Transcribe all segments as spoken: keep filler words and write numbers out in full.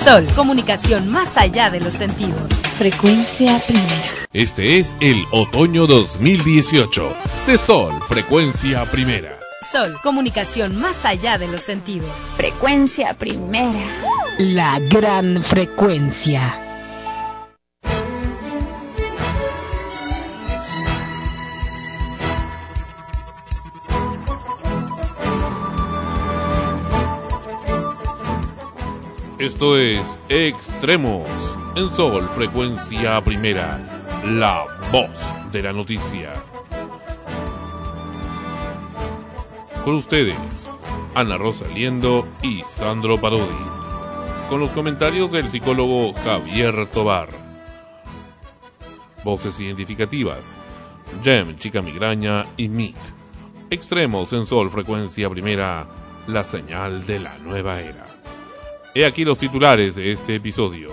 Sol, comunicación más allá de los sentidos. Frecuencia Primera. Este es el otoño dos mil dieciocho de Sol, Frecuencia Primera. Sol, comunicación más allá de los sentidos. Frecuencia Primera. La gran frecuencia. Esto es Extremos en Sol, Frecuencia Primera, la voz de la noticia. Con ustedes, Ana Rosa Liendo y Sandro Parodi. Con los comentarios del psicólogo Javier Tobar. Voces identificativas: Jem, Chica Migraña y Meet. Extremos en Sol, Frecuencia Primera, la señal de la nueva era. He aquí los titulares de este episodio.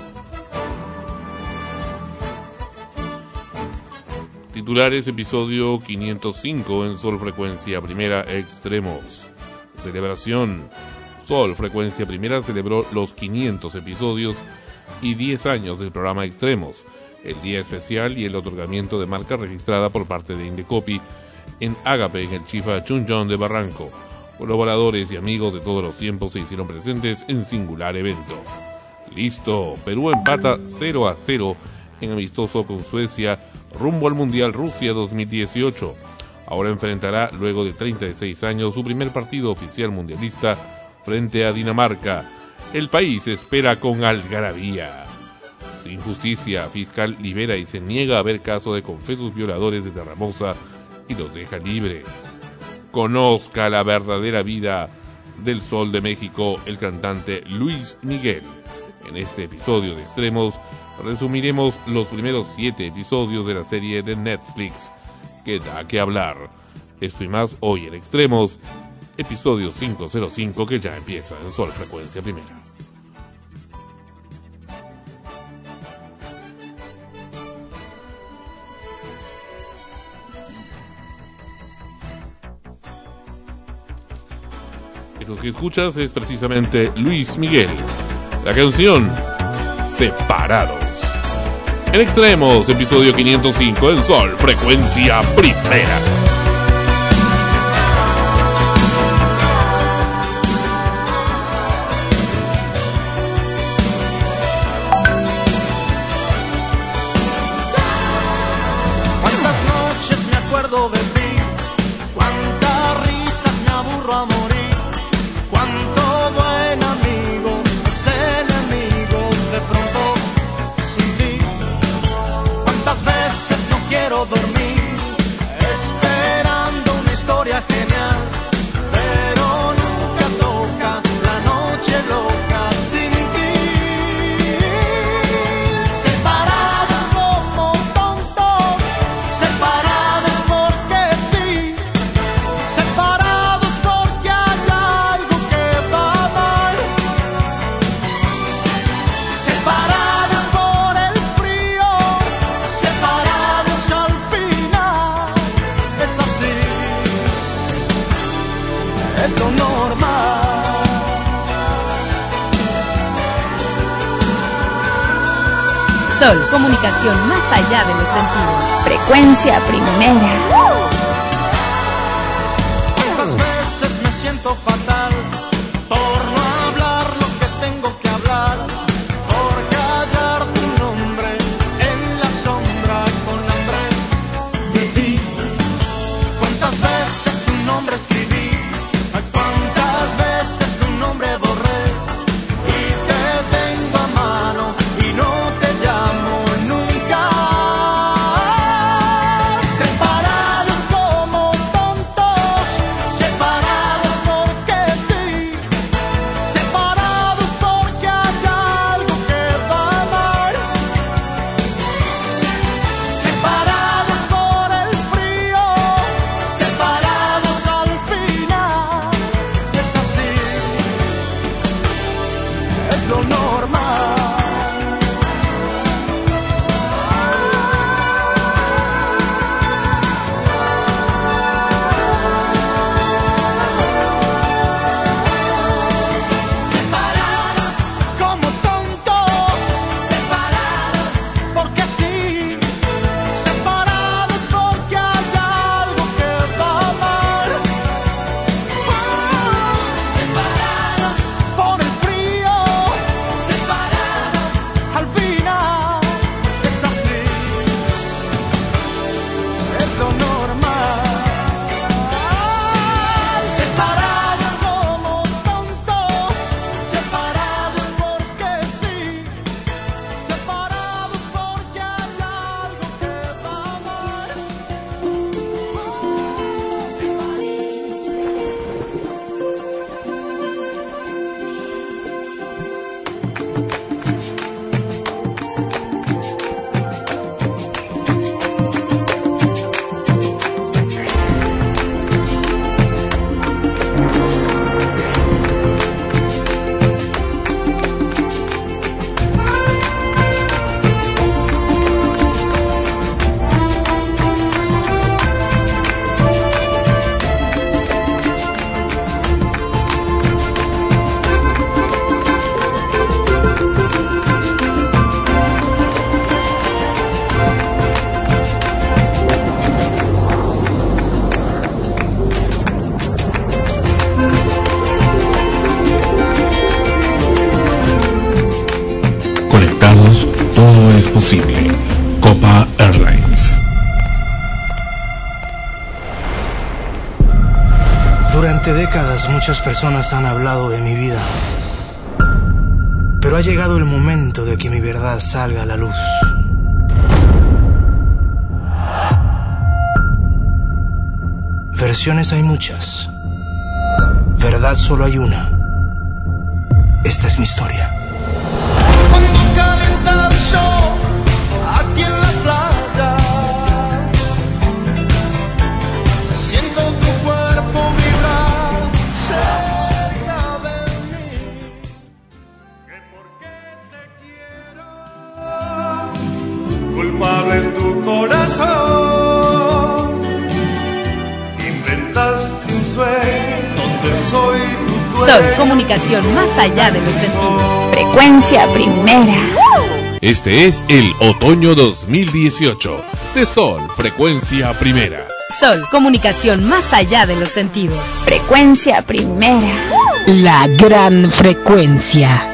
Titulares, episodio quinientos cinco en Sol, Frecuencia Primera, Extremos. Celebración. Sol, Frecuencia Primera celebró los quinientos episodios y diez años del programa Extremos, el día especial y el otorgamiento de marca registrada por parte de Indecopy en Ágape, en el Chifa Chunchón de Barranco. Colaboradores y amigos de todos los tiempos se hicieron presentes en singular evento. Listo, Perú empata cero a cero en amistoso con Suecia rumbo al Mundial Rusia dos mil dieciocho. Ahora enfrentará, luego de treinta y seis años, su primer partido oficial mundialista frente a Dinamarca. El país espera con algarabía. Sin justicia, fiscal libera y se niega a ver caso de confesos violadores de Terramosa y los deja libres. Conozca la verdadera vida del Sol de México, el cantante Luis Miguel. En este episodio de Extremos resumiremos los primeros siete episodios de la serie de Netflix que da que hablar. Esto y más hoy en Extremos, episodio quinientos cinco, que ya empieza en Sol, Frecuencia Primera. Esto que escuchas es precisamente Luis Miguel. La canción Separados. En Extremos, episodio quinientos cinco en Sol, Frecuencia Primera. Cuántas noches me acuerdo de ti, cuántas risas me aburro a morir. Cuánto buen amigo es enemigo de pronto sin ti. Cuántas veces no quiero dormir esperando una historia genial, pero nunca toca la noche loca sin ti. Separados como tontos, separados porque sí, separados porque hay algo que va mal, separados por el frío, separados al final. Es así, es lo normal. Sol, comunicación más allá de los sentidos. Frecuencia Primera. Cuántas veces me siento fatal por no hablar lo que tengo que hablar, por callar tu nombre en la sombra con hambre de ti. Cuántas veces tu nombre escribí, cuántas veces tu nombre borré, y te tengo a mano y no te llamo nunca. Separados como tontos, separados porque sí, posible. Copa Airlines. Durante décadas muchas personas han hablado de mi vida, pero ha llegado el momento de que mi verdad salga a la luz. Versiones hay muchas, verdad solo hay una. Esta es mi historia. Cuando calienta el sol aquí en la playa, siento tu cuerpo vibrar cerca de mí. Que porque te quiero, culpable es tu corazón. Inventaste un sueño donde soy tu Sol, comunicación más allá de los sentidos. Frecuencia primera. Este es el otoño dos mil dieciocho de Sol, frecuencia primera. Sol, comunicación más allá de los sentidos. Frecuencia primera. La gran frecuencia.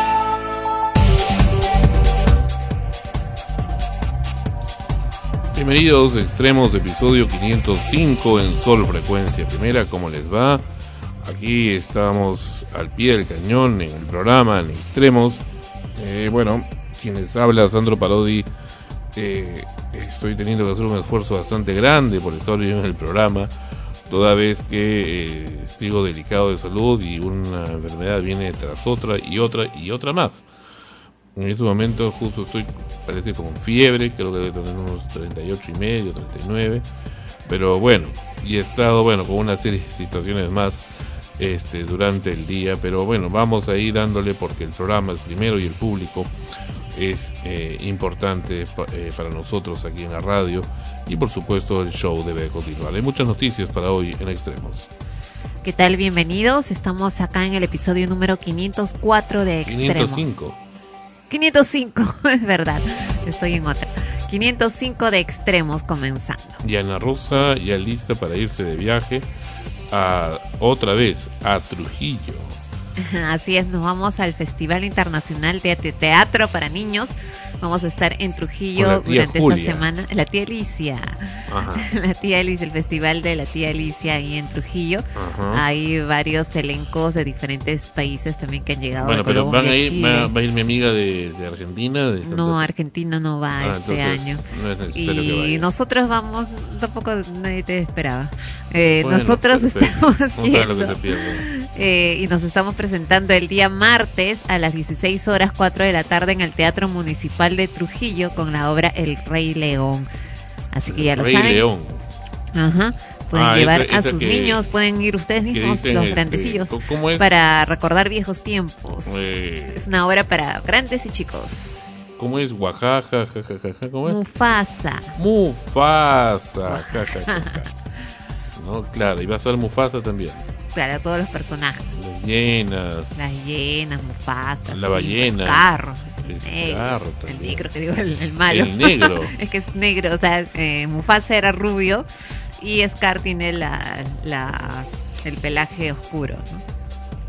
Bienvenidos a Extremos, episodio quinientos cinco en Sol, frecuencia primera. ¿Cómo les va? Aquí estamos al pie del cañón en el programa en Extremos. Eh, bueno, quienes habla, Sandro Parodi. Eh, estoy teniendo que hacer un esfuerzo bastante grande por estar hoy en el programa, toda vez que eh, sigo delicado de salud y una enfermedad viene tras otra y otra y otra más. En este momento justo estoy, parece con fiebre, creo que debe tener unos treinta y ocho y medio, treinta y nueve. Pero bueno, y he estado bueno con una serie de situaciones más este durante el día, pero bueno, vamos a ir dándole porque el programa es primero y el público es eh, importante pa, eh, para nosotros aquí en la radio, y por supuesto el show debe continuar. Hay muchas noticias para hoy en Extremos. ¿Qué tal? Bienvenidos. Estamos acá en el episodio número quinientos cuatro de Extremos. quinientos cinco. quinientos cinco, es verdad. Estoy en otra. quinientos cinco de Extremos comenzando. Y Ana Rosa ya lista para irse de viaje a otra vez a Trujillo. Así es, nos vamos al Festival Internacional de Teatro para Niños. Vamos a estar en Trujillo durante Julia. esta semana. La tía Alicia. Ajá. La tía Alicia, el festival de la tía Alicia ahí en Trujillo. Ajá. Hay varios elencos de diferentes países también que han llegado. Bueno, de pero Colombia, van a ir, Chile. va, va a ir mi amiga de, de Argentina. De No, Argentina no va Ah, este entonces, año. no es necesario que Y vaya. nosotros vamos, tampoco nadie te esperaba. Eh, Bueno, nosotros perfecto. estamos No sabes lo que haciendo te pierdes. eh, y nos estamos presentando el día martes a las dieciséis horas cuatro de la tarde en el Teatro Municipal de Trujillo con la obra El Rey León. Así que ya lo Rey saben. León. Ajá. Pueden Ah, llevar esa- a esa sus que- niños, pueden ir ustedes que mismos, dicen, los este, grandecillos, ¿cómo es? para recordar viejos tiempos. Eh, Es una obra para grandes y chicos. ¿Cómo es? Oaxaca, ja, ja, ja, ja, ¿cómo es? Mufasa. Mufasa, ja, ja, ja, ja. No, claro, y va a estar Mufasa también. Claro, todos los personajes. Las hienas, Las hienas, Mufasa. La sí, ballena. Scar, el El negro, Scar el también. negro, que digo, el, el malo. El negro. Es que es negro, o sea, eh, Mufasa era rubio y Scar tiene la, la, el pelaje oscuro, ¿no?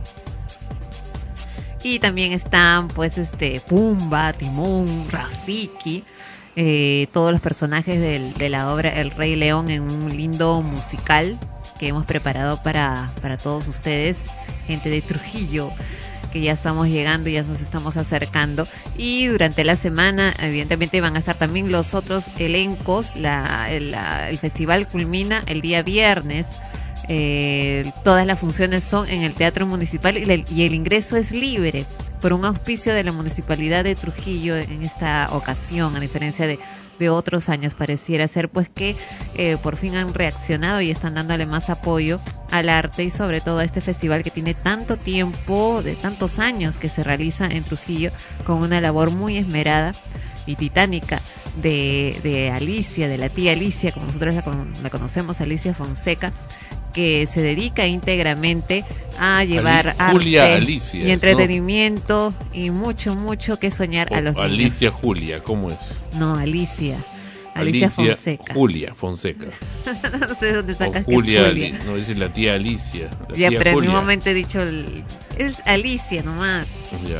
Y también están, pues, este Pumba, Timón, Rafiki, eh, todos los personajes del, de la obra El Rey León en un lindo musical que hemos preparado para, para todos ustedes, gente de Trujillo, que ya estamos llegando, ya nos estamos acercando. Y durante la semana, evidentemente, van a estar también los otros elencos. La, el, la, el festival culmina el día viernes. Eh, todas las funciones son en el Teatro Municipal y, le, y el ingreso es libre por un auspicio de la Municipalidad de Trujillo en esta ocasión, a diferencia de, de otros años. Pareciera ser pues que eh, por fin han reaccionado y están dándole más apoyo al arte y sobre todo a este festival que tiene tanto tiempo, de tantos años que se realiza en Trujillo, con una labor muy esmerada y titánica de, de Alicia, de la tía Alicia, como nosotros la, con, la conocemos, Alicia Fonseca, que se dedica íntegramente a llevar Ali- Julia arte Alicia, y entretenimiento, ¿no? Y mucho, mucho que soñar O a los Alicia niños. Julia, ¿cómo es? No, Alicia. Alicia, Fonseca. Julia Fonseca. No sé dónde O sacas que Julia, es Julia. Ali- no dice la tía Alicia. La Ya, tía pero en Julia. un momento he dicho, el- es Alicia nomás. Ya. Ya.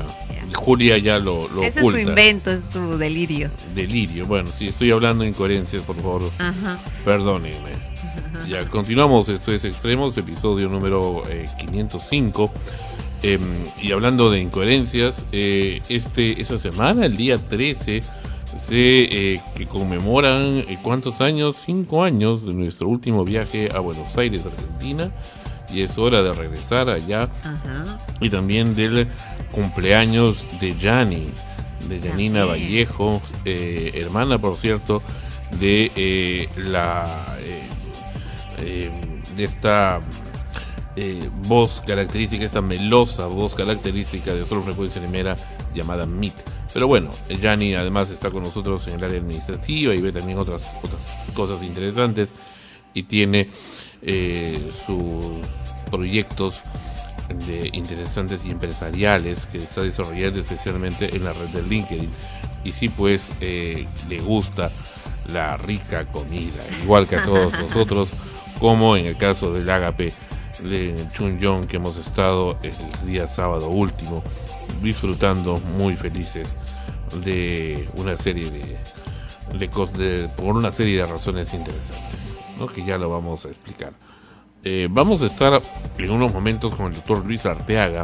Julia ya lo, lo Ese oculta. es tu invento, es tu delirio. Delirio. Bueno, si estoy hablando de incoherencias, por favor, Ajá. perdónenme. Ya continuamos, esto es Extremos, episodio número eh, quinientos cinco. Eh, y hablando de incoherencias, eh, este esta semana, el día trece, se eh, que conmemoran eh, ¿cuántos años? Cinco años de nuestro último viaje a Buenos Aires, Argentina. Y es hora de regresar allá. Ajá. Y también del cumpleaños de Yani, de Yanina También. Vallejo, eh, hermana, por cierto, de eh, la eh, eh, de esta eh, voz característica, esta melosa voz característica de Sol Frecuencia Primera llamada Meet. Pero bueno, Yani además está con nosotros en el área administrativa y ve también otras otras cosas interesantes y tiene eh, sus proyectos de interesantes y empresariales que está desarrollando especialmente en la red de LinkedIn. Y sí, pues eh, le gusta la rica comida, igual que a todos nosotros, como en el caso del Ágape de Chunjong, que hemos estado el día sábado último disfrutando muy felices de una serie de, de, cos- de por una serie de razones interesantes, ¿no? Que ya lo vamos a explicar. Eh, vamos a estar en unos momentos con el doctor Luis Arteaga.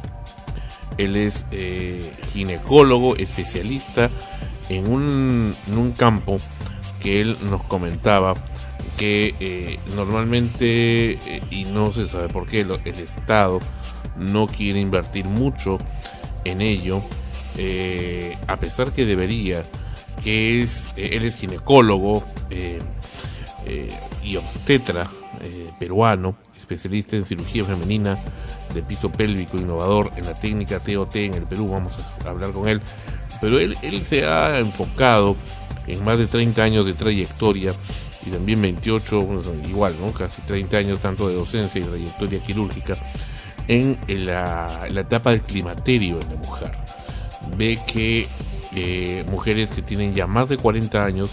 Él es eh, ginecólogo, especialista en un, en un campo que él nos comentaba que eh, normalmente, eh, y no se sabe por qué, lo, el Estado no quiere invertir mucho en ello, eh, a pesar que debería, que es, eh, él es ginecólogo eh, eh, y obstetra eh, peruano, especialista en cirugía femenina de piso pélvico, innovador en la técnica T O T en el Perú. Vamos a hablar con él, pero él, él se ha enfocado en más de treinta años de trayectoria y también veintiocho, bueno, igual, ¿no? Casi treinta años tanto de docencia y trayectoria quirúrgica en la, la etapa del climaterio en la mujer. Ve que eh, mujeres que tienen ya más de cuarenta años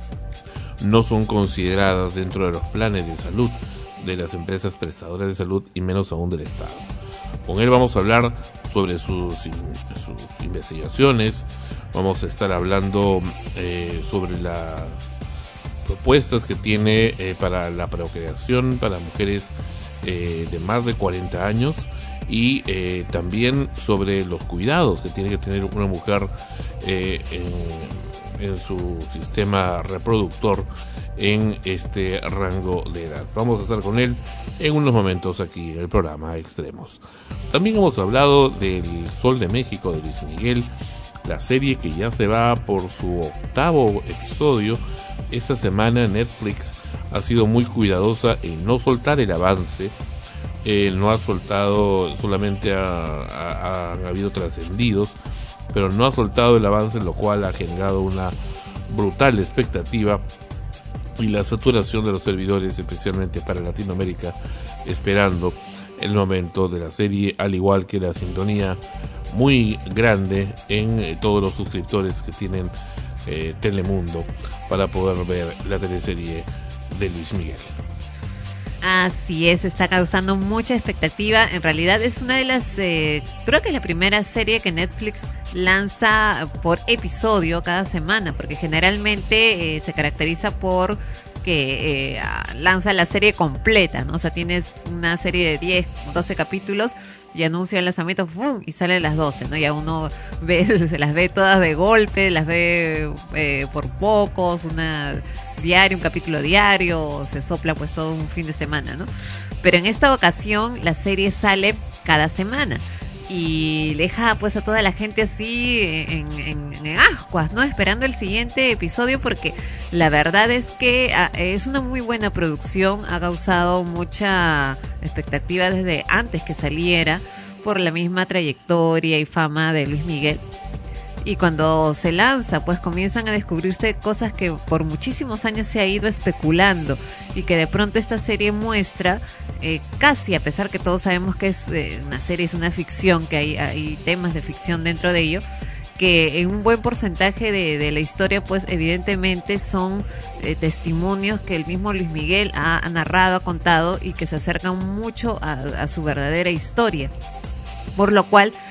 no son consideradas dentro de los planes de salud de las empresas prestadoras de salud y menos aún del Estado. Con él vamos a hablar sobre sus, sus investigaciones, vamos a estar hablando eh, sobre las propuestas que tiene eh, para la procreación para mujeres eh, de más de cuarenta años y eh, también sobre los cuidados que tiene que tener una mujer eh, en, en su sistema reproductor en este rango de edad. Vamos a estar con él en unos momentos aquí en el programa Extremos. También hemos hablado del Sol de México de Luis Miguel, la serie que ya se va por su octavo episodio. Esta semana Netflix ha sido muy cuidadosa en no soltar el avance. Eh, no ha soltado, solamente ha, ha, han habido trascendidos, pero no ha soltado el avance, lo cual ha generado una brutal expectativa y la saturación de los servidores, especialmente para Latinoamérica, esperando el momento de la serie, al igual que la sintonía muy grande en eh, todos los suscriptores que tienen eh, Telemundo para poder ver la teleserie de Luis Miguel. Así es, está causando mucha expectativa. En realidad es una de las, eh, creo que es la primera serie que Netflix lanza por episodio cada semana, porque generalmente eh, se caracteriza por que eh, lanza la serie completa, ¿no? O sea, tienes una serie de diez, doce capítulos y anuncia el lanzamiento, ¡fum!, y salen las doce, ¿no? Ya uno ve, se las ve todas de golpe, las ve eh, por pocos, una diario, un capítulo diario, se sopla pues todo un fin de semana, ¿no? Pero en esta ocasión la serie sale cada semana y deja pues a toda la gente así en, en, en ascuas, ¿no? Esperando el siguiente episodio, porque la verdad es que a, es una muy buena producción, ha causado mucha expectativa desde antes que saliera por la misma trayectoria y fama de Luis Miguel. Y cuando se lanza, pues comienzan a descubrirse cosas que por muchísimos años se ha ido especulando y que de pronto esta serie muestra, eh, casi a pesar que todos sabemos que es eh, una serie, es una ficción, que hay, hay temas de ficción dentro de ello, que en un buen porcentaje de, de la historia, pues evidentemente son eh, testimonios que el mismo Luis Miguel ha, ha narrado, ha contado y que se acercan mucho a, a su verdadera historia. Por lo cual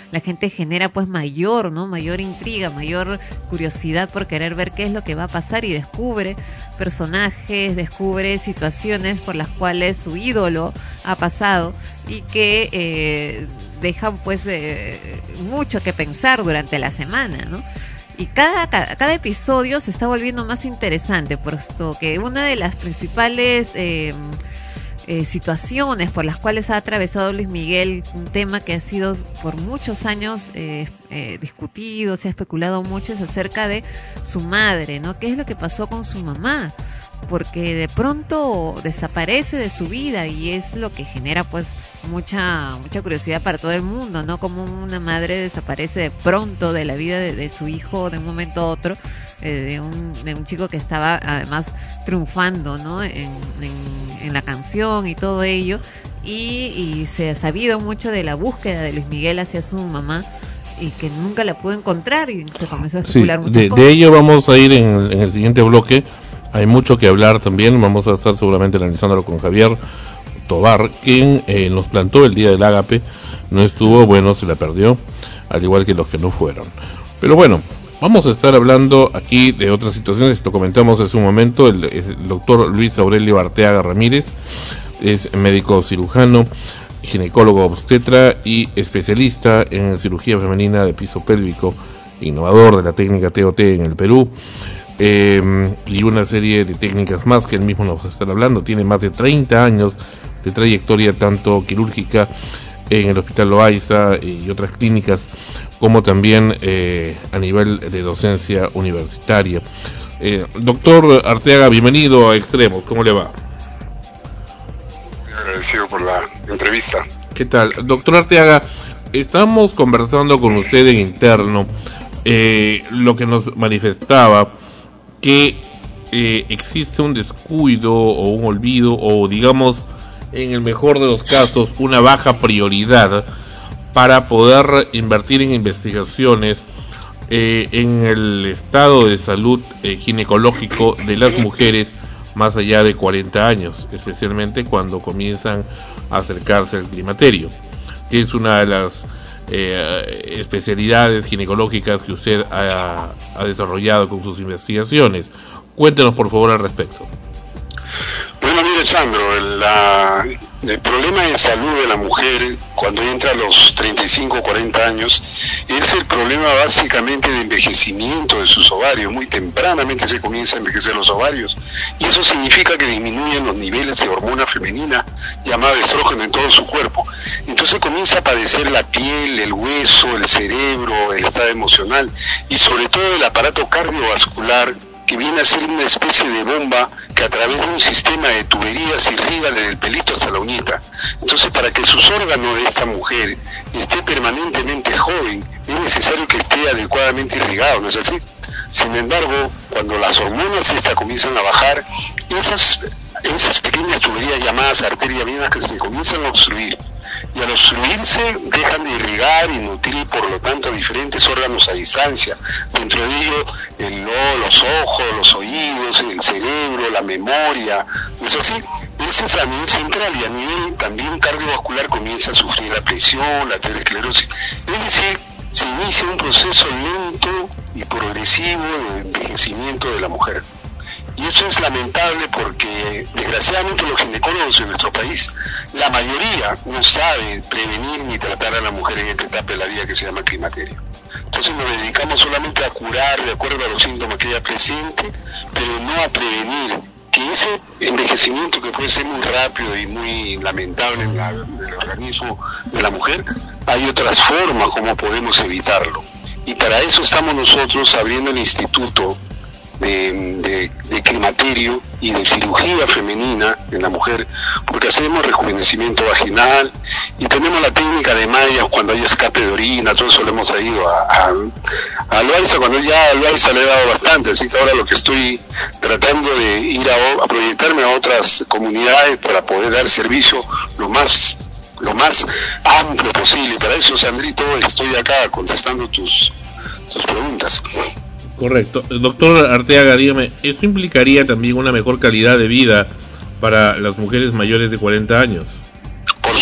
la gente genera pues mayor, ¿no? Mayor intriga, mayor curiosidad por querer ver qué es lo que va a pasar y descubre personajes, descubre situaciones por las cuales su ídolo ha pasado y que eh, dejan pues eh, mucho que pensar durante la semana, ¿no? Y cada, cada, cada episodio se está volviendo más interesante, puesto que una de las principales eh, eh, situaciones por las cuales ha atravesado Luis Miguel, un tema que ha sido por muchos años eh, eh, discutido, se ha especulado mucho, es acerca de su madre, ¿no? ¿Qué es lo que pasó con su mamá? Porque de pronto desaparece de su vida y es lo que genera pues mucha mucha curiosidad para todo el mundo, ¿no? Como una madre desaparece de pronto de la vida de, de su hijo de un momento a otro, eh, de un de un chico que estaba además triunfando, ¿no? En, en, en la canción y todo ello, y, y se ha sabido mucho de la búsqueda de Luis Miguel hacia su mamá y que nunca la pudo encontrar y se comenzó a especular sí, muchas de, cosas. de ello vamos a ir en, en el siguiente bloque. Hay mucho que hablar también, vamos a estar seguramente analizándolo con Javier Tobar, quien eh, nos plantó el Día del Ágape, no estuvo, bueno, se la perdió, al igual que los que no fueron. Pero bueno, vamos a estar hablando aquí de otras situaciones, lo comentamos hace un momento, el, el doctor Luis Aurelio Arteaga Ramírez, es médico cirujano, ginecólogo obstetra y especialista en cirugía femenina de piso pélvico, innovador de la técnica T O T en el Perú. Eh, y una serie de técnicas más que él mismo nos va a estar hablando. Tiene más de treinta años de trayectoria tanto quirúrgica en el Hospital Loaiza y otras clínicas, como también eh, a nivel de docencia universitaria. Eh, doctor Arteaga, bienvenido a Extremos, ¿cómo le va? Muy agradecido por la entrevista. ¿Qué tal? Doctor Arteaga, estamos conversando con usted en interno, eh, lo que nos manifestaba que eh, existe un descuido o un olvido o digamos en el mejor de los casos una baja prioridad para poder invertir en investigaciones eh, en el estado de salud eh, ginecológico de las mujeres más allá de cuarenta años, especialmente cuando comienzan a acercarse al climaterio, que es una de las Eh, especialidades ginecológicas que usted ha, ha desarrollado con sus investigaciones. Cuéntenos por favor al respecto. Bueno, mire Sandro, la, el problema de salud de la mujer cuando entra a los treinta y cinco o cuarenta años es el problema básicamente de envejecimiento de sus ovarios. Muy tempranamente se comienza a envejecer los ovarios y eso significa que disminuyen los niveles de hormona femenina llamada estrógeno en todo su cuerpo. Entonces comienza a padecer la piel, el hueso, el cerebro, el estado emocional y sobre todo el aparato cardiovascular, que viene a ser una especie de bomba que a través de un sistema de tuberías irriga desde el pelito hasta la uñita. Entonces, para que sus órganos de esta mujer esté permanentemente joven, es necesario que esté adecuadamente irrigado, ¿no es así? Sin embargo, cuando las hormonas estas comienzan a bajar, esas, esas pequeñas tuberías llamadas arterias venas que se comienzan a obstruir, y al obstruirse dejan de irrigar y nutrir por lo tanto diferentes órganos a distancia, dentro de ello el, los ojos, los oídos, el cerebro, la memoria, ¿no es así? Ese es a nivel central y a nivel también cardiovascular comienza a sufrir la presión, la aterosclerosis, es decir, se inicia un proceso lento y progresivo de envejecimiento de la mujer. Y eso es lamentable porque desgraciadamente los ginecólogos en nuestro país, la mayoría no sabe prevenir ni tratar a la mujer en esta etapa de la vida que se llama climaterio. Entonces nos dedicamos solamente a curar de acuerdo a los síntomas que ella presente, pero no a prevenir que ese envejecimiento que puede ser muy rápido y muy lamentable en, la, en el organismo de la mujer, hay otras formas como podemos evitarlo. Y para eso estamos nosotros abriendo el instituto De, de, de climaterio y de cirugía femenina en la mujer, porque hacemos rejuvenecimiento vaginal y tenemos la técnica de Maya cuando hay escape de orina, todo eso lo hemos traído a, a, a Loaiza, cuando ya a Loaiza le he dado bastante, así que ahora lo que estoy tratando de ir a, a proyectarme a otras comunidades para poder dar servicio lo más lo más amplio posible. Para eso, Sandrito, estoy acá contestando tus, tus preguntas. Correcto. Doctor Arteaga, dígame, ¿eso implicaría también una mejor calidad de vida para las mujeres mayores de cuarenta años? Por supuesto.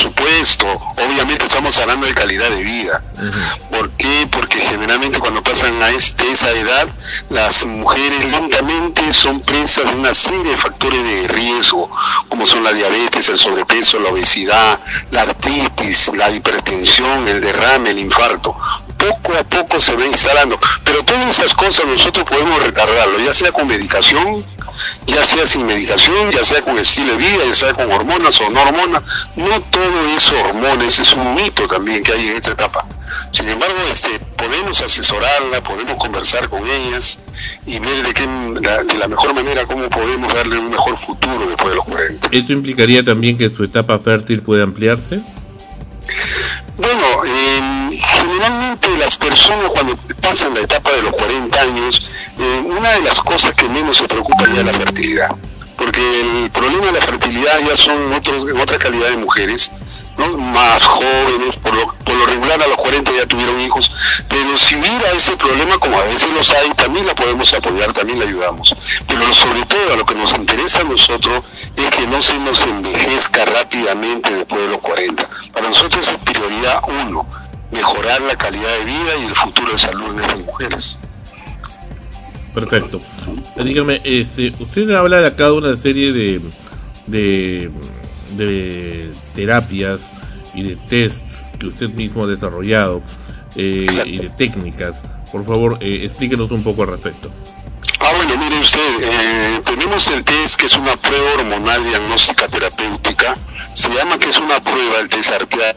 esto, obviamente estamos hablando de calidad de vida. Uh-huh. ¿Por qué? Porque generalmente cuando pasan a este, esa edad, las mujeres lentamente son presas de una serie de factores de riesgo, como son la diabetes, el sobrepeso, la obesidad, la artritis, la hipertensión, el derrame, el infarto. Poco a poco se va instalando, pero todas esas cosas nosotros podemos retardarlo, ya sea con medicación, ya sea sin medicación, ya sea con estilo de vida, ya sea con hormonas o no hormonas. No todo es hormonas, es un mito también que hay en esta etapa. Sin embargo, este, podemos asesorarla, podemos conversar con ellas y ver de, qué, la, de la mejor manera cómo podemos darle un mejor futuro después de los cuarenta. ¿Esto implicaría también que su etapa fértil puede ampliarse? Bueno, eh, generalmente las personas cuando pasan la etapa de los cuarenta años, eh, una de las cosas que menos se preocupa ya es la fertilidad, porque el problema de la fertilidad ya son otros, otra calidad de mujeres, ¿no? Más jóvenes, por lo, por lo regular a los cuarenta ya tuvieron hijos, pero si hubiera ese problema, como a veces los hay, también la podemos apoyar, también la ayudamos. Pero sobre todo a lo que nos interesa a nosotros es que no se nos envejezca rápidamente después de los cuarenta. Para nosotros es prioridad uno, mejorar la calidad de vida y el futuro de salud de estas mujeres. Perfecto. Dígame, este, usted habla de acá de una serie de, de, de terapias y de tests que usted mismo ha desarrollado eh, y de técnicas. Por favor, eh, explíquenos un poco al respecto. Ah, bueno, mire usted, eh, tenemos el test que es una prueba hormonal diagnóstica terapéutica. Se llama que es una prueba, el test Arteaga.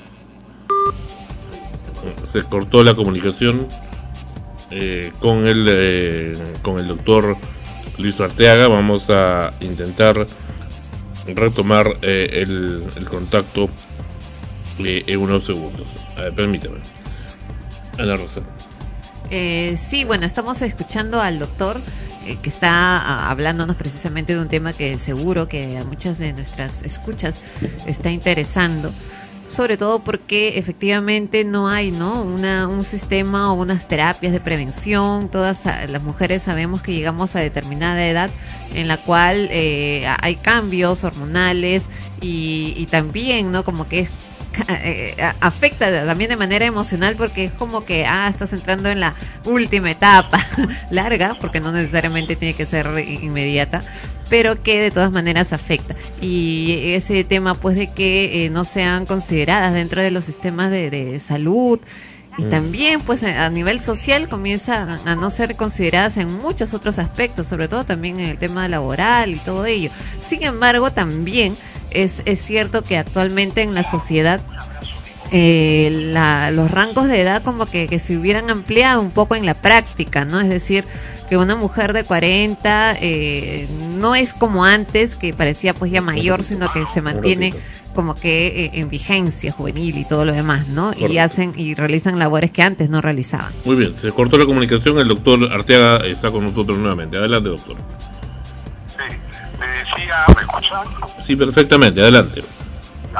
Se cortó la comunicación eh, con el eh, con el doctor Luis Arteaga. Vamos a intentar retomar eh, el, el contacto eh, en unos segundos. A ver, permítame. Ana Rosa. Eh, sí, bueno, estamos escuchando al doctor eh, que está a, hablándonos precisamente de un tema que seguro que a muchas de nuestras escuchas está interesando, sobre todo porque efectivamente no hay, ¿no? Una, un sistema o unas terapias de prevención. Todas las mujeres sabemos que llegamos a determinada edad en la cual eh, hay cambios hormonales y, y también, ¿no? Como que es Eh, afecta también de manera emocional, porque es como que ah estás entrando en la última etapa larga, porque no necesariamente tiene que ser inmediata, pero que de todas maneras afecta. Y ese tema pues de que eh, no sean consideradas dentro de los sistemas de, de salud, y mm. también pues a nivel social comienza a no ser consideradas en muchos otros aspectos, sobre todo también en el tema laboral y todo ello. Sin embargo, también es, es cierto que actualmente en la sociedad eh, la, los rangos de edad como que, que se hubieran ampliado un poco en la práctica, ¿no? Es decir, que una mujer de cuarenta eh, no es como antes, que parecía pues ya mayor, sino que se mantiene como que eh, en vigencia juvenil y todo lo demás, ¿no? Correcto. Y hacen y realizan labores que antes no realizaban. Muy bien, se cortó la comunicación, el doctor Arteaga está con nosotros nuevamente. Adelante, doctor. Sí, me decía, ¿me escuchan? Sí, perfectamente, adelante. Ya.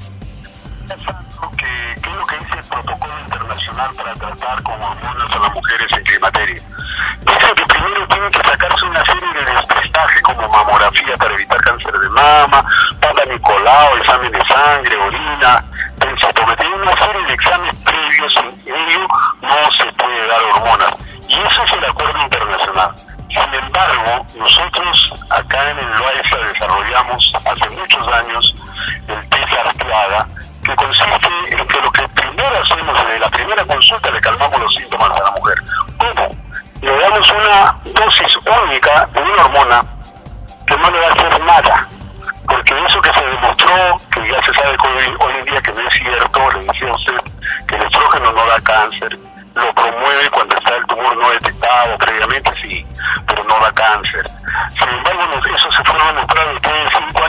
¿Qué, ¿Qué es lo que dice el protocolo internacional para tratar con hormonas a las mujeres en climaterio? Dice que primero tienen que sacarse una serie de despestaje como mamografía para evitar cáncer de mama, Papa Nicolau, examen de sangre, orina, densitometría, una serie de exámenes previos. En ello no se puede dar hormonas. Y eso es el acuerdo internacional. Sin embargo, nosotros acá en el Loaiza desarrollamos hace muchos años el test Arteaga, que consiste en que lo que primero hacemos desde la primera consulta le calmamos los síntomas a la mujer. ¿Cómo? Le damos una dosis única de una hormona que no le va a hacer nada, porque eso que se demostró, que ya se sabe hoy, hoy en día que no es cierto, le decía a usted que el estrógeno no da cáncer, lo promueve cuando está el tumor no detectado previamente, sí, pero no da cáncer. Sin embargo, eso se fue demostrado después de cinco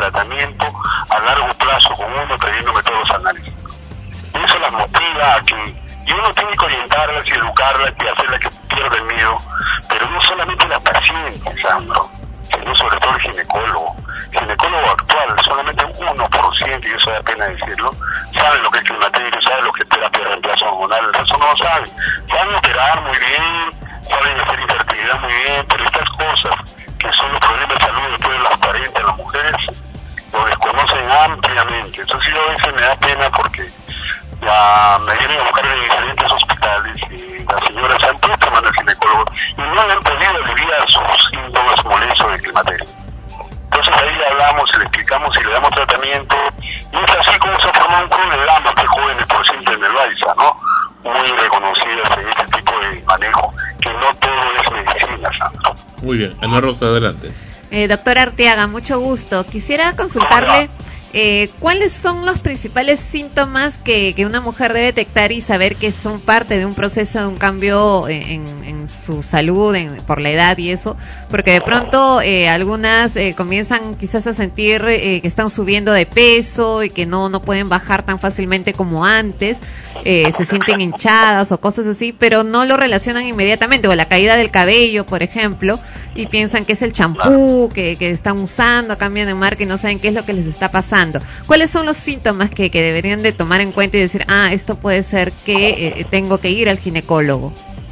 tratamiento a largo plazo con uno, trayéndome todos los análisis. Eso las motiva a que, y uno tiene que orientarlas y educarlas y hacerlas que pierda el miedo, pero no solamente la paciente, Sandro, sino sobre todo el ginecólogo. El ginecólogo actual, solamente un uno por ciento, y eso da pena decirlo, sabe lo que es climaterio, sabe lo que es terapia de reemplazo hormonal, el resto no lo sabe. Saben operar muy bien, saben hacer infertilidad muy bien, pero estas cosas que son los problemas de salud después de los cuarenta en las mujeres, lo desconocen ampliamente. Entonces yo a veces me da pena porque ya me vienen a buscar en diferentes hospitales y las señoras se han puesto mano al ginecólogo y no le han podido aliviar sus síntomas molestos de climaterio. Entonces ahí le hablamos y le explicamos y le damos tratamiento, y es así como se formó un club de damas de jóvenes por siempre en el Baiza, ¿no? Muy reconocidas en este tipo de manejo, que no todo es medicina, Sandro. Muy bien, Ana Rosa, adelante. Eh, doctora Arteaga, mucho gusto. Quisiera consultarle eh, cuáles son los principales síntomas que, que una mujer debe detectar y saber que son parte de un proceso de un cambio en, en su salud, en, por la edad y eso, porque de pronto eh, algunas eh, comienzan quizás a sentir eh, que están subiendo de peso y que no, no pueden bajar tan fácilmente como antes, eh, se sienten hinchadas o cosas así, pero no lo relacionan inmediatamente, o la caída del cabello, por ejemplo, y piensan que es el champú que, que están usando, cambian de marca y no saben qué es lo que les está pasando. ¿Cuáles son los síntomas que, que deberían de tomar en cuenta y decir, ah, esto puede ser que eh, tengo que ir al ginecólogo?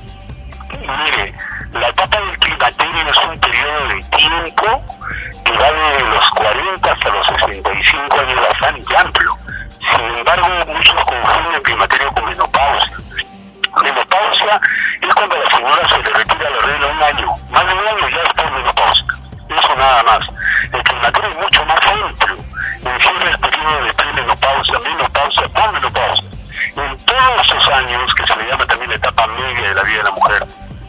Mire, la etapa del climaterio es un periodo de tiempo que va desde los cuarenta hasta los sesenta y cinco años, bastante amplio. Sin embargo, muchos confunden climaterio con menopausia. Menopausia es cuando a la señora se le retira la regla un año, más de un año ya es por menopausia, eso nada más. El climaterio es mucho más amplio, encierra el periodo de premenopausia, menopausia, posmenopausia. En todos estos años, que se le llama también la etapa media de la vida de la mujer,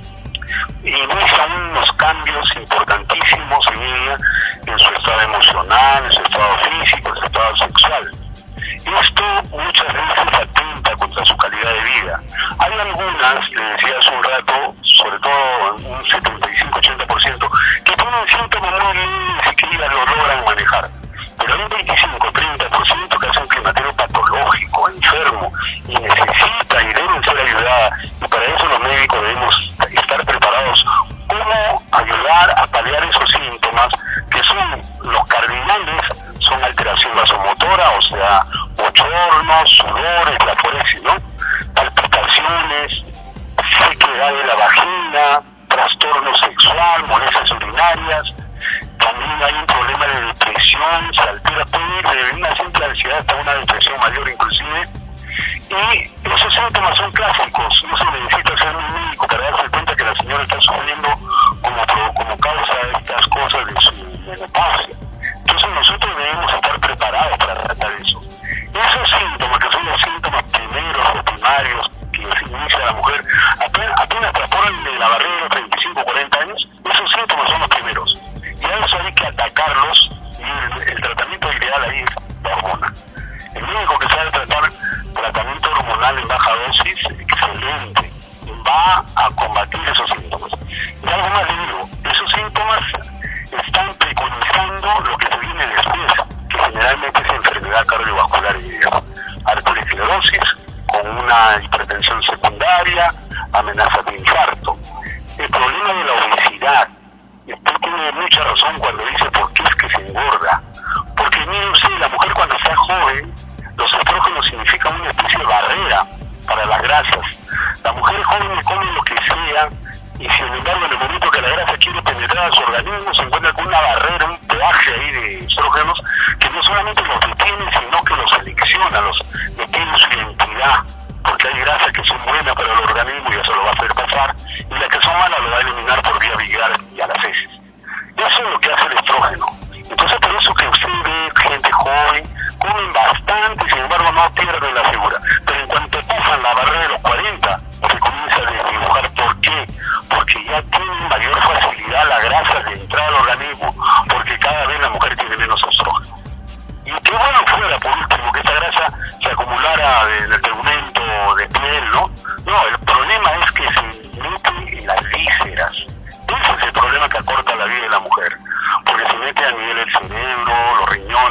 inician unos cambios importantísimos en ella, en su estado emocional, en su estado físico, en su estado sexual. Esto muchas veces atenta contra su calidad de vida. Hay algunas, le decía hace un rato, sobre todo un setenta y cinco a ochenta por ciento, que tienen síntomas muy leves y que ya lo logran manejar. Pero hay un veinticinco a treinta por ciento que hace un climaterio patológico, enfermo, y necesita y deben ser ayudadas. Y para eso los médicos debemos estar preparados cómo ayudar a paliar esos síntomas, que son los cardinales, son alteración vasomotora, o sea, bochornos, sudores, la foresis, ¿no? Palpitaciones, sequedad de la vagina, trastorno sexual, molestias urinarias. También hay un problema de depresión, se altera, puede ir de una simple ansiedad hasta una depresión mayor inclusive. Y esos síntomas son clásicos, no se necesita ser un médico para darse cuenta que la señora está sufriendo como, como causa de estas cosas de su menopausia. Entonces nosotros debemos estar preparados para tratar eso. Esos síntomas, que son los síntomas primeros o primarios que inicia la mujer, apenas, apenas transportan de la barrera de los treinta y cinco a cuarenta años, esos síntomas son los primeros. Y a eso hay que atacarlos, y el, el tratamiento ideal ahí es la hormona. El médico que sabe tratar tratamiento hormonal en baja dosis, excelente, va a combatir esos síntomas. Y algo más le digo, esos síntomas están preconizando lo que se viene después, que generalmente es enfermedad cardiovascular y arteriosclerosis, con una hipertensión secundaria, amenazas de infarto. El problema de la obesidad, usted tiene mucha razón cuando dice por qué es que se engorda. Porque mire usted, la mujer cuando está joven, los estrógenos significan una especie de barrera para las grasas. La mujer joven come lo que sea, y sin embargo en el momento que la grasa quiere penetrar a su organismo se encuentra con una barrera, un peaje ahí de estrógenos que no solamente los detiene, sino que los selecciona, los detiene su identidad, porque hay grasas que son buenas para el organismo y eso lo va a hacer pasar, y las que son malas lo va a eliminar por vía biliar y a las heces. Eso es lo que hace el estrógeno. Entonces por eso que usted ve gente joven, comen bastante, sin embargo no pierden la figura. Pero en cuanto pasan la barrera de los cuarenta, se comienza a desdibujar. ¿Por qué? Porque ya tienen mayor facilidad la grasa de entrar al organismo, porque cada vez la mujer tiene menos estrógeno. Y qué bueno fuera, por último, que esta grasa se acumulara en el tegumento de piel, ¿no? No, el problema es que se mete en las vísceras. Ese es el problema que acorta la vida de la mujer, porque se mete a nivel del cerebro, los riñones,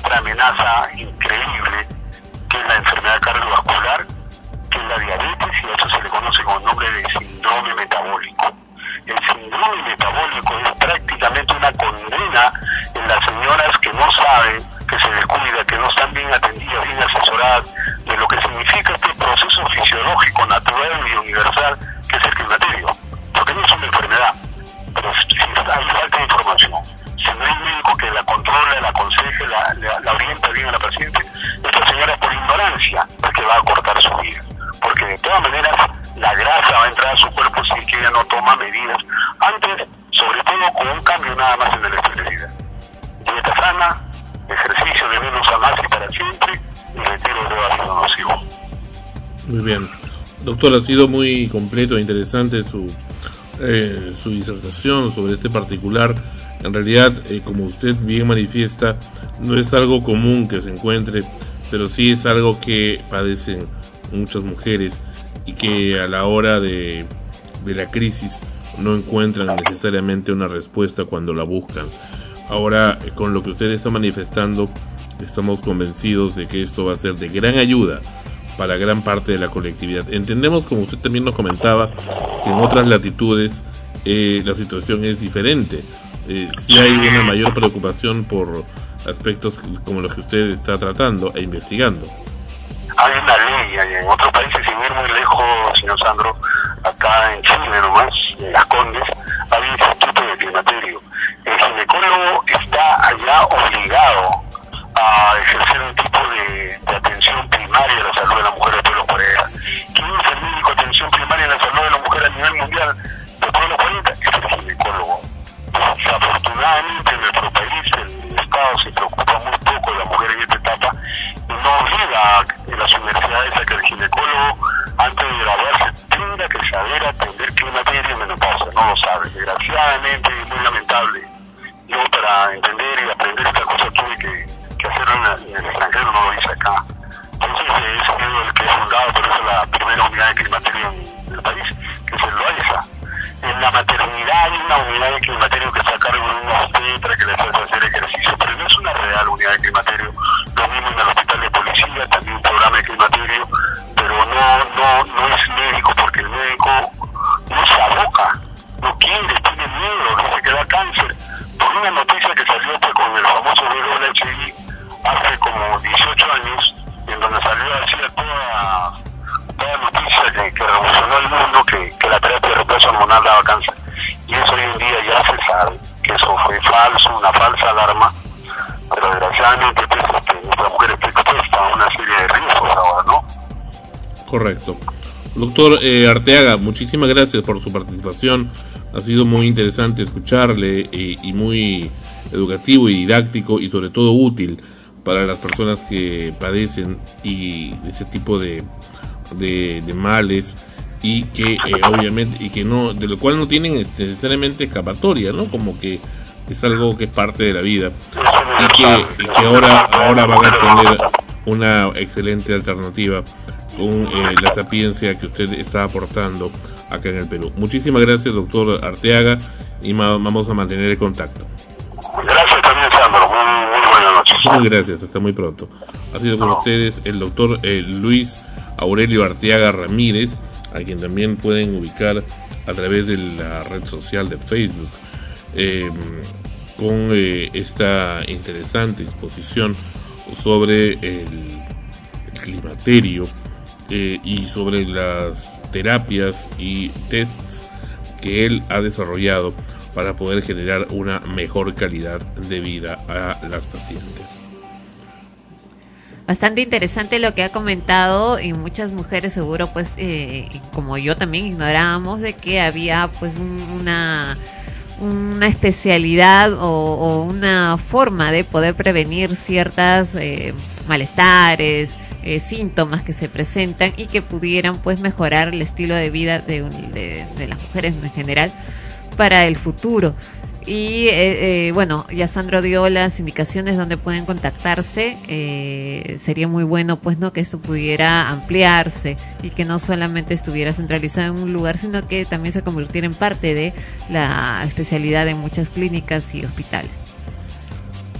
otra amenaza increíble, que es la enfermedad cardiovascular, que es la diabetes, y a eso se le conoce con el nombre de síndrome metabólico. El síndrome metabólico es prácticamente una condena en las señoras que no saben, que se descuidan, que no están bien atendidas, bien asesoradas de lo que significa este proceso fisiológico, natural y universal que es el climaterio. Porque no es una enfermedad, pero si hay falta de información, si no hay un médico que la controla, la aconseje, la, la, la orienta bien a la paciente, esta señora por ignorancia es que va a cortar su vida. Porque de todas maneras la grasa va a entrar a su cuerpo si es que ella no toma medidas antes, sobre todo con un cambio nada más en el estilo de vida. Dieta sana, ejercicio de menos a más y para siempre, y retiro de ácido nocivo. Muy bien. Doctor, ha sido muy completo e interesante su, eh, su disertación sobre este particular. En realidad, eh, como usted bien manifiesta, no es algo común que se encuentre, pero sí es algo que padecen muchas mujeres y que a la hora de, de la crisis no encuentran necesariamente una respuesta cuando la buscan. Ahora, con lo que usted está manifestando, estamos convencidos de que esto va a ser de gran ayuda para gran parte de la colectividad. Entendemos, como usted también nos comentaba, que en otras latitudes eh, la situación es diferente. Eh, sí hay una mayor preocupación por aspectos como los que usted está tratando e investigando. Hay una ley en otros países, sin ir muy lejos, señor Sandro, acá en Chile nomás, en Las Condes, hay un instituto de climaterio. El ginecólogo está allá obligado a ejercer un tipo de, de atención primaria de la salud de la mujer después de los cuarenta. ¿Quién es el médico de atención primaria de la salud de la mujer a nivel mundial después de los cuarenta? Es el ginecólogo. Desafortunadamente en nuestro país el Estado se preocupa muy poco de la mujer en esta etapa y no obliga en las universidades a que el ginecólogo antes de graduarse tenga que saber atender climaterio y menopausia. No lo sabe. Desgraciadamente es muy lamentable. Yo para entender y aprender esta cosa tuve que, que hacerlo en, en el extranjero, no lo hice acá. Entonces he sido el que he fundado por eso la primera unidad de climaterio en el país, que es el LOAISA. En la maternidad hay una unidad de climaterio que está a cargo de un obstetra que les hace hacer ejercicio, pero no es una real unidad de climaterio. Lo mismo en el hospital de policía, también un programa de climaterio, pero no, no, no es médico, porque el médico no se aboca, no quiere, tiene miedo, dice que da cáncer. Por una noticia que salió pues, con el famoso W H I hace como dieciocho años, en donde salió así toda, toda noticia que, que revolucionó el mundo, que, que la terapia de reemplazo hormonal daba cáncer. Y eso hoy en día ya se sabe, que eso fue falso, una falsa alarma, pero desgraciadamente pues, este, nuestra mujer está expuesta a una serie de riesgos ahora, ¿no? Correcto. Doctor eh, Arteaga, muchísimas gracias por su participación. Ha sido muy interesante escucharle eh, y muy educativo y didáctico y sobre todo útil para las personas que padecen y ese tipo de, de, de males y que eh, obviamente y que no de lo cual no tienen necesariamente escapatoria, ¿no? Como que es algo que es parte de la vida y que, y que ahora ahora van a tener una excelente alternativa con eh, la sapiencia que usted está aportando acá en el Perú. Muchísimas gracias, doctor Arteaga, y ma- vamos a mantener el contacto. Gracias también, Sandro. Muy, muy buenas noches. Muchas gracias, hasta muy pronto. Ha sido con ustedes el doctor eh, Luis Aurelio Arteaga Ramírez, a quien también pueden ubicar a través de la red social de Facebook, eh, con eh, esta interesante exposición sobre el, el climaterio eh, y sobre las terapias y tests que él ha desarrollado para poder generar una mejor calidad de vida a las pacientes. Bastante interesante lo que ha comentado, y muchas mujeres seguro pues eh, como yo también ignorábamos de que había pues un, una una especialidad o, o una forma de poder prevenir ciertas eh, malestares, eh, síntomas que se presentan y que pudieran pues mejorar el estilo de vida de, de, de las mujeres en general para el futuro. Y eh, eh, bueno, ya Sandro dio las indicaciones donde pueden contactarse. Eh, sería muy bueno pues no que eso pudiera ampliarse y que no solamente estuviera centralizado en un lugar, sino que también se convirtiera en parte de la especialidad de muchas clínicas y hospitales.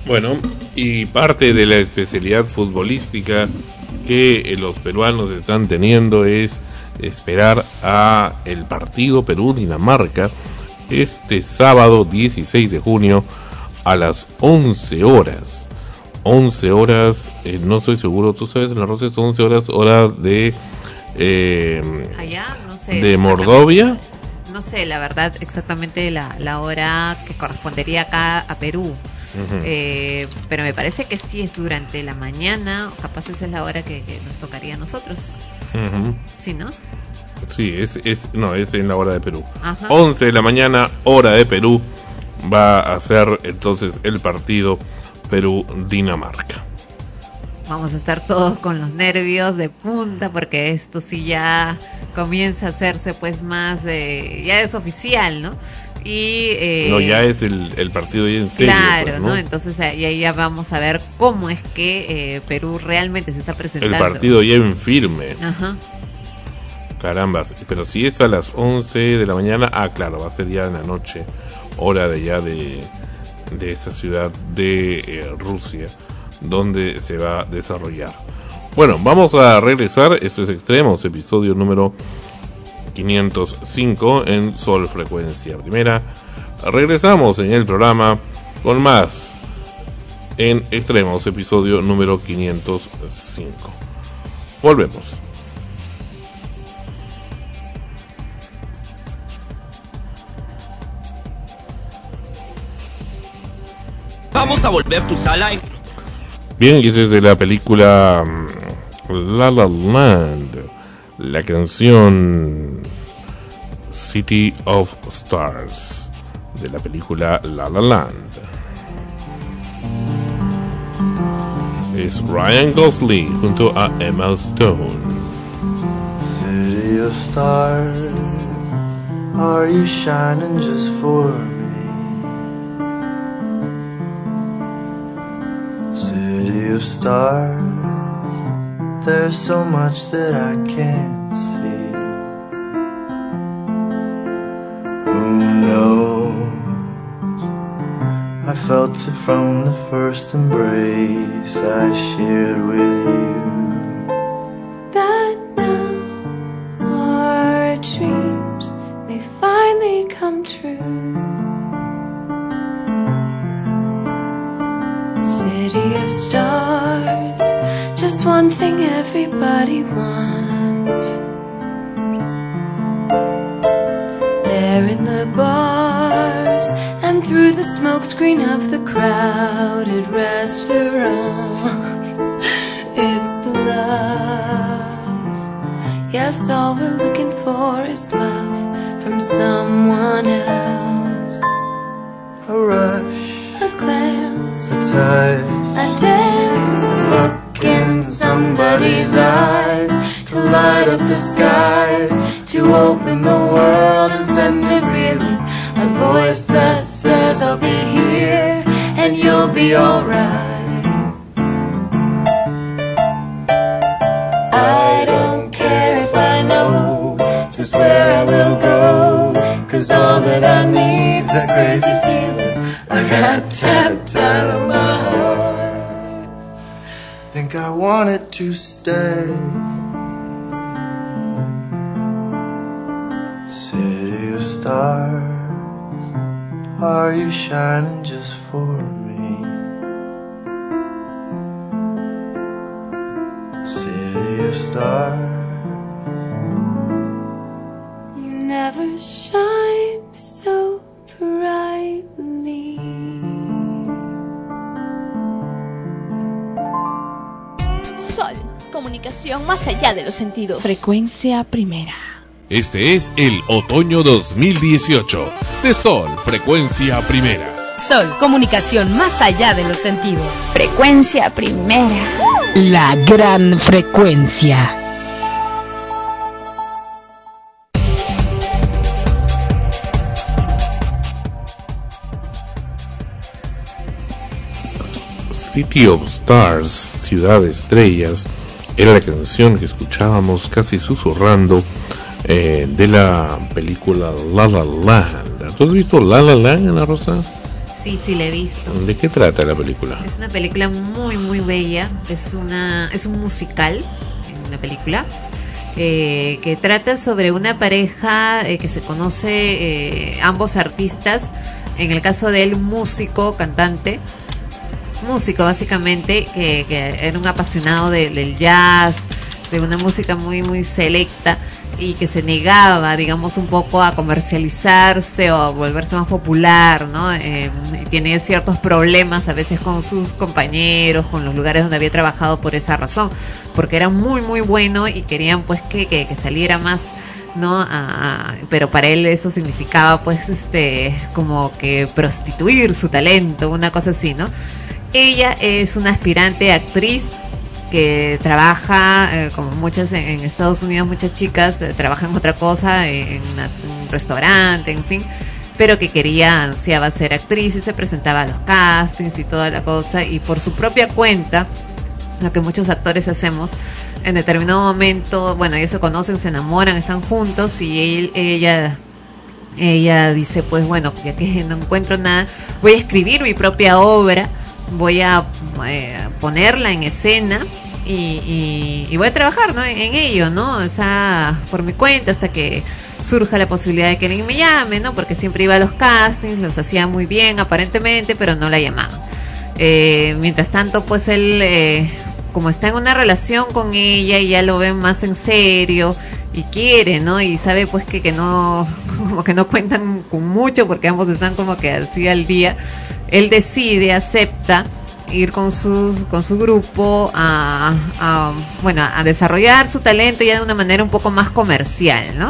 Bueno, y parte de la especialidad futbolística que los peruanos están teniendo es esperar a el partido Perú-Dinamarca este sábado dieciséis de junio a las once horas. once horas, eh, no estoy seguro, tú sabes, en la Rosa es once horas, hora de eh, allá, no sé, de Mordovia. No sé, la verdad, exactamente la, la hora que correspondería acá a Perú. Uh-huh. Eh, pero me parece que sí es durante la mañana, capaz esa es la hora que, que nos tocaría a nosotros. Uh-huh. ¿Sí, no? Sí, es, es, no, es en la hora de Perú. Ajá. once de la mañana, hora de Perú, va a ser entonces el partido Perú-Dinamarca. Vamos a estar todos con los nervios de punta porque esto sí ya comienza a hacerse pues más, eh, ya es oficial, ¿no? Y eh, no, ya es el, el partido ya en serio. Claro, pues, ¿no? ¿no? Entonces ahí ya vamos a ver cómo es que eh, Perú realmente se está presentando. El partido ya en firme. Ajá. Carambas, pero si es a las once de la mañana, ah, claro, va a ser ya en la noche, hora de ya de, de esa ciudad de eh, Rusia, donde se va a desarrollar. Bueno, vamos a regresar, esto es Extremos, episodio número quinientos cinco en Sol Frecuencia Primera. Regresamos en el programa con más en Extremos, episodio número quinientos cinco. Volvemos. Vamos a volver tu sala en... Bien, y desde la película La La Land, la canción City of Stars de la película La La Land. Es Ryan Gosling junto a Emma Stone. City of stars, are you shining just for me? City of stars, there's so much that I can't see. Who knows? I felt it from the first embrace I shared with you. That now our dreams may finally come true. City of stars, just one thing everybody wants. There in the bars and through the smokescreen of the crowded restaurants, it's love. Yes, all we're looking for is love from someone else. A rush, a glance, a touch, a dance, a look in somebody's eyes, to light up the skies, to open the world and send it reeling. A voice that says I'll be here and you'll be alright. I don't care if I know just where I will go, cause all that I need's this crazy feeling I got tapped out of my heart. Think I want it to stay. City of stars, are you shining just for me? City of stars, you never shine so brightly. Sol, comunicación más allá de los sentidos. Frecuencia Primera. Este es el otoño dos mil dieciocho de Sol Frecuencia Primera. Sol, comunicación más allá de los sentidos. Frecuencia Primera. La gran frecuencia. City of Stars, Ciudad de Estrellas, era la canción que escuchábamos casi susurrando eh, de la película La La Land. ¿Tú has visto La La Land, Ana Rosa? Sí, sí, la he visto. ¿De qué trata la película? Es una película muy, muy bella. Es una, es un musical, una película, eh, que trata sobre una pareja eh, que se conoce, eh, ambos artistas. En el caso de él, músico, cantante, músico básicamente, que, que era un apasionado de, del jazz, de una música muy, muy selecta, y que se negaba, digamos, un poco a comercializarse o a volverse más popular, ¿no? Eh, tiene ciertos problemas a veces con sus compañeros, con los lugares donde había trabajado por esa razón, porque era muy, muy bueno y querían pues que, que, que saliera más, ¿no? A, a, pero para él eso significaba pues este como que prostituir su talento, una cosa así, ¿no? Ella es una aspirante actriz que trabaja, eh, como muchas en, en Estados Unidos, muchas chicas eh, trabajan en otra cosa, en, una, en un restaurante, en fin, pero que quería, ansiaba ser actriz y se presentaba a los castings y toda la cosa, y por su propia cuenta, lo que muchos actores hacemos, en determinado momento, bueno, ellos se conocen, se enamoran, están juntos, y él, ella ella dice, pues bueno, ya que no encuentro nada, voy a escribir mi propia obra, voy a eh, ponerla en escena y, y, y voy a trabajar, ¿no? en, en ello, ¿no? O sea, por mi cuenta, hasta que surja la posibilidad de que alguien me llame, ¿no? Porque siempre iba a los castings, los hacía muy bien aparentemente, pero no la llamaban. Eh, mientras tanto, pues él, eh, como está en una relación con ella y ya lo ven más en serio y quiere, ¿no? Y sabe pues que, que no, como que no cuentan con mucho porque ambos están como que así al día. Él decide, acepta ir con sus con su grupo a, a bueno a desarrollar su talento ya de una manera un poco más comercial, ¿no?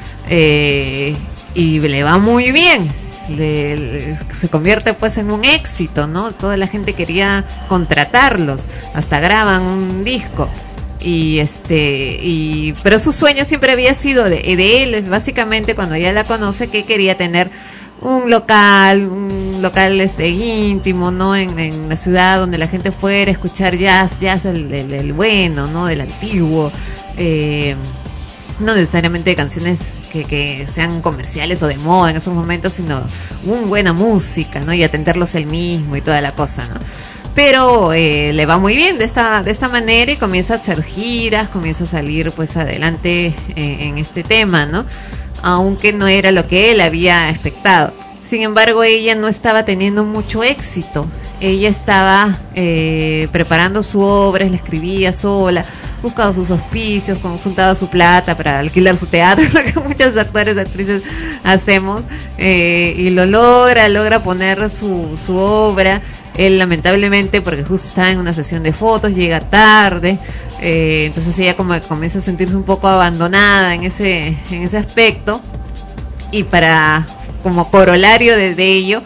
Eh, y le va muy bien, le, le, se convierte pues en un éxito, ¿no? Toda la gente quería contratarlos, hasta graban un disco. Y este y pero su sueño siempre había sido de, de él, básicamente, cuando ella la conoce, que quería tener un local, un local ese íntimo, ¿no? En, en la ciudad donde la gente fuera a escuchar jazz, jazz el, el, el bueno, ¿no? Del antiguo, eh, no necesariamente de canciones que, que sean comerciales o de moda en esos momentos, sino una buena música, ¿no? Y atenderlos él mismo y toda la cosa, ¿no? Pero eh, le va muy bien de esta de esta manera y comienza a hacer giras, comienza a salir pues adelante eh, en este tema, ¿no? Aunque no era lo que él había expectado. Sin embargo, ella no estaba teniendo mucho éxito. Ella estaba eh, preparando su obra, la escribía sola, buscaba sus auspicios, juntaba su plata para alquilar su teatro, lo que muchos actores y actrices hacemos, eh, y lo logra, logra poner su, su obra. Él lamentablemente, porque justo estaba en una sesión de fotos, llega tarde, eh, entonces ella como comienza a sentirse un poco abandonada en ese en ese aspecto, y para como corolario de, de ello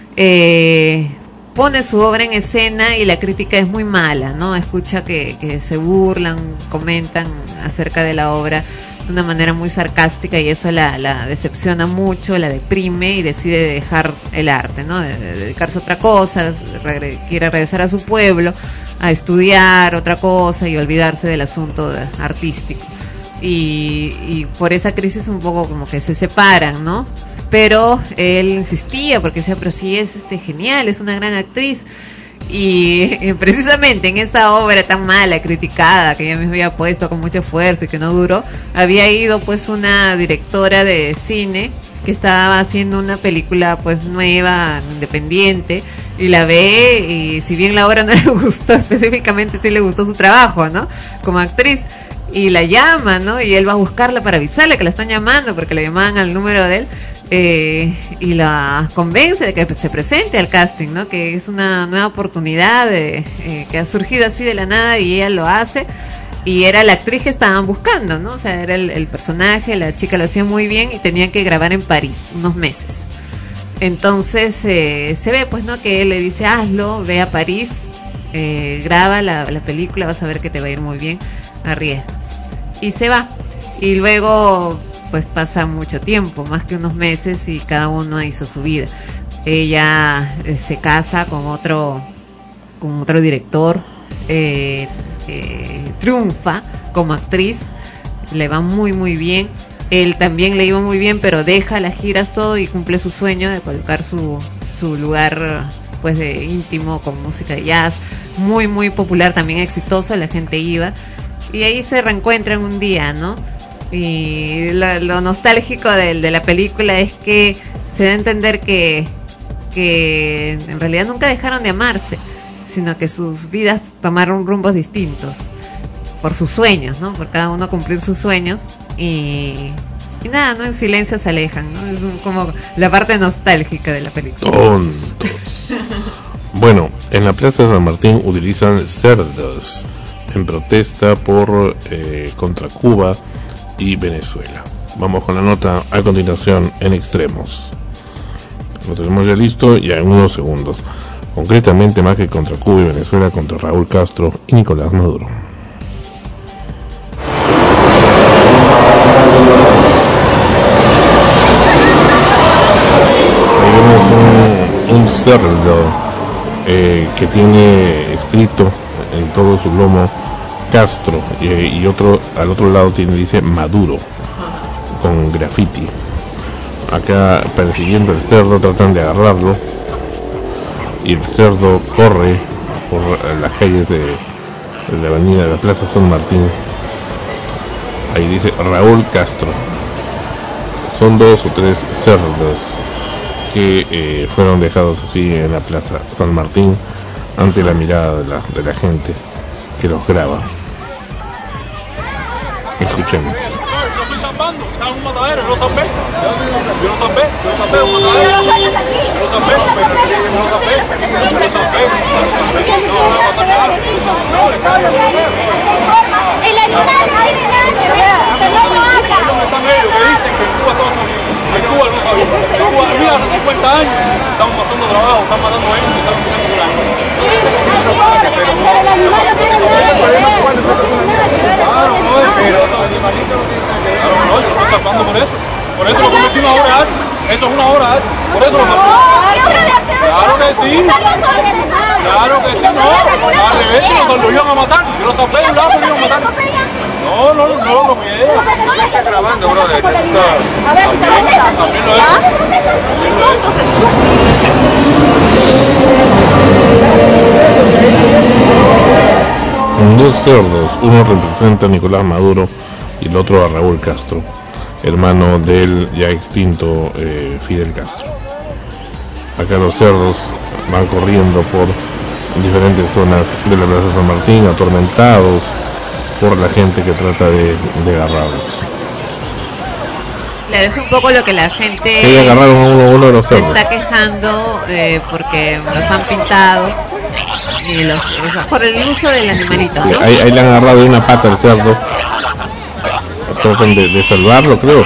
eh, pone su obra en escena y la crítica es muy mala, ¿no? Escucha que, que se burlan, comentan acerca de la obra de una manera muy sarcástica, y eso la, la decepciona mucho, la deprime y decide dejar el arte, ¿no? De, de dedicarse a otra cosa, regre, quiere regresar a su pueblo, a estudiar otra cosa y olvidarse del asunto de, artístico. Y, y por esa crisis un poco como que se separan, ¿no? Pero él insistía porque decía, pero sí es este genial, es una gran actriz. Y, y precisamente en esa obra tan mala, criticada, que ella me había puesto con mucho esfuerzo y que no duró, había ido pues una directora de cine que estaba haciendo una película pues nueva, independiente, y la ve, y si bien la obra no le gustó específicamente, sí le gustó su trabajo, ¿no? Como actriz, y la llama, ¿no? Y él va a buscarla para avisarle que la están llamando, porque le llamaban al número de él, eh, y la convence de que se presente al casting, ¿no? Que es una nueva oportunidad de, eh, que ha surgido así de la nada, y ella lo hace, y era la actriz que estaban buscando, ¿no? O sea, era el, el personaje, la chica lo hacía muy bien, y tenían que grabar en París unos meses. Entonces eh, se ve pues, ¿no? Que él le dice, hazlo, ve a París, eh, graba la, la película, vas a ver que te va a ir muy bien, arriesga. Y se va, y luego pues pasa mucho tiempo, más que unos meses, y cada uno hizo su vida. Ella eh, se casa con otro con otro director, eh, eh, triunfa como actriz, le va muy muy bien. Él también le iba muy bien, pero deja las giras todo y cumple su sueño de colocar su, su lugar pues de íntimo con música de jazz, muy muy popular, también exitoso, la gente iba y ahí se reencuentran un día, ¿no? Y lo, lo nostálgico de, de la película es que se da a entender que, que en realidad nunca dejaron de amarse, sino que sus vidas tomaron rumbos distintos por sus sueños, ¿no? Por cada uno cumplir sus sueños y, y nada, ¿no? En silencio se alejan, ¿no? Es un, como la parte nostálgica de la película. Tontos. Bueno, en la Plaza San Martín utilizan cerdos en protesta por eh, contra Cuba y Venezuela. Vamos con la nota a continuación en Extremos. Lo tenemos ya listo ya en unos segundos. Concretamente más que contra Cuba y Venezuela, contra Raúl Castro y Nicolás Maduro. Ahí vemos un, un cerdo eh, que tiene escrito en todo su lomo Castro y, y otro al otro lado tiene dice Maduro con graffiti. Acá persiguiendo el cerdo tratan de agarrarlo y el cerdo corre por las calles de, de la avenida de la Plaza San Martín. Ahí dice Raúl Castro. Son dos o tres cerdos que eh, fueron dejados así en la Plaza San Martín ante la mirada de la, de la gente que los graba. Escuchemos. Estaba en un matadero, yo lo zapé, yo lo zapé, yo lo zapé, un matadero, yo lo zapé, yo lo zapé, yo lo zapé, el animal no hay nada que ver, pero no lo habla. Están ellos que dicen que en Cuba todo está bien, en Cuba no está bien, en Cuba, mira, hace cincuenta años estamos matando trabajo, están matando gente, están matando culando. Pero el animal no tiene nada que ver, no tiene nada que ver. Claro, no es que los animalitos no tienen nada que ver. Claro, no, yo estoy salvando por eso. Por eso lo convertí en una obra de arte. Eso es una obra de arte. Por eso lo salvé. Claro que sí. Claro que sí, no. Al revés, si nos lo iban a matar. Yo lo salvé de un lado, lo iban a matar. No, no, no lo bloqueé. No está grabando, brother. A ver, también lo es. Dos cerdos, uno representa a Nicolás Maduro y el otro a Raúl Castro, hermano del ya extinto eh, Fidel Castro. Acá los cerdos van corriendo por diferentes zonas de la Plaza San Martín, atormentados por la gente que trata de, de agarrarlos. Claro, es un poco lo que la gente Ellos agarraron a uno, uno de los se cerdos. está quejando eh, porque los han pintado y los, o sea, por el uso del animalito, ¿no? Ahí, ahí le han agarrado de una pata al cerdo. Tratan de, de salvarlo, creo.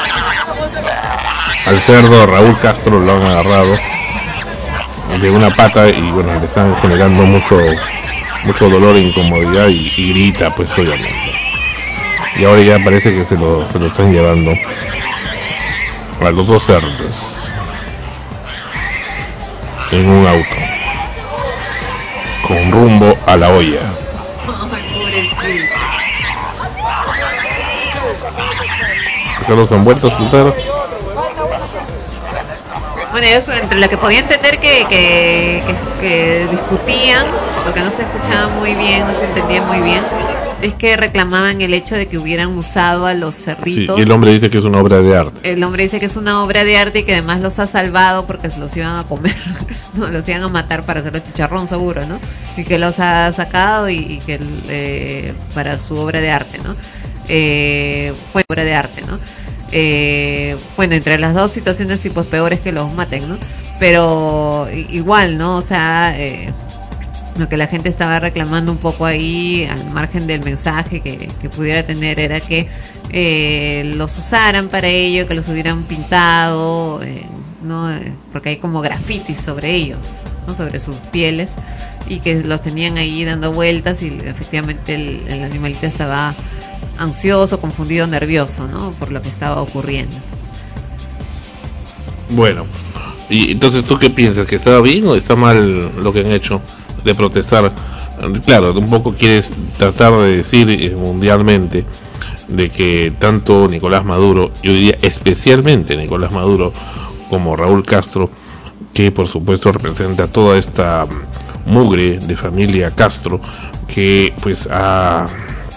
Al cerdo Raúl Castro lo han agarrado de una pata y bueno, le están generando mucho mucho dolor e incomodidad y, y grita, pues obviamente. Y ahora ya parece que se lo, se lo están llevando a los dos cerdos en un auto con rumbo a la olla. Acá los han vuelto a soltar. Bueno, yo entre lo que podía entender que, que, que, que discutían, porque no se escuchaba muy bien, no se entendía muy bien, es que reclamaban el hecho de que hubieran usado a los cerritos. Sí, y el hombre dice que es una obra de arte. El hombre dice que es una obra de arte y que además los ha salvado porque se los iban a comer, no, los iban a matar para hacerlo chicharrón seguro, ¿no? Y que los ha sacado y, y que eh, para su obra de arte, ¿no? Eh, fue obra de arte, ¿no? Eh, bueno, entre las dos situaciones sí, pues peor es que los maten, ¿no? Pero igual, ¿no? O sea, eh, lo que la gente estaba reclamando un poco ahí, al margen del mensaje que, que pudiera tener, era que eh, los usaran para ello, que los hubieran pintado, eh, ¿no? Porque hay como grafitis sobre ellos, ¿no? Sobre sus pieles, y que los tenían ahí dando vueltas y efectivamente el, el animalito estaba ansioso, confundido, nervioso, ¿no? Por lo que estaba ocurriendo. Bueno, y entonces, ¿tú qué piensas? ¿Que está bien o está mal lo que han hecho de protestar? Claro, un poco quieres tratar de decir eh, mundialmente de que tanto Nicolás Maduro, yo diría especialmente Nicolás Maduro, como Raúl Castro, que por supuesto representa toda esta mugre de familia Castro que pues ha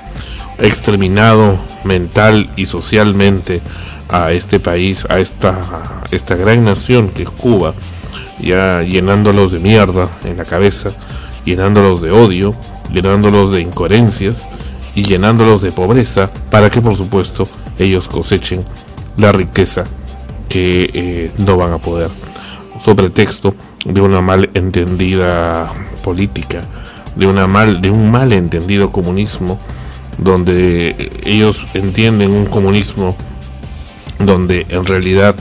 exterminado mental y socialmente a este país, a esta, esta gran nación que es Cuba, ya llenándolos de mierda en la cabeza, llenándolos de odio, llenándolos de incoherencias y llenándolos de pobreza para que por supuesto ellos cosechen la riqueza que eh, no van a poder, sobre texto de una mal entendida política, de una mal de un mal entendido comunismo, donde ellos entienden un comunismo donde en realidad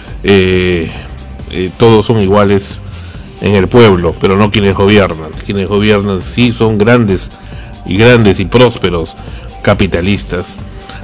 eh, eh, todos son iguales en el pueblo, pero no quienes gobiernan. Quienes gobiernan sí son grandes y grandes y prósperos capitalistas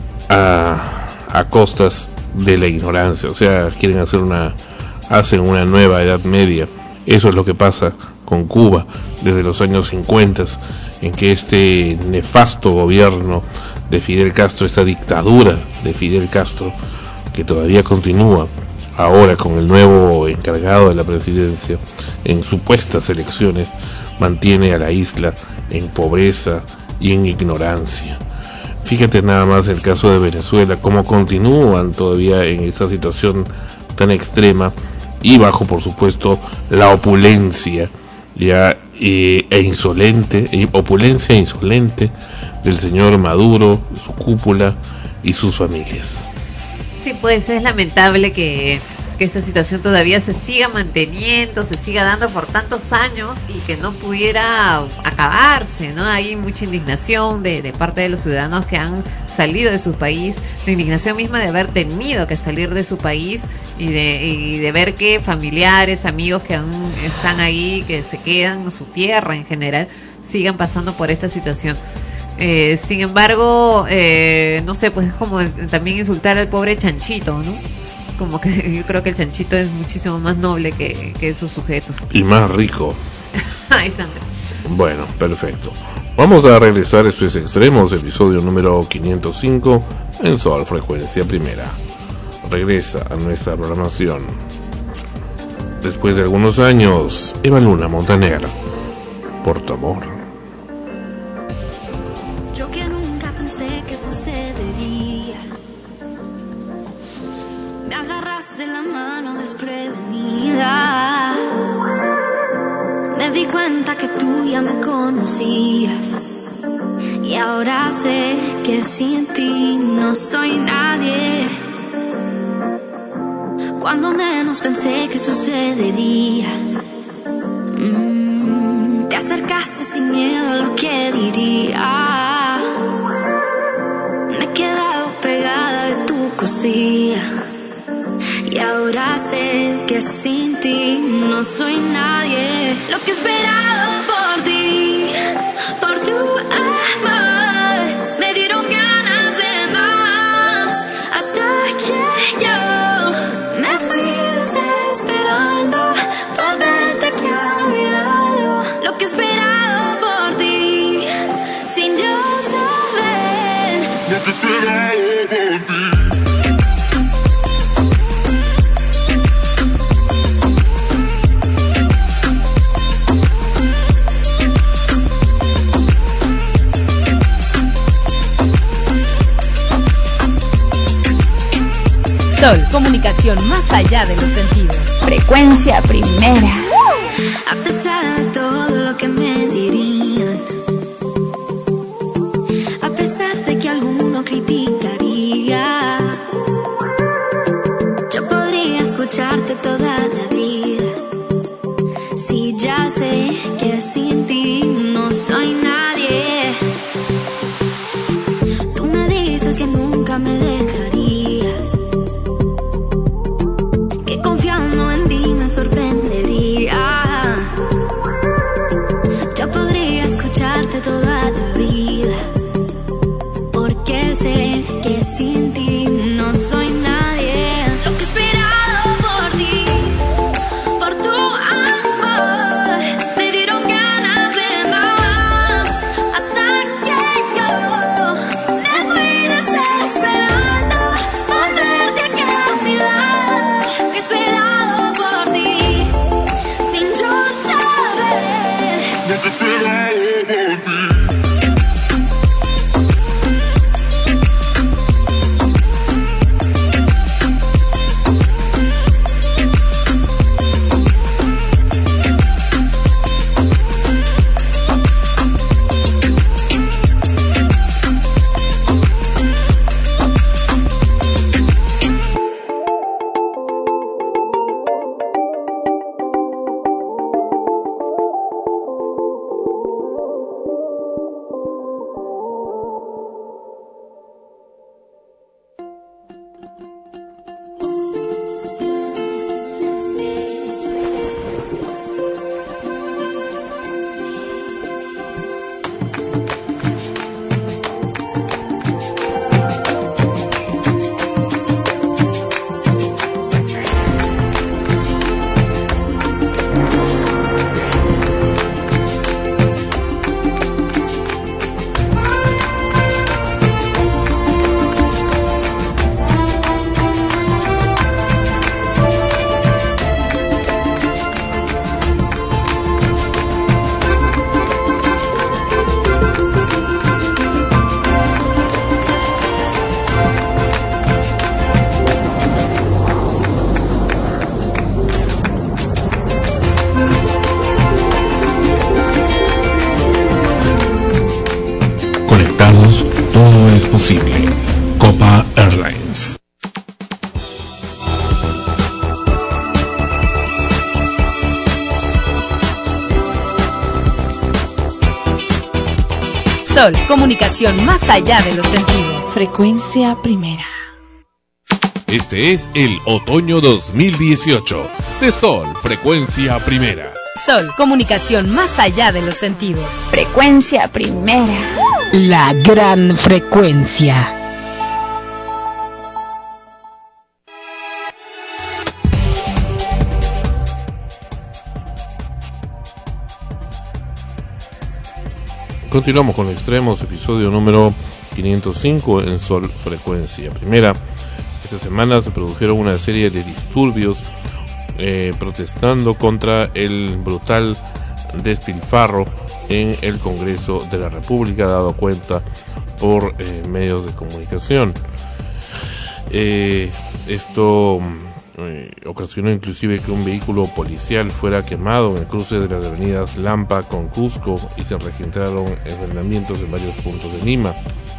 a, a costas de la ignorancia. O sea, quieren hacer una hacen una nueva Edad Media. Eso es lo que pasa con Cuba desde los años cincuenta, en que este nefasto gobierno de Fidel Castro, esta dictadura de Fidel Castro, que todavía continúa ahora con el nuevo encargado de la presidencia en supuestas elecciones, mantiene a la isla en pobreza y en ignorancia. Fíjate nada más el caso de Venezuela, cómo continúan todavía en esta situación tan extrema y bajo, por supuesto, la opulencia ya eh, e insolente, e opulencia e insolente del señor Maduro, su cúpula y sus familias. Sí, pues es lamentable que, que esta situación todavía se siga manteniendo, se siga dando por tantos años y que no pudiera acabarse, ¿no? Hay mucha indignación de, de parte de los ciudadanos que han salido de su país, la indignación misma de haber tenido que salir de su país y de, y de ver que familiares, amigos que aún están ahí, que se quedan en su tierra en general, sigan pasando por esta situación. Eh, sin embargo, eh, no sé, pues es como es, también insultar al pobre chanchito, ¿no? Como que yo creo que el chanchito es muchísimo más noble que, que esos sujetos. Y más rico. Ay, Sandra. Bueno, perfecto. Vamos a regresar a estos extremos, episodio número quinientos cinco en Sol Frecuencia Primera. Regresa a nuestra programación. Después de algunos años, Eva Luna Montaner, por tu amor. Sucedería. Me agarraste la mano desprevenida. Me di cuenta que tú ya me conocías. Y ahora sé que sin ti no soy nadie. Cuando menos pensé que sucedería, mm, te acercaste sin miedo a lo que diría. Me he quedado pegada de tu costilla. Y ahora sé que sin ti no soy nadie. Lo que he esperado por ti, por tu amor, me dieron ganas de más. Hasta que yo me fui desesperando por verte aquí a mi lado. Lo que he esperado por ti, sin yo saber. Lo que he esperado por ti. Sol, comunicación más allá de los sentidos. Frecuencia primera. A pesar de todo lo que me dirían, a pesar de que alguno criticaría, yo podría escucharte toda la vida. Si ya sé que sin ti no soy nadie. Tú me dices que nunca me dejarías, que confiando en ti me sorprendería. Todo es posible. Copa Airlines. Sol, comunicación más allá de los sentidos. Frecuencia primera. Este es el otoño dos mil dieciocho de Sol, frecuencia primera. Sol, comunicación más allá de los sentidos. Frecuencia primera. La gran frecuencia. Continuamos con Extremos, episodio número quinientos cinco en Sol, frecuencia primera. Esta semana se produjeron una serie de disturbios eh, protestando contra el brutal despilfarro en el Congreso de la República, dado cuenta por eh, medios de comunicación. Eh, esto eh, ocasionó inclusive que un vehículo policial fuera quemado en el cruce de las avenidas Lampa con Cusco y se registraron enfrentamientos en varios puntos de Lima.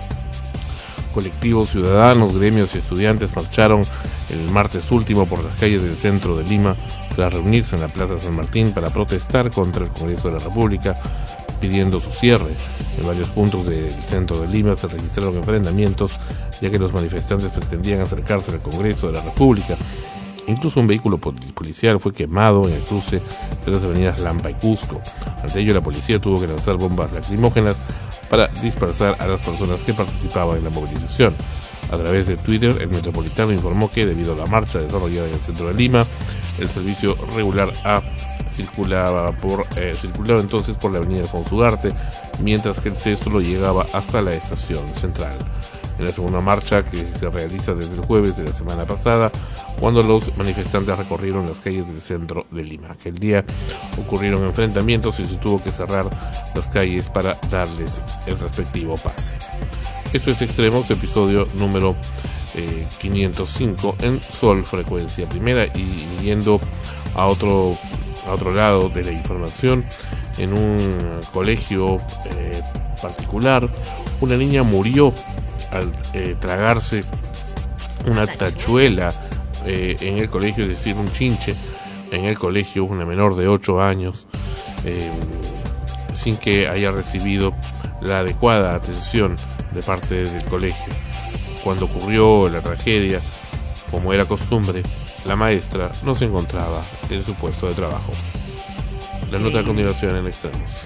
Colectivos ciudadanos, gremios y estudiantes marcharon el martes último por las calles del centro de Lima tras reunirse en la Plaza San Martín para protestar contra el Congreso de la República, pidiendo su cierre. En varios puntos del centro de Lima se registraron enfrentamientos, ya que los manifestantes pretendían acercarse al Congreso de la República. Incluso un vehículo policial fue quemado en el cruce de las avenidas Lampa y Cusco. Ante ello, la policía tuvo que lanzar bombas lacrimógenas para dispersar a las personas que participaban en la movilización. A través de Twitter, el Metropolitano informó que, debido a la marcha desarrollada en el centro de Lima, el servicio regular A circulaba por eh, circulaba entonces por la avenida Alfonso Ugarte, mientras que el C solo llegaba hasta la estación central. En la segunda marcha, que se realiza desde el jueves de la semana pasada, cuando los manifestantes recorrieron las calles del centro de Lima. Aquel día ocurrieron enfrentamientos y se tuvo que cerrar las calles para darles el respectivo pase. Esto es Extremos, episodio número eh, quinientos cinco en Sol, frecuencia primera. Y yendo a otro, a otro lado de la información, en un colegio eh, particular, una niña murió al eh, tragarse una tachuela eh, en el colegio, es decir, un chinche en el colegio, una menor de ocho años, eh, sin que haya recibido la adecuada atención de parte del colegio. Cuando ocurrió la tragedia, como era costumbre, la maestra no se encontraba en su puesto de trabajo. La nota a continuación en Extremos.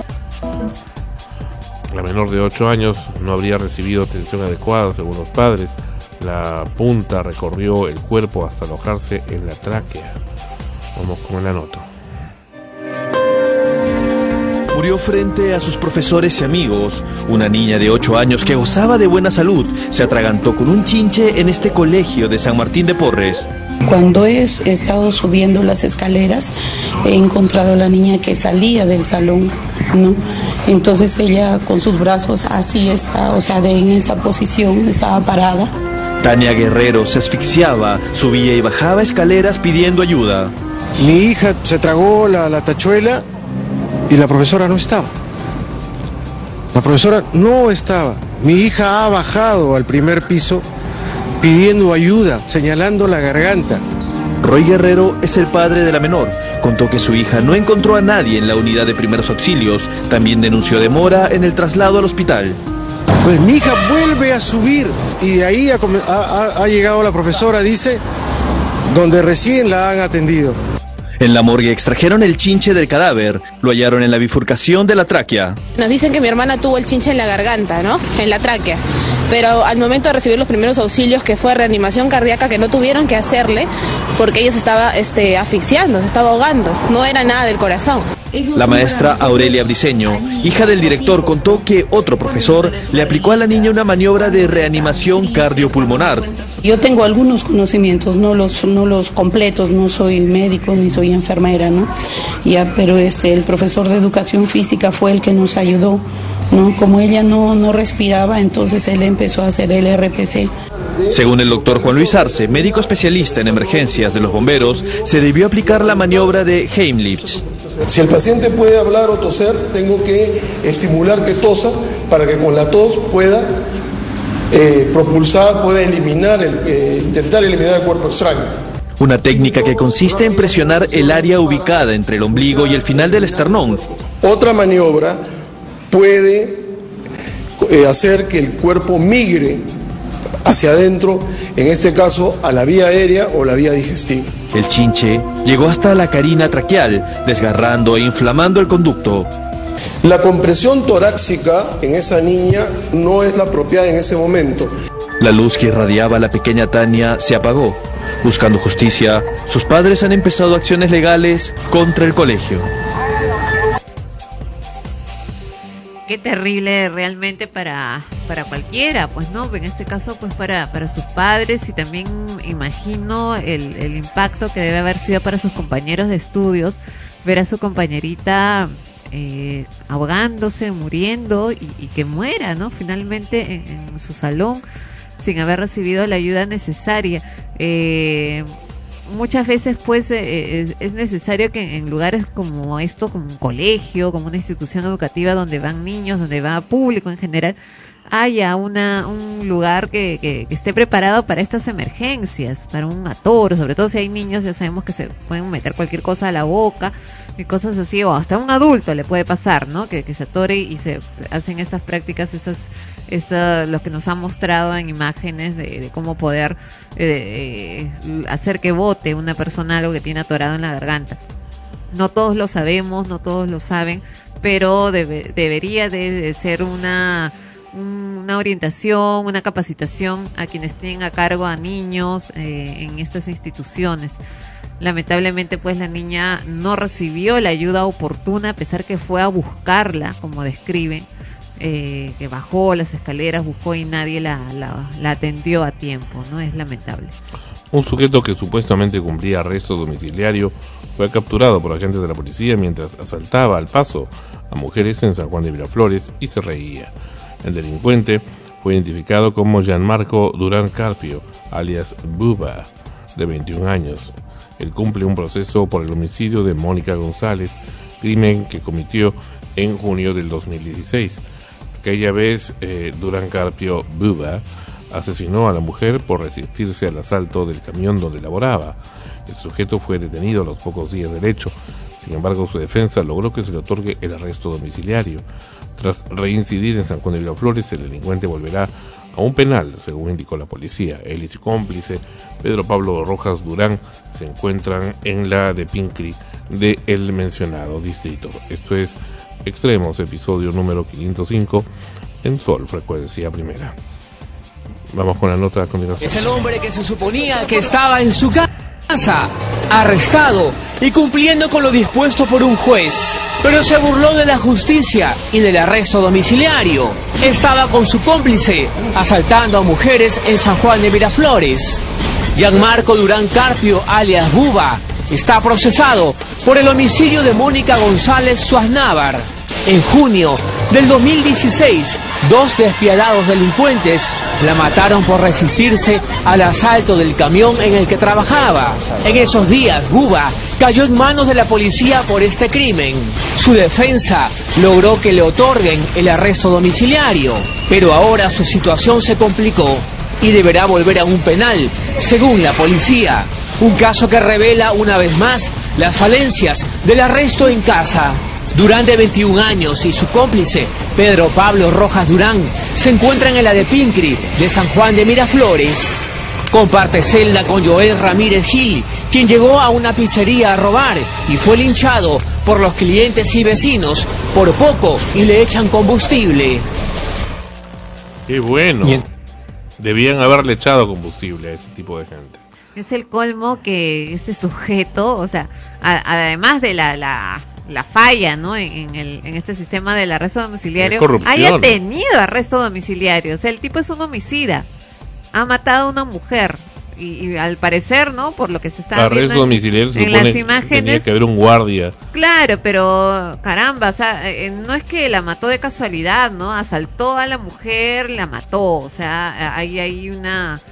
La menor de ocho años no habría recibido atención adecuada según los padres. La punta recorrió el cuerpo hasta alojarse en la tráquea. Vamos con la nota. Murió frente a sus profesores y amigos. Una niña de ocho años que gozaba de buena salud se atragantó con un chinche en este colegio de San Martín de Porres. Cuando he estado subiendo las escaleras, he encontrado a la niña que salía del salón, ¿no? Entonces ella con sus brazos así está, o sea, de, en esta posición, estaba parada. Tania Guerrero se asfixiaba, subía y bajaba escaleras pidiendo ayuda. Mi hija se tragó la, la tachuela y la profesora no estaba. La profesora no estaba. Mi hija ha bajado al primer piso pidiendo ayuda, señalando la garganta. Roy Guerrero es el padre de la menor. Contó que su hija no encontró a nadie en la unidad de primeros auxilios. También denunció demora en el traslado al hospital. Pues mi hija vuelve a subir y de ahí ha, ha, ha llegado la profesora, dice, donde recién la han atendido. En la morgue extrajeron el chinche del cadáver, lo hallaron en la bifurcación de la tráquea. Nos dicen que mi hermana tuvo el chinche en la garganta, ¿no? En la tráquea. Pero al momento de recibir los primeros auxilios, que fue reanimación cardíaca, que no tuvieron que hacerle porque ella se estaba este, asfixiando, se estaba ahogando, no era nada del corazón. La maestra Aurelia Briceño, hija del director, contó que otro profesor le aplicó a la niña una maniobra de reanimación cardiopulmonar. Yo tengo algunos conocimientos, no los, no los completos, no soy médico ni soy enfermera, ¿no? Ya, pero este, el profesor de educación física fue el que nos ayudó, ¿no? Como ella no, no respiraba, entonces él empezó a hacer el R P C. Según el doctor Juan Luis Arce, médico especialista en emergencias de los bomberos, se debió aplicar la maniobra de Heimlich. Si el paciente puede hablar o toser, tengo que estimular que tosa para que con la tos pueda eh, propulsar, pueda eliminar, el, eh, intentar eliminar el cuerpo extraño. Una técnica que consiste en presionar el área ubicada entre el ombligo y el final del esternón. Otra maniobra puede eh, hacer que el cuerpo migre hacia adentro, en este caso a la vía aérea o la vía digestiva. El chinche llegó hasta la carina traqueal, desgarrando e inflamando el conducto. La compresión torácica en esa niña no es la apropiada en ese momento. La luz que irradiaba a la pequeña Tania se apagó. Buscando justicia, sus padres han empezado acciones legales contra el colegio. Qué terrible realmente para, para cualquiera, pues no, en este caso pues para, para sus padres, y también imagino el, el impacto que debe haber sido para sus compañeros de estudios, ver a su compañerita eh, ahogándose, muriendo y, y que muera, ¿no? Finalmente en, en su salón sin haber recibido la ayuda necesaria. Eh, Muchas veces pues eh, es, es necesario que en lugares como esto, como un colegio, como una institución educativa donde van niños, donde va público en general, haya una un lugar que, que, que esté preparado para estas emergencias, para un atoro, sobre todo si hay niños, ya sabemos que se pueden meter cualquier cosa a la boca y cosas así, o hasta a un adulto le puede pasar, ¿no? Que, que se atore y se hacen estas prácticas, esas Esto, lo que nos han mostrado en imágenes de, de cómo poder eh, hacer que bote una persona algo que tiene atorado en la garganta. No todos lo sabemos, no todos lo saben, pero debe, debería de, de ser una, una orientación, una capacitación a quienes tienen a cargo a niños eh, en estas instituciones. Lamentablemente pues la niña no recibió la ayuda oportuna, a pesar que fue a buscarla, como describen. Eh, que bajó las escaleras, buscó y nadie la, la, la atendió a tiempo, ¿no? Es lamentable. Un sujeto que supuestamente cumplía arresto domiciliario fue capturado por agentes de la policía mientras asaltaba al paso a mujeres en San Juan de Miraflores y se reía. El delincuente fue identificado como Gianmarco Durán Carpio, alias Buba, de veintiún años. Él cumple un proceso por el homicidio de Mónica González, crimen que cometió en junio del dos mil dieciséis. Aquella vez, eh, Durán Carpio Buba asesinó a la mujer por resistirse al asalto del camión donde laboraba. El sujeto fue detenido a los pocos días del hecho. Sin embargo, su defensa logró que se le otorgue el arresto domiciliario. Tras reincidir en San Juan de Miraflores, el delincuente volverá a un penal, según indicó la policía. Él y su cómplice, Pedro Pablo Rojas Durán, se encuentran en la de Pincri de el mencionado distrito. Esto es Extremos, episodio número quinientos cinco en Sol, frecuencia primera. Vamos con la nota a continuación. Es el hombre que se suponía que estaba en su casa, arrestado y cumpliendo con lo dispuesto por un juez, pero se burló de la justicia y del arresto domiciliario. Estaba con su cómplice asaltando a mujeres en San Juan de Miraflores. Gianmarco Durán Carpio, alias Buba, está procesado por el homicidio de Mónica González Suaznávar. En junio del dos mil dieciséis, dos despiadados delincuentes la mataron por resistirse al asalto del camión en el que trabajaba. En esos días, Buba cayó en manos de la policía por este crimen. Su defensa logró que le otorguen el arresto domiciliario, pero ahora su situación se complicó y deberá volver a un penal, según la policía. Un caso que revela una vez más las falencias del arresto en casa. Durán, de veintiún años, y su cómplice, Pedro Pablo Rojas Durán, se encuentran en la de Pincri de San Juan de Miraflores. Comparte celda con Joel Ramírez Gil, quien llegó a una pizzería a robar y fue linchado por los clientes y vecinos por poco y le echan combustible. Qué bueno. Debían haberle echado combustible a ese tipo de gente. Es el colmo que este sujeto, o sea, a, además de la, la, la falla, ¿no? En, en, el, en este sistema del arresto domiciliario, haya tenido arresto domiciliario. O sea, el tipo es un homicida. Ha matado a una mujer. Y, y al parecer, ¿no? Por lo que se está arresto viendo domiciliario, en, en las imágenes, tenía que haber un guardia. Claro, pero caramba, o sea, eh, no es que la mató de casualidad, ¿no? Asaltó a la mujer, la mató. O sea, ahí hay una...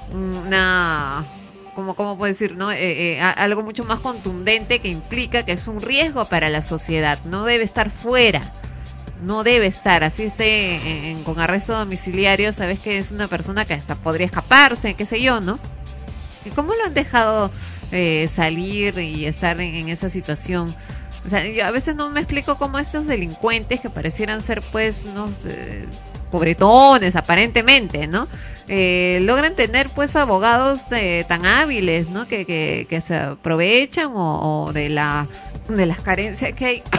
una ¿Cómo, cómo puedo decir, no? Eh, eh, algo mucho más contundente que implica que es un riesgo para la sociedad. No debe estar fuera. No debe estar. Así esté en, en, con arresto domiciliario, sabes que es una persona que hasta podría escaparse, qué sé yo, ¿no? ¿Y cómo lo han dejado eh, salir y estar en, en esa situación? O sea, yo a veces no me explico cómo estos delincuentes que parecieran ser, pues, unos eh, pobretones, aparentemente, ¿no? Eh, logran tener pues abogados de, tan hábiles, ¿no? Que, que, que se aprovechan o, o de la de las carencias que hay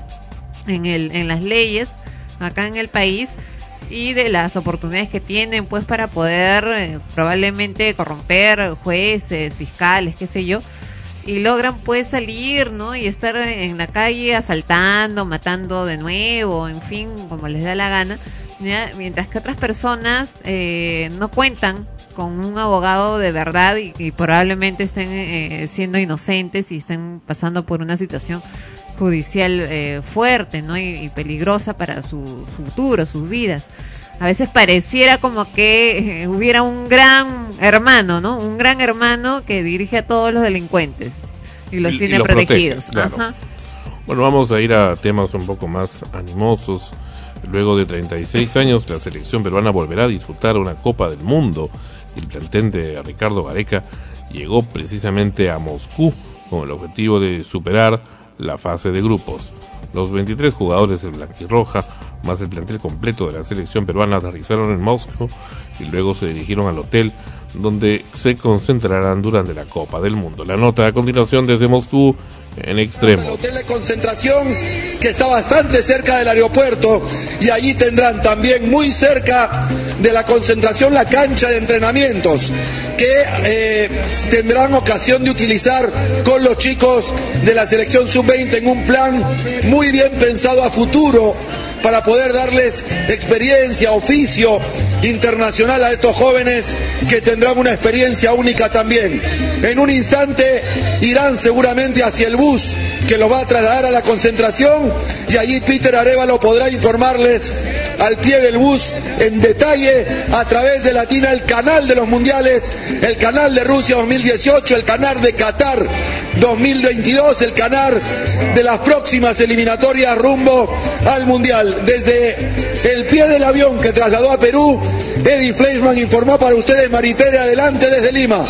en el en las leyes acá en el país y de las oportunidades que tienen pues para poder eh, probablemente corromper jueces, fiscales, qué sé yo, y logran pues salir, ¿no? Y estar en la calle asaltando, matando de nuevo, en fin, como les da la gana. ¿Ya? Mientras que otras personas eh, no cuentan con un abogado de verdad y, y probablemente estén eh, siendo inocentes y estén pasando por una situación judicial eh, fuerte, ¿no? y, y peligrosa para su futuro, sus vidas. A veces pareciera como que eh, hubiera un gran hermano, ¿no? Un gran hermano que dirige a todos los delincuentes y los y, tiene y los protegidos. Protege, claro. Ajá. Bueno, vamos a ir a temas un poco más animosos. Luego de treinta y seis años, la selección peruana volverá a disputar una Copa del Mundo. El plantel de Ricardo Gareca llegó precisamente a Moscú con el objetivo de superar la fase de grupos. Los veintitrés jugadores de blanquirroja, más el plantel completo de la selección peruana, aterrizaron en Moscú y luego se dirigieron al hotel donde se concentrarán durante la Copa del Mundo. La nota a continuación desde Moscú en Extremos. El hotel de concentración que está bastante cerca del aeropuerto y allí tendrán también muy cerca de la concentración la cancha de entrenamientos que eh, tendrán ocasión de utilizar con los chicos de la selección sub veinte en un plan muy bien pensado a futuro para poder darles experiencia, oficio internacional a estos jóvenes que tendrán una experiencia única también. En un instante irán seguramente hacia el bus que los va a trasladar a la concentración y allí Peter Arévalo podrá informarles al pie del bus en detalle a través de Latina el canal de los mundiales, el canal de Rusia dos mil dieciocho, el canal de Qatar dos mil veintidós, el canal de las próximas eliminatorias rumbo al mundial. Desde el pie del avión que trasladó a Perú, Eddie Fleischmann informó para ustedes. Maritere, adelante desde Lima.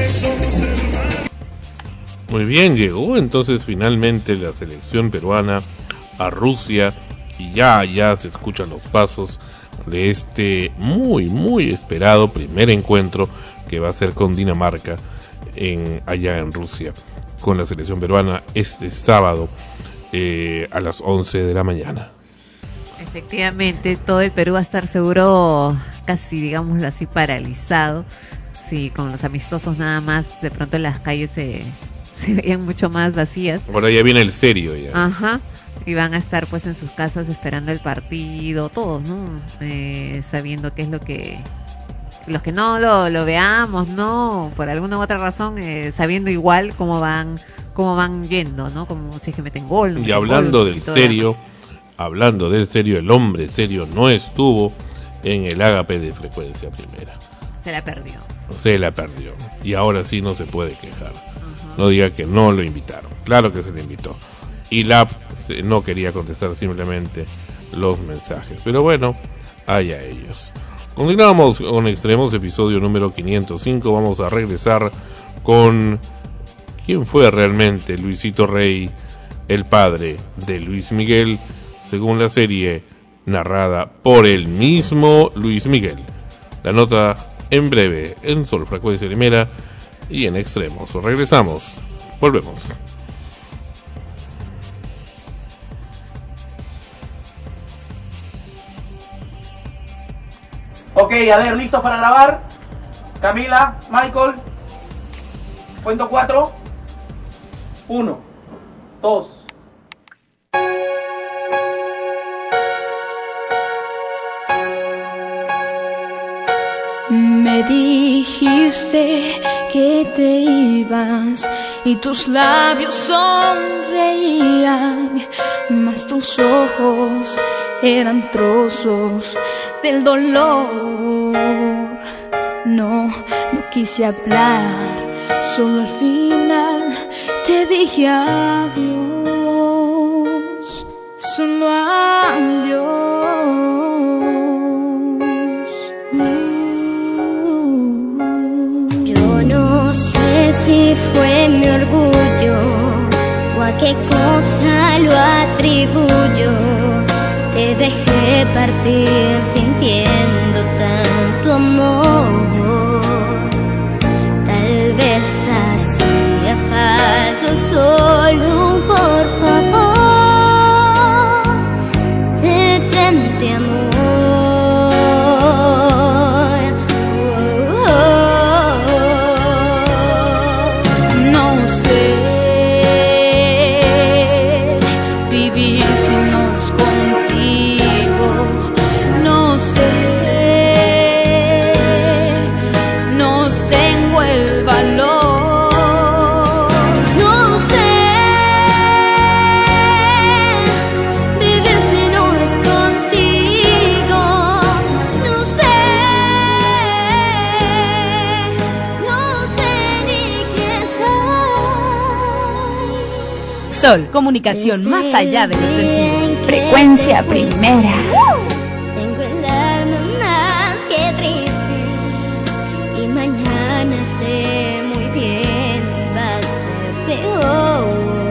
Muy bien, llegó entonces finalmente la selección peruana a Rusia y ya, ya se escuchan los pasos de este muy, muy esperado primer encuentro que va a ser con Dinamarca en, allá en Rusia, con la selección peruana este sábado eh, a las once de la mañana. Efectivamente, todo el Perú va a estar seguro, casi digámoslo así, paralizado. Sí, con los amistosos nada más, de pronto las calles se, se veían mucho más vacías. Ahora ya viene el serio ya. Ajá, y van a estar pues en sus casas esperando el partido, todos, ¿no? Eh, sabiendo qué es lo que los que no lo, lo veamos, no, por alguna u otra razón, eh, sabiendo igual cómo van, cómo van yendo, ¿no? Como si es que meten gol. No y meten hablando gol, del y todo serio, demás. hablando del serio, el hombre serio no estuvo en el ágape de Frecuencia Primera. Se la perdió. Se la perdió. Y ahora sí no se puede quejar. No diga que no lo invitaron. Claro que se le invitó. Y Lap no quería contestar simplemente los mensajes. Pero bueno, allá ellos. Continuamos con Extremos, episodio número quinientos cinco. Vamos a regresar con quién fue realmente Luisito Rey, el padre de Luis Miguel, según la serie narrada por el mismo Luis Miguel. La nota en breve en Sol Frecuencia Primera y en Extremos. Regresamos, volvemos. Ok, a ver, ¿listos para grabar? Camila, Michael. Cuento cuatro. Uno, dos. Me dijiste que te ibas y tus labios sonreían, mas tus ojos eran trozos del dolor. No, no quise hablar, solo al final te dije adiós, solo adiós. No sé si fue mi orgullo o a qué cosa lo atribuyo. Te dejé partir sintiendo tanto amor. Tal vez hacía falta solo un por favor. Detente, amor. Sol, comunicación más allá de los sentidos. Frecuencia Primera. Tengo el alma más que triste y mañana sé muy bien va a ser peor.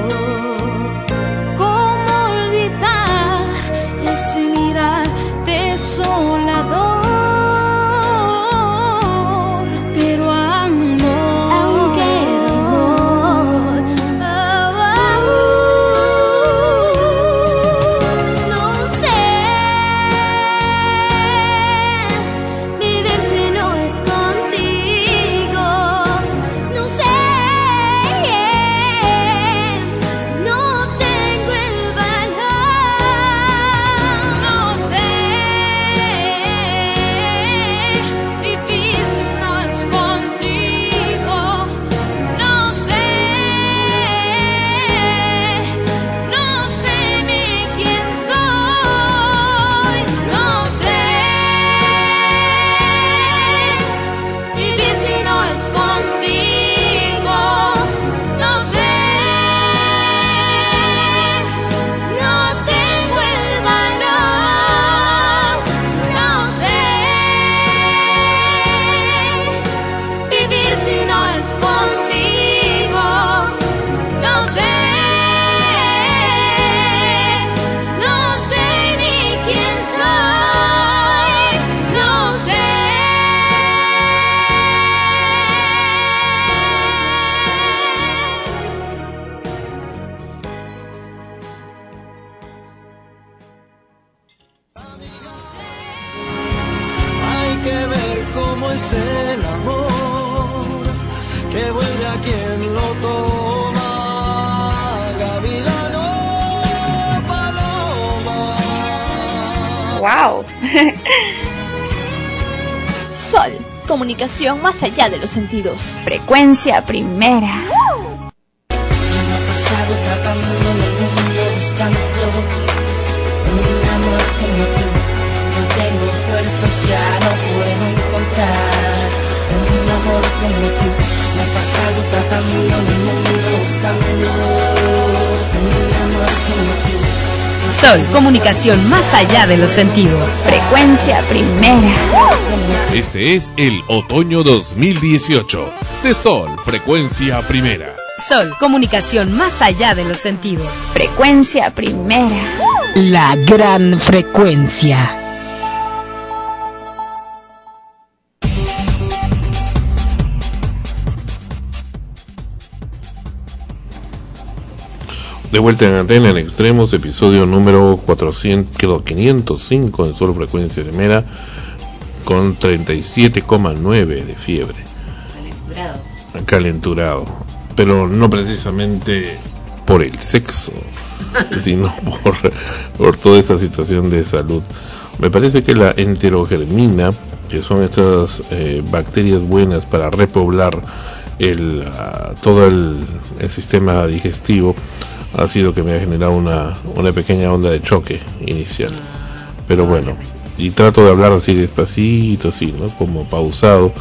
¿Cómo olvidar ese mirar desolador? Pero amor, aunque amor, no sé vivir si no es contigo. No sé, no tengo el valor. no sé vivir si no es contigo. No sé, no sé ni quién soy. No sé vivir si no es contigo. No sé, no tengo el valor. No sé vivir si no es contigo. No sé, no sé ni quién soy. No sé. Hay que ver cómo es el amor, que vuelve a quien lo toma. Gavilano, paloma. Wow. Sol, comunicación más allá de los sentidos. Frecuencia primera. Ya no puedo encontrar un amor como tú. Me he pasado tratando en el mundo buscando un amor como tú. Sol, comunicación más allá de los sentidos. Frecuencia primera. Este es el otoño dos mil dieciocho de Sol, frecuencia primera. Sol, comunicación más allá de los sentidos. Frecuencia primera. La gran frecuencia. De vuelta en Antena en Extremos, episodio número cuatrocientos, quedó quinientos cinco en Sol Frecuencia Primera, con treinta y siete coma nueve de fiebre. Calenturado. Calenturado. Pero no precisamente por el sexo, sino por, por toda esta situación de salud. Me parece que la enterogermina, que son estas eh, bacterias buenas para repoblar el, uh, todo el, el sistema digestivo, ha sido que me ha generado una, una pequeña onda de choque inicial. Pero bueno, y trato de hablar así despacito, así, ¿no? Como pausado,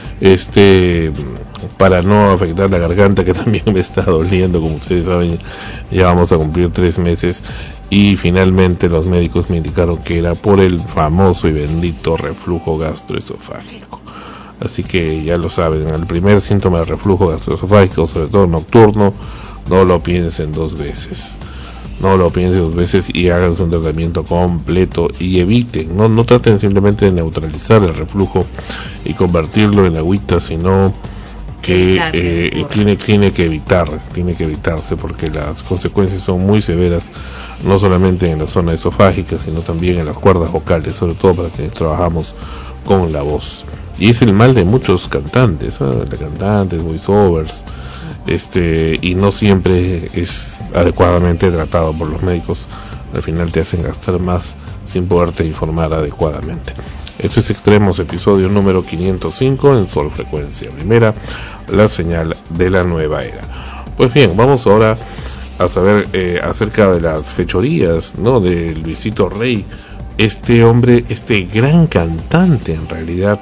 este, para no afectar la garganta, que también me está doliendo. Como ustedes saben, ya vamos a cumplir tres meses y finalmente los médicos me indicaron que era por el famoso y bendito reflujo gastroesofágico. Así que ya lo saben, el primer síntoma de reflujo gastroesofágico, sobre todo nocturno, no lo piensen dos veces, no lo piensen dos veces y háganse un tratamiento completo y eviten, no, no traten simplemente de neutralizar el reflujo y convertirlo en agüita, sino que eh, tiene, tiene que evitar, tiene que evitarse, porque las consecuencias son muy severas, no solamente en la zona esofágica, sino también en las cuerdas vocales, sobre todo para quienes trabajamos con la voz. Y es el mal de muchos cantantes, ¿eh? de cantantes, voiceovers, este, y no siempre es adecuadamente tratado por los médicos. Al final te hacen gastar más sin poderte informar adecuadamente. Esto es Extremos, episodio número quinientos cinco en Sol Frecuencia Primera, la señal de la nueva era. Pues bien, vamos ahora a saber eh, acerca de las fechorías, ¿no?, de Luisito Rey, este hombre, este gran cantante en realidad,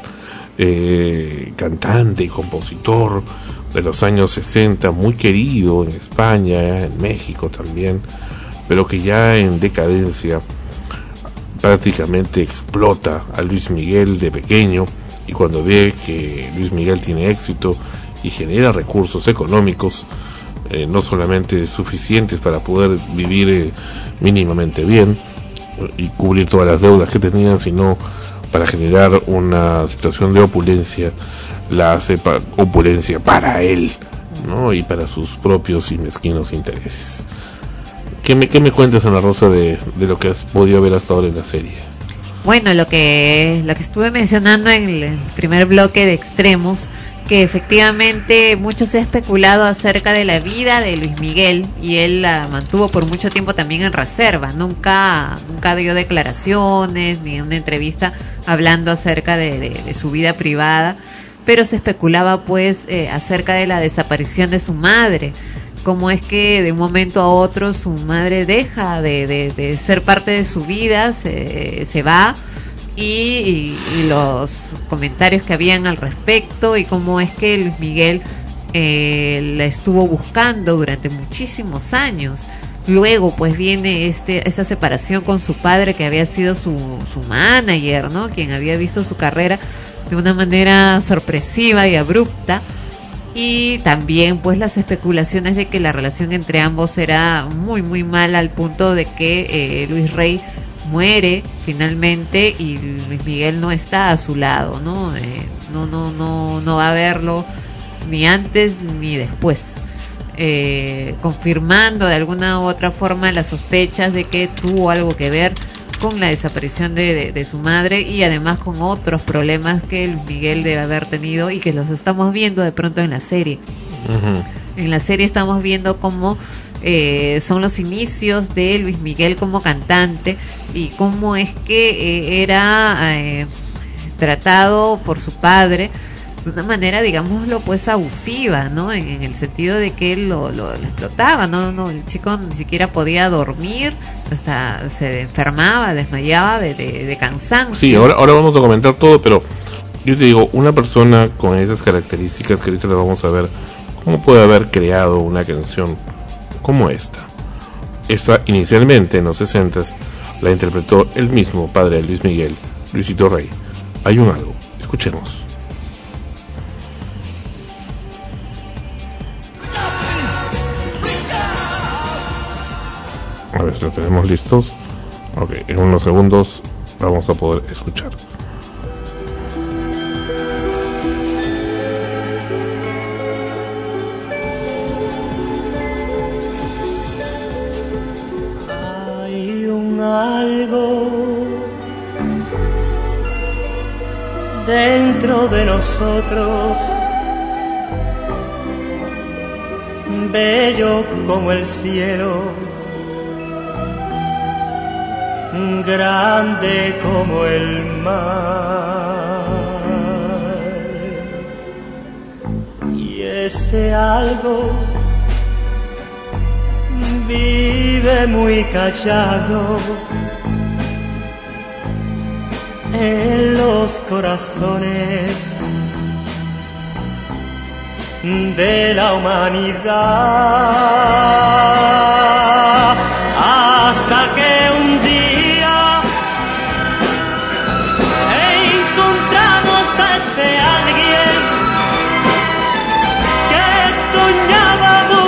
eh, cantante y compositor de los años sesenta, muy querido en España, en México también, pero que ya en decadencia prácticamente explota a Luis Miguel de pequeño, y cuando ve que Luis Miguel tiene éxito y genera recursos económicos, eh, no solamente suficientes para poder vivir eh, mínimamente bien y cubrir todas las deudas que tenían, sino para generar una situación de opulencia, la hace pa- opulencia para él, ¿no?, y para sus propios y mezquinos intereses. ¿Qué me, qué me cuentas, Ana Rosa, de, de lo que has podido ver hasta ahora en la serie? Bueno, lo que, lo que estuve mencionando en el primer bloque de Extremos, que efectivamente mucho se ha especulado acerca de la vida de Luis Miguel, y él la mantuvo por mucho tiempo también en reserva. Nunca, nunca dio declaraciones ni una entrevista hablando acerca de, de, de su vida privada, pero se especulaba pues eh, acerca de la desaparición de su madre. Cómo es que de un momento a otro su madre deja de, de, de ser parte de su vida, se, se va, y, y, y los comentarios que habían al respecto, y cómo es que Luis Miguel eh, la estuvo buscando durante muchísimos años. Luego pues viene este esta separación con su padre, que había sido su, su manager, ¿no?, quien había visto su carrera de una manera sorpresiva y abrupta. Y también pues las especulaciones de que la relación entre ambos era muy muy mala, al punto de que eh, Luis Rey muere finalmente y Luis Miguel no está a su lado, ¿no? Eh, no, no, no, no va a verlo ni antes ni después, eh, confirmando de alguna u otra forma las sospechas de que tuvo algo que ver con la desaparición de, de, de su madre, y además con otros problemas que Luis Miguel debe haber tenido y que los estamos viendo de pronto en la serie. Uh-huh. En la serie estamos viendo cómo eh, son los inicios de Luis Miguel como cantante, y cómo es que eh, era eh, tratado por su padre de una manera, digámoslo, pues abusiva, ¿no? En, en el sentido de que él lo, lo, lo explotaba, ¿no? No, el chico ni siquiera podía dormir, hasta se enfermaba, desmayaba de, de, de cansancio. Sí, ahora, ahora vamos a comentar todo, pero yo te digo, una persona con esas características que ahorita las vamos a ver, ¿cómo puede haber creado una canción como esta? Esta inicialmente en los sesentas la interpretó el mismo padre de Luis Miguel, Luisito Rey. Hay un algo, escuchemos. A ver, lo tenemos listos. Ok, en unos segundos vamos a poder escuchar. Hay un algo dentro de nosotros, bello como el cielo, grande como el mar, y ese algo vive muy callado en los corazones de la humanidad, hasta que un día encontramos a ese alguien que soñábamos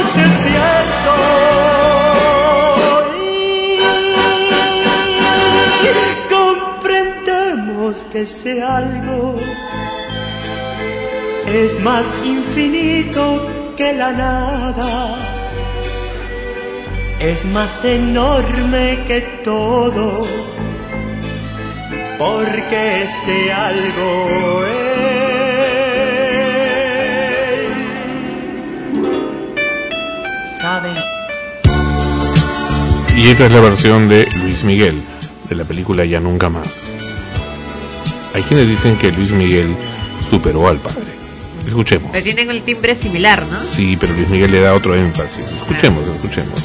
despiertos, y comprendemos que ese algo es más infinito que la nada, es más enorme que todo, porque ese algo es. ¿Saben? Y esta es la versión de Luis Miguel, de la película Ya Nunca Más. Hay quienes dicen que Luis Miguel superó al padre. Escuchemos. Pero tienen el timbre similar, ¿no? Sí, pero Luis Miguel le da otro énfasis. Escuchemos, escuchemos.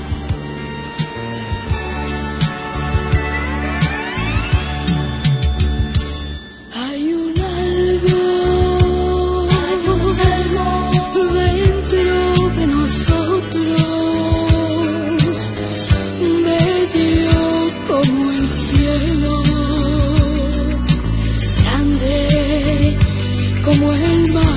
Hay un algo, hay un algo dentro de nosotros, bello como el cielo, grande como el mar.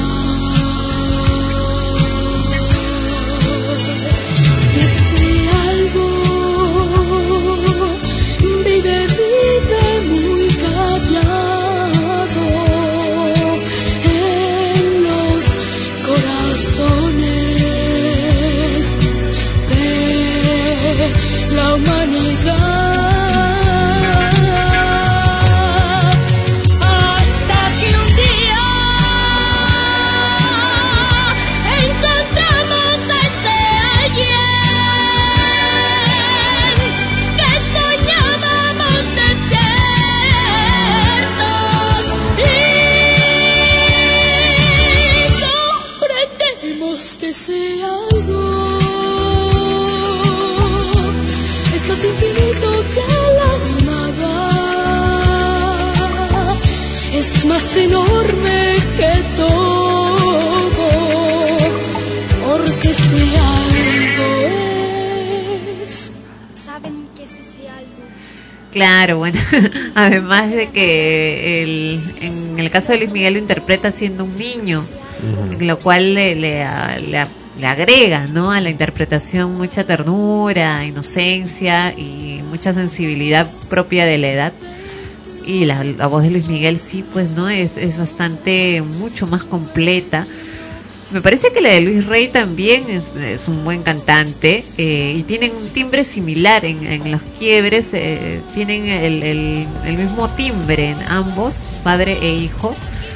Más enorme que todo, porque si algo es, saben que si si algo. Claro, bueno, además de que el, en el caso de Luis Miguel lo interpreta siendo un niño, uh-huh. Lo cual le, le, le, le agrega, ¿no?, a la interpretación mucha ternura, inocencia y mucha sensibilidad propia de la edad. Y la, la voz de Luis Miguel sí, pues no es, es bastante, mucho más completa. Me parece que la de Luis Rey también es, es un buen cantante, eh, y tienen un timbre similar en, en los quiebres, eh, tienen el, el, el mismo timbre en ambos, padre e hijo,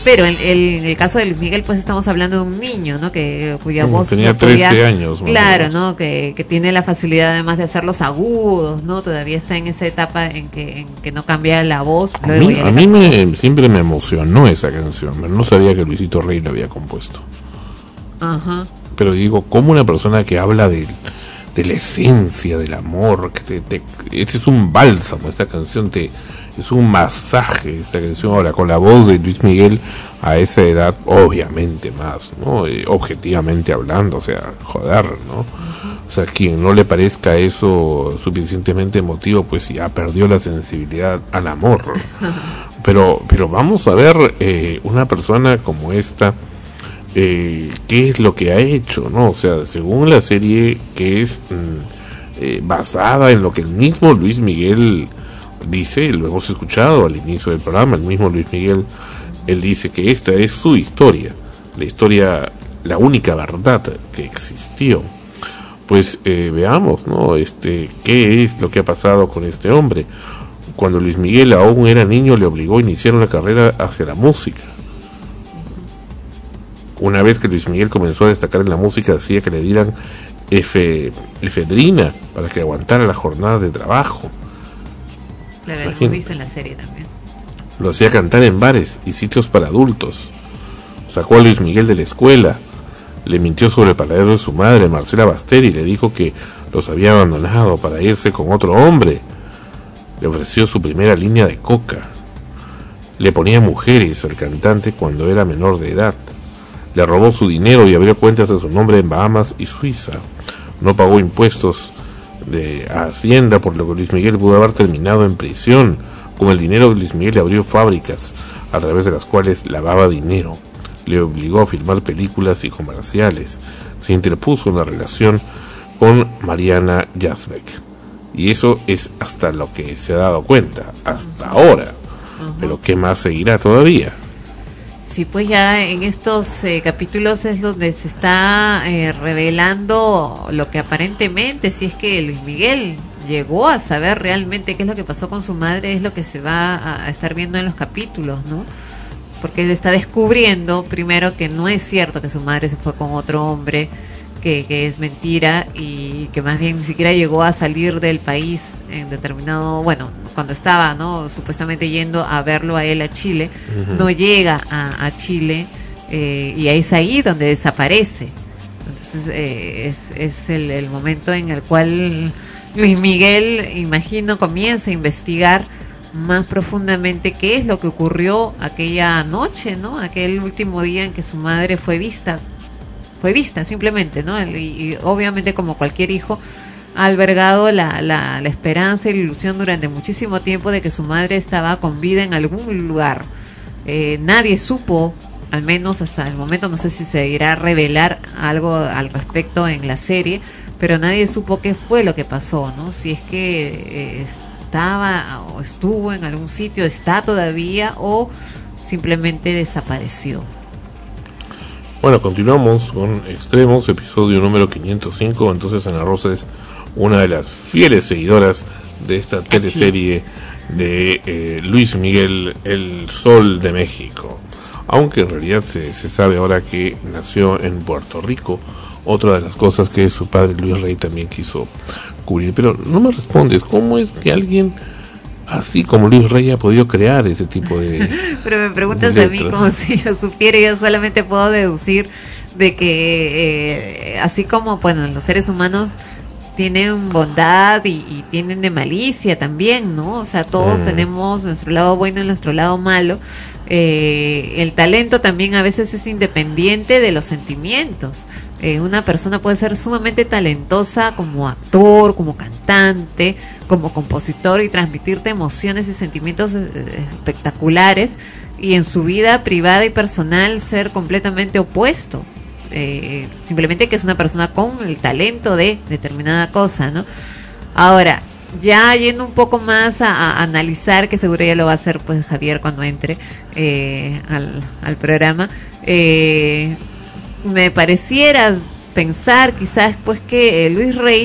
Pero en el, en el caso de Luis Miguel, pues estamos hablando de un niño, ¿no? Que cuya Mm, voz tenía no podía- trece años, más o claro, menos. ¿no? Que, que tiene la facilidad además de hacer los agudos, ¿no? Todavía está en esa etapa en que, en que no cambia la voz. A Luego mí, ya a le mí cambia. me, siempre me emocionó esa canción, pero no sabía que Luisito Rey la había compuesto. Ajá. Pero digo, como una persona que habla de, de la esencia del amor, que te, te- este es un bálsamo, esta canción te es un masaje, esta canción. Ahora, con la voz de Luis Miguel a esa edad, obviamente más, ¿no? Eh, objetivamente hablando, o sea, joder, ¿no? O sea, quien no le parezca eso suficientemente emotivo, pues ya perdió la sensibilidad al amor. Pero, pero vamos a ver eh, una persona como esta, eh, qué es lo que ha hecho, ¿no? O sea, según la serie, que es mm, eh, basada en lo que el mismo Luis Miguel dice, lo hemos escuchado al inicio del programa, el mismo Luis Miguel, él dice que esta es su historia, la historia, la única verdad que existió. Pues eh, veamos, ¿no? Este, qué es lo que ha pasado con este hombre. Cuando Luis Miguel aún era niño, le obligó a iniciar una carrera hacia la música. Una vez que Luis Miguel comenzó a destacar en la música, decía que le dieran efe- efedrina para que aguantara la jornada de trabajo. Claro, lo hemos Imagínate. visto en la serie también. Lo hacía cantar en bares y sitios para adultos. Sacó a Luis Miguel de la escuela. Le mintió sobre el paradero de su madre, Marcela Basteri, y le dijo que los había abandonado para irse con otro hombre. Le ofreció su primera línea de coca. Le ponía mujeres al cantante cuando era menor de edad. Le robó su dinero y abrió cuentas a su nombre en Bahamas y Suiza. No pagó impuestos de a Hacienda, por lo que Luis Miguel pudo haber terminado en prisión. Con el dinero, Luis Miguel abrió fábricas a través de las cuales lavaba dinero. Le obligó a filmar películas y comerciales. Se interpuso en la relación con Mariana Yazbek. Y eso es hasta lo que se ha dado cuenta, hasta ahora. Pero ¿qué más seguirá todavía? Sí, pues ya en estos eh, capítulos es donde se está eh, revelando lo que aparentemente, si es que Luis Miguel llegó a saber realmente qué es lo que pasó con su madre, es lo que se va a, a estar viendo en los capítulos, ¿no? Porque él está descubriendo primero que no es cierto que su madre se fue con otro hombre, que, que es mentira, y que más bien ni siquiera llegó a salir del país en determinado, bueno, cuando estaba, ¿no? Supuestamente yendo a verlo a él a Chile, Ujú. no llega a, a Chile, eh, y ahí es ahí donde desaparece. Entonces eh, es, es el, el momento en el cual Luis Miguel, imagino, comienza a investigar más profundamente qué es lo que ocurrió aquella noche, ¿no? Aquel último día en que su madre fue vista, fue vista simplemente, ¿no? Y, y obviamente, como cualquier hijo, ha albergado la, la, la esperanza y la ilusión durante muchísimo tiempo de que su madre estaba con vida en algún lugar. Eh, nadie supo, al menos hasta el momento, no sé si se irá a revelar algo al respecto en la serie, pero nadie supo qué fue lo que pasó, ¿no? Si es que eh, estaba o estuvo en algún sitio, está todavía, o simplemente desapareció. Bueno, continuamos con Extremos, episodio número quinientos cinco. Entonces Ana Rosa es una de las fieles seguidoras de esta teleserie de eh, Luis Miguel, El Sol de México. Aunque en realidad se, se sabe ahora que nació en Puerto Rico, otra de las cosas que su padre Luis Rey también quiso cubrir. Pero no me respondes, ¿cómo es que alguien así como Luis Rey ha podido crear ese tipo de... Pero me preguntas de a mí letras? como si yo supiera, yo solamente puedo deducir de que eh, así como, bueno, los seres humanos tienen bondad y, y tienen de malicia también, ¿no? O sea, todos Mm. tenemos nuestro lado bueno y nuestro lado malo. Eh, el talento también a veces es independiente de los sentimientos. Eh, una persona puede ser sumamente talentosa como actor, como cantante, como compositor, y transmitirte emociones y sentimientos eh, espectaculares, y en su vida privada y personal ser completamente opuesto. Eh, simplemente que es una persona con el talento de determinada cosa, ¿no? Ahora, ya yendo un poco más a, a analizar, que seguro ya lo va a hacer pues Javier cuando entre eh, al, al programa, eh, me pareciera pensar quizás pues que eh, Luis Rey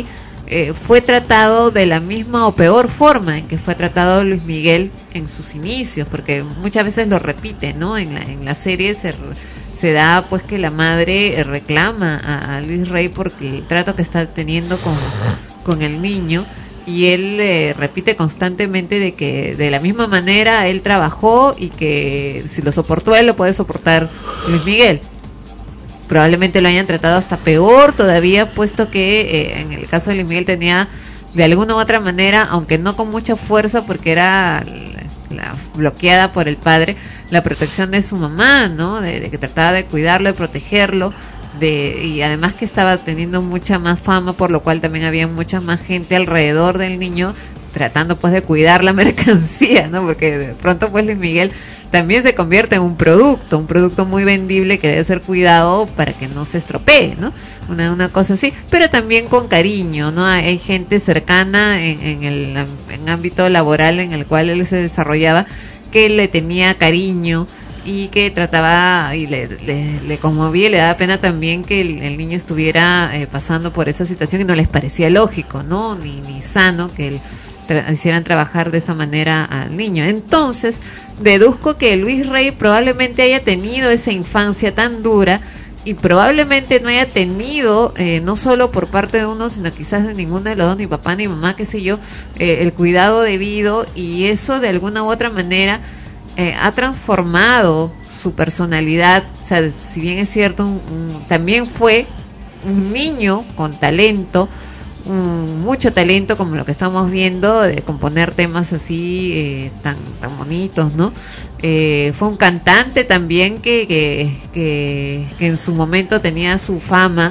eh, fue tratado de la misma o peor forma en que fue tratado Luis Miguel en sus inicios, porque muchas veces lo repite, ¿no? En la, en la serie se, se da pues que la madre reclama a, a Luis Rey porque el trato que está teniendo con, con el niño, y él eh, repite constantemente de que de la misma manera él trabajó y que si lo soportó él, lo puede soportar Luis Miguel. Probablemente lo hayan tratado hasta peor todavía, puesto que eh, en el caso de Luis Miguel tenía de alguna u otra manera, aunque no con mucha fuerza porque era la, la bloqueada por el padre, la protección de su mamá, ¿no? De, de que trataba de cuidarlo, de protegerlo, de, y además que estaba teniendo mucha más fama, por lo cual también había mucha más gente alrededor del niño tratando pues de cuidar la mercancía, ¿no? Porque de pronto pues Luis Miguel también se convierte en un producto, un producto muy vendible que debe ser cuidado para que no se estropee, ¿no? Una, una cosa así, pero también con cariño, ¿no? Hay, hay gente cercana en, en el en ámbito laboral en el cual él se desarrollaba que le tenía cariño y que trataba y le, le, le conmovía y le daba pena también que el, el niño estuviera eh, pasando por esa situación y no les parecía lógico, ¿no? Ni, ni sano que él tra- hicieran trabajar de esa manera al niño. Entonces, deduzco que Luis Rey probablemente haya tenido esa infancia tan dura y probablemente no haya tenido, eh, no solo por parte de uno, sino quizás de ninguno de los dos, ni papá ni mamá, qué sé yo, eh, el cuidado debido, y eso de alguna u otra manera eh, ha transformado su personalidad. O sea, si bien es cierto, un, un, también fue un niño con talento, un, mucho talento, como lo que estamos viendo, de componer temas así eh, tan, tan bonitos, ¿no? Eh, fue un cantante también que, que, que, que en su momento tenía su fama,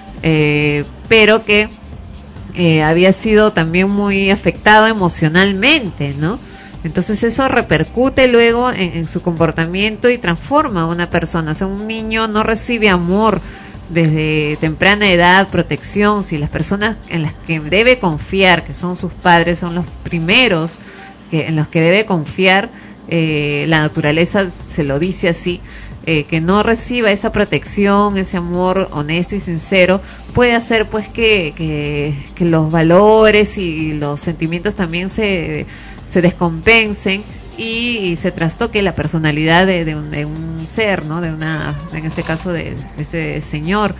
eh, pero que eh, había sido también muy afectado emocionalmente, ¿no? Entonces eso repercute luego en, en su comportamiento y transforma a una persona. O sea, un niño no recibe amor desde temprana edad, protección, si las personas en las que debe confiar, que son sus padres, son los primeros que, en los que debe confiar, eh, la naturaleza se lo dice así, eh, que no reciba esa protección, ese amor honesto y sincero, puede hacer pues que, que, que los valores y los sentimientos también se, se descompensen y, y se trastoque la personalidad de, de, un, de un ser, ¿no? De una, en este caso de, de ese señor,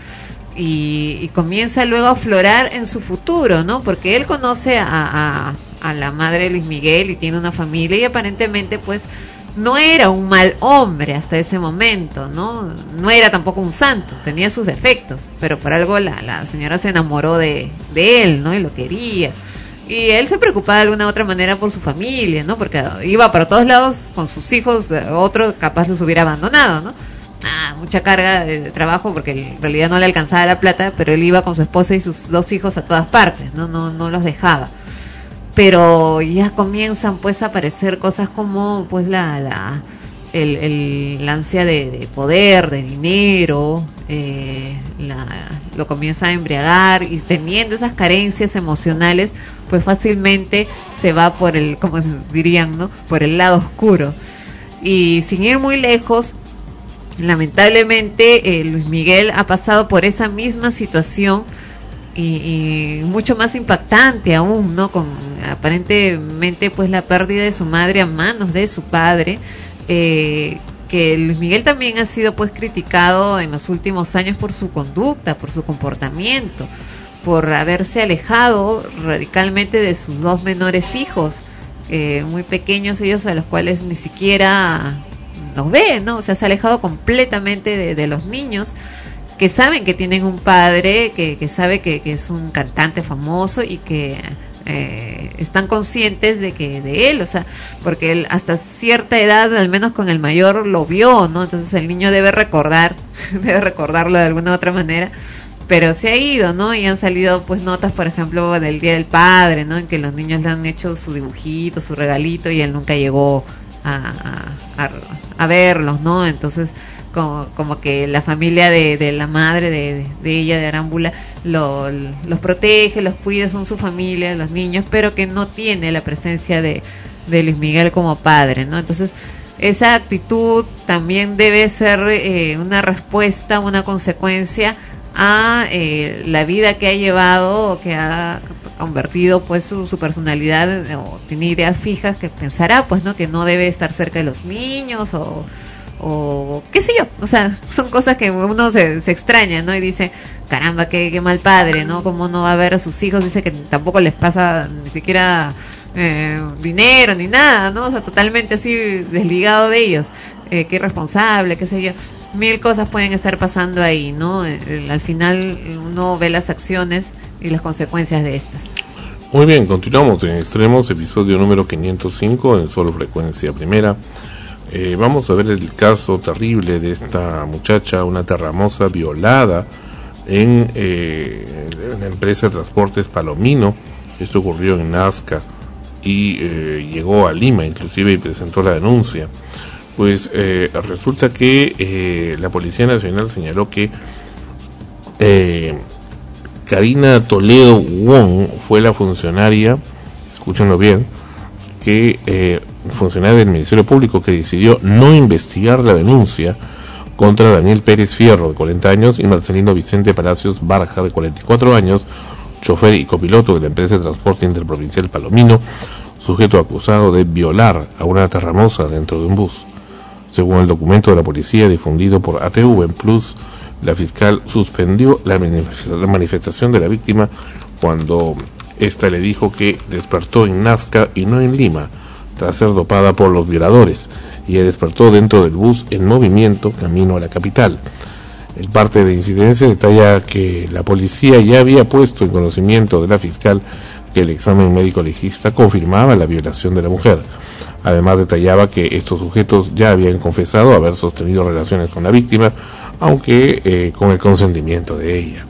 y, y comienza luego a aflorar en su futuro, ¿no? Porque él conoce a, a, a la madre de Luis Miguel y tiene una familia y aparentemente pues no era un mal hombre hasta ese momento, ¿no? No era tampoco un santo, tenía sus defectos, pero por algo la, la señora se enamoró de, de él, ¿no? Y lo quería. Y él se preocupaba de alguna u otra manera por su familia, ¿no? Porque iba para todos lados con sus hijos, otro capaz los hubiera abandonado, ¿no? Ah, mucha carga de, de trabajo porque en realidad no le alcanzaba la plata, pero él iba con su esposa y sus dos hijos a todas partes, ¿no? No, no los dejaba. Pero ya comienzan pues a aparecer cosas como pues la, la el, el, la ansia de, de poder, de dinero, eh, la, lo comienza a embriagar, y teniendo esas carencias emocionales pues fácilmente se va por el, como dirían, ¿no? Por el lado oscuro. Y sin ir muy lejos, lamentablemente eh, Luis Miguel ha pasado por esa misma situación y, y mucho más impactante aún, ¿no? Con aparentemente pues la pérdida de su madre a manos de su padre, eh, que Luis Miguel también ha sido pues criticado en los últimos años por su conducta, por su comportamiento, por haberse alejado radicalmente de sus dos menores hijos, eh, muy pequeños ellos, a los cuales ni siquiera los ve, ¿no? O sea, se ha alejado completamente de, de los niños, que saben que tienen un padre, que, que sabe que, que es un cantante famoso y que eh, están conscientes de que de él, o sea, porque él hasta cierta edad, al menos con el mayor, lo vio, ¿no? Entonces el niño debe recordar, debe recordarlo de alguna u otra manera, pero se ha ido, ¿no? Y han salido pues notas, por ejemplo, del Día del Padre, ¿no? En que los niños le han hecho su dibujito, su regalito, y él nunca llegó a, a, a verlos, ¿no? Entonces como, como que la familia de, de la madre de, de, de ella, de Arámbula, lo, los protege, los cuida, son su familia, los niños, pero que no tiene la presencia de, de Luis Miguel como padre, ¿no? Entonces esa actitud también debe ser eh, una respuesta, una consecuencia a eh, la vida que ha llevado, o que ha convertido pues su, su personalidad, o tiene ideas fijas que pensará pues no que no debe estar cerca de los niños o, o qué sé yo, o sea, son cosas que uno se, se extraña, ¿no? Y dice, caramba, qué, qué mal padre, ¿no? Cómo no va a ver a sus hijos, dice que tampoco les pasa ni siquiera eh, dinero ni nada, ¿no? O sea, totalmente así desligado de ellos, eh, qué irresponsable, qué sé yo. Mil cosas pueden estar pasando ahí, ¿no? Al final uno ve las acciones y las consecuencias de estas. Muy bien, continuamos en Extremos, episodio número quinientos cinco en Sol Frecuencia Primera. Eh, vamos a ver el caso terrible de esta muchacha, una terramosa violada en, eh, en la empresa de transportes Palomino. Esto ocurrió en Nazca y eh, llegó a Lima inclusive y presentó la denuncia. Pues eh, resulta que eh, la Policía Nacional señaló que eh, Karina Toledo Wong fue la funcionaria, escúchenlo bien, que eh, funcionaria del Ministerio Público que decidió no investigar la denuncia contra Daniel Pérez Fierro, de cuarenta años, y Marcelino Vicente Palacios Barja, de cuarenta y cuatro años, chofer y copiloto de la empresa de transporte interprovincial Palomino, sujeto acusado de violar a una terramosa dentro de un bus. Según el documento de la policía difundido por A T V en Plus, la fiscal suspendió la manifestación de la víctima cuando ésta le dijo que despertó en Nazca y no en Lima, tras ser dopada por los violadores, y despertó dentro del bus en movimiento camino a la capital. El parte de incidencia detalla que la policía ya había puesto en conocimiento de la fiscal que el examen médico legista confirmaba la violación de la mujer. Además detallaba que estos sujetos ya habían confesado haber sostenido relaciones con la víctima, aunque eh, con el consentimiento de ella.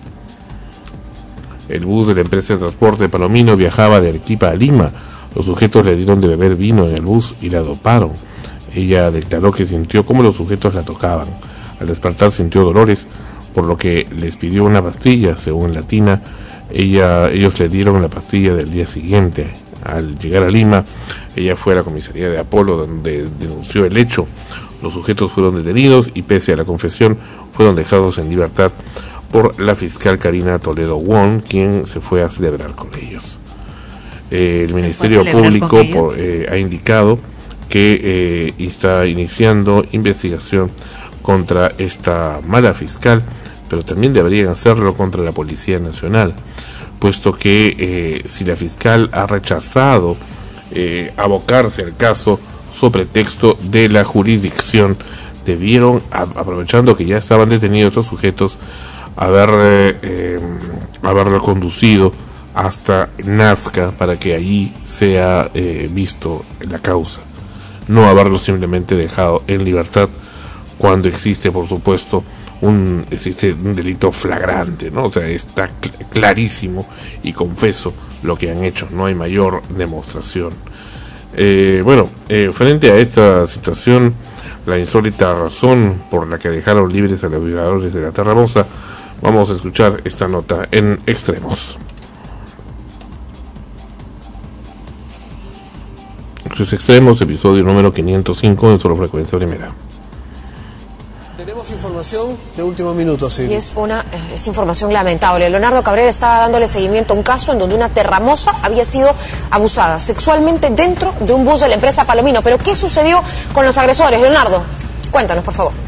El bus de la empresa de transporte Palomino viajaba de Arequipa a Lima. Los sujetos le dieron de beber vino en el bus y la doparon. Ella declaró que sintió cómo los sujetos la tocaban. Al despertar sintió dolores, por lo que les pidió una pastilla. Según Latina, ella, ellos le dieron la pastilla del día siguiente. Al llegar a Lima, ella fue a la comisaría de Apolo, donde denunció el hecho. Los sujetos fueron detenidos y, pese a la confesión, fueron dejados en libertad por la fiscal Karina Toledo Wong, quien se fue a celebrar con ellos. Eh, el Ministerio Público por, eh, ha indicado que eh, está iniciando investigación contra esta mala fiscal, pero también deberían hacerlo contra la Policía Nacional, puesto que eh, si la fiscal ha rechazado eh, abocarse al caso sobre pretexto de la jurisdicción, debieron, a, aprovechando que ya estaban detenidos estos sujetos, haber eh, eh, haberlo conducido hasta Nazca para que allí sea eh, visto la causa, no haberlo simplemente dejado en libertad cuando existe, por supuesto, un existe un delito flagrante, ¿no? O sea, está cl- clarísimo y confeso lo que han hecho, no hay mayor demostración. Eh, bueno, eh, frente a esta situación, la insólita razón por la que dejaron libres a los violadores de la terramosa, vamos a escuchar esta nota en Extremos. Los Extremos, episodio número quinientos cinco en Sol Frecuencia Primera. Tenemos información de último minuto, sí. Y es una es información lamentable. Leonardo Cabrera estaba dándole seguimiento a un caso en donde una terramosa había sido abusada sexualmente dentro de un bus de la empresa Palomino. Pero ¿qué sucedió con los agresores? Leonardo, cuéntanos, por favor.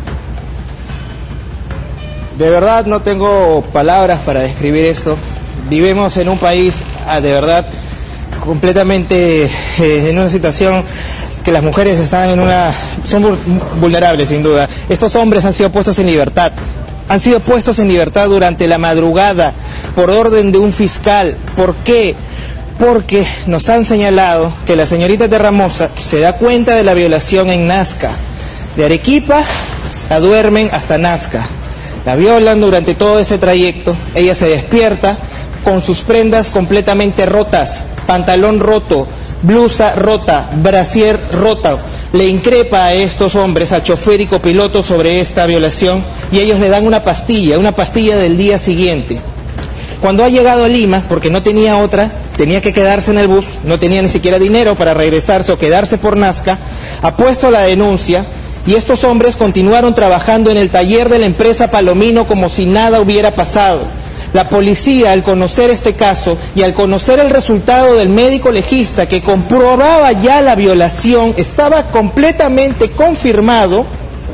De verdad no tengo palabras para describir esto. Vivimos en un país, ah, de verdad, completamente eh, en una situación que las mujeres están en una son vulnerables, sin duda. Estos hombres han sido puestos en libertad. Han sido puestos en libertad durante la madrugada por orden de un fiscal. ¿Por qué? Porque nos han señalado que la señorita Terramosa se da cuenta de la violación en Nazca. De Arequipa la duermen hasta Nazca. La violan durante todo ese trayecto. Ella se despierta con sus prendas completamente rotas, pantalón roto, blusa rota, brasier rota. Le increpa a estos hombres, a chofer y copiloto, sobre esta violación, y ellos le dan una pastilla, una pastilla del día siguiente. Cuando ha llegado a Lima, porque no tenía otra, tenía que quedarse en el bus, no tenía ni siquiera dinero para regresarse o quedarse por Nazca, ha puesto la denuncia, y estos hombres continuaron trabajando en el taller de la empresa Palomino como si nada hubiera pasado. La policía, al conocer este caso y al conocer el resultado del médico legista que comprobaba ya la violación, estaba completamente confirmado,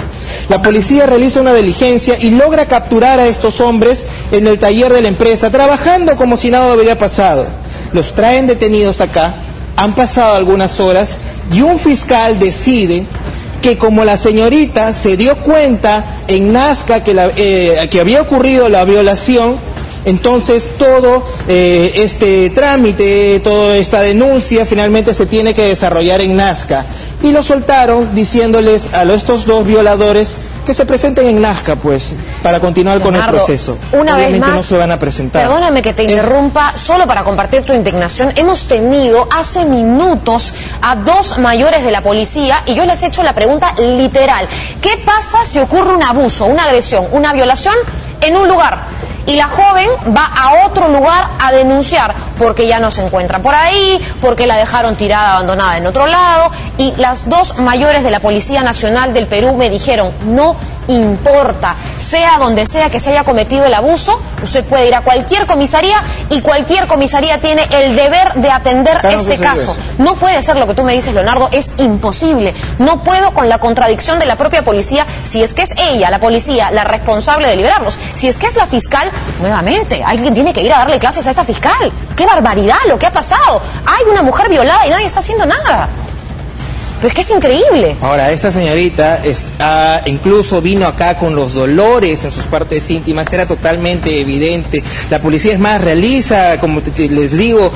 la policía realiza una diligencia y logra capturar a estos hombres en el taller de la empresa, trabajando como si nada hubiera pasado. Los traen detenidos acá, han pasado algunas horas y un fiscal decide que como la señorita se dio cuenta en Nazca que, la, eh, que había ocurrido la violación, entonces todo eh, este trámite, toda esta denuncia finalmente se tiene que desarrollar en Nazca. Y lo soltaron diciéndoles a estos dos violadores que se presenten en Nazca, pues, para continuar Leonardo, con el proceso. Una Obviamente vez más, no se van a presentar. Perdóname que te interrumpa, eh, solo para compartir tu indignación. Hemos tenido hace minutos a dos mayores de la policía y yo les he hecho la pregunta literal. ¿Qué pasa si ocurre un abuso, una agresión, una violación en un lugar? Y la joven va a otro lugar a denunciar porque ya no se encuentra por ahí, porque la dejaron tirada, abandonada en otro lado. Y las dos mayores de la Policía Nacional del Perú me dijeron, no importa, sea donde sea que se haya cometido el abuso, usted puede ir a cualquier comisaría y cualquier comisaría tiene el deber de atender claro este caso. Eso. No puede ser lo que tú me dices, Leonardo, es imposible. No puedo con la contradicción de la propia policía, si es que es ella, la policía, la responsable de liberarlos. Si es que es la fiscal, nuevamente, alguien tiene que ir a darle clases a esa fiscal. ¡Qué barbaridad lo que ha pasado! Hay una mujer violada y nadie está haciendo nada. Pero es que es increíble. Ahora, esta señorita está, incluso vino acá con los dolores en sus partes íntimas, era totalmente evidente. La policía, es más, realiza, como te, te, les digo,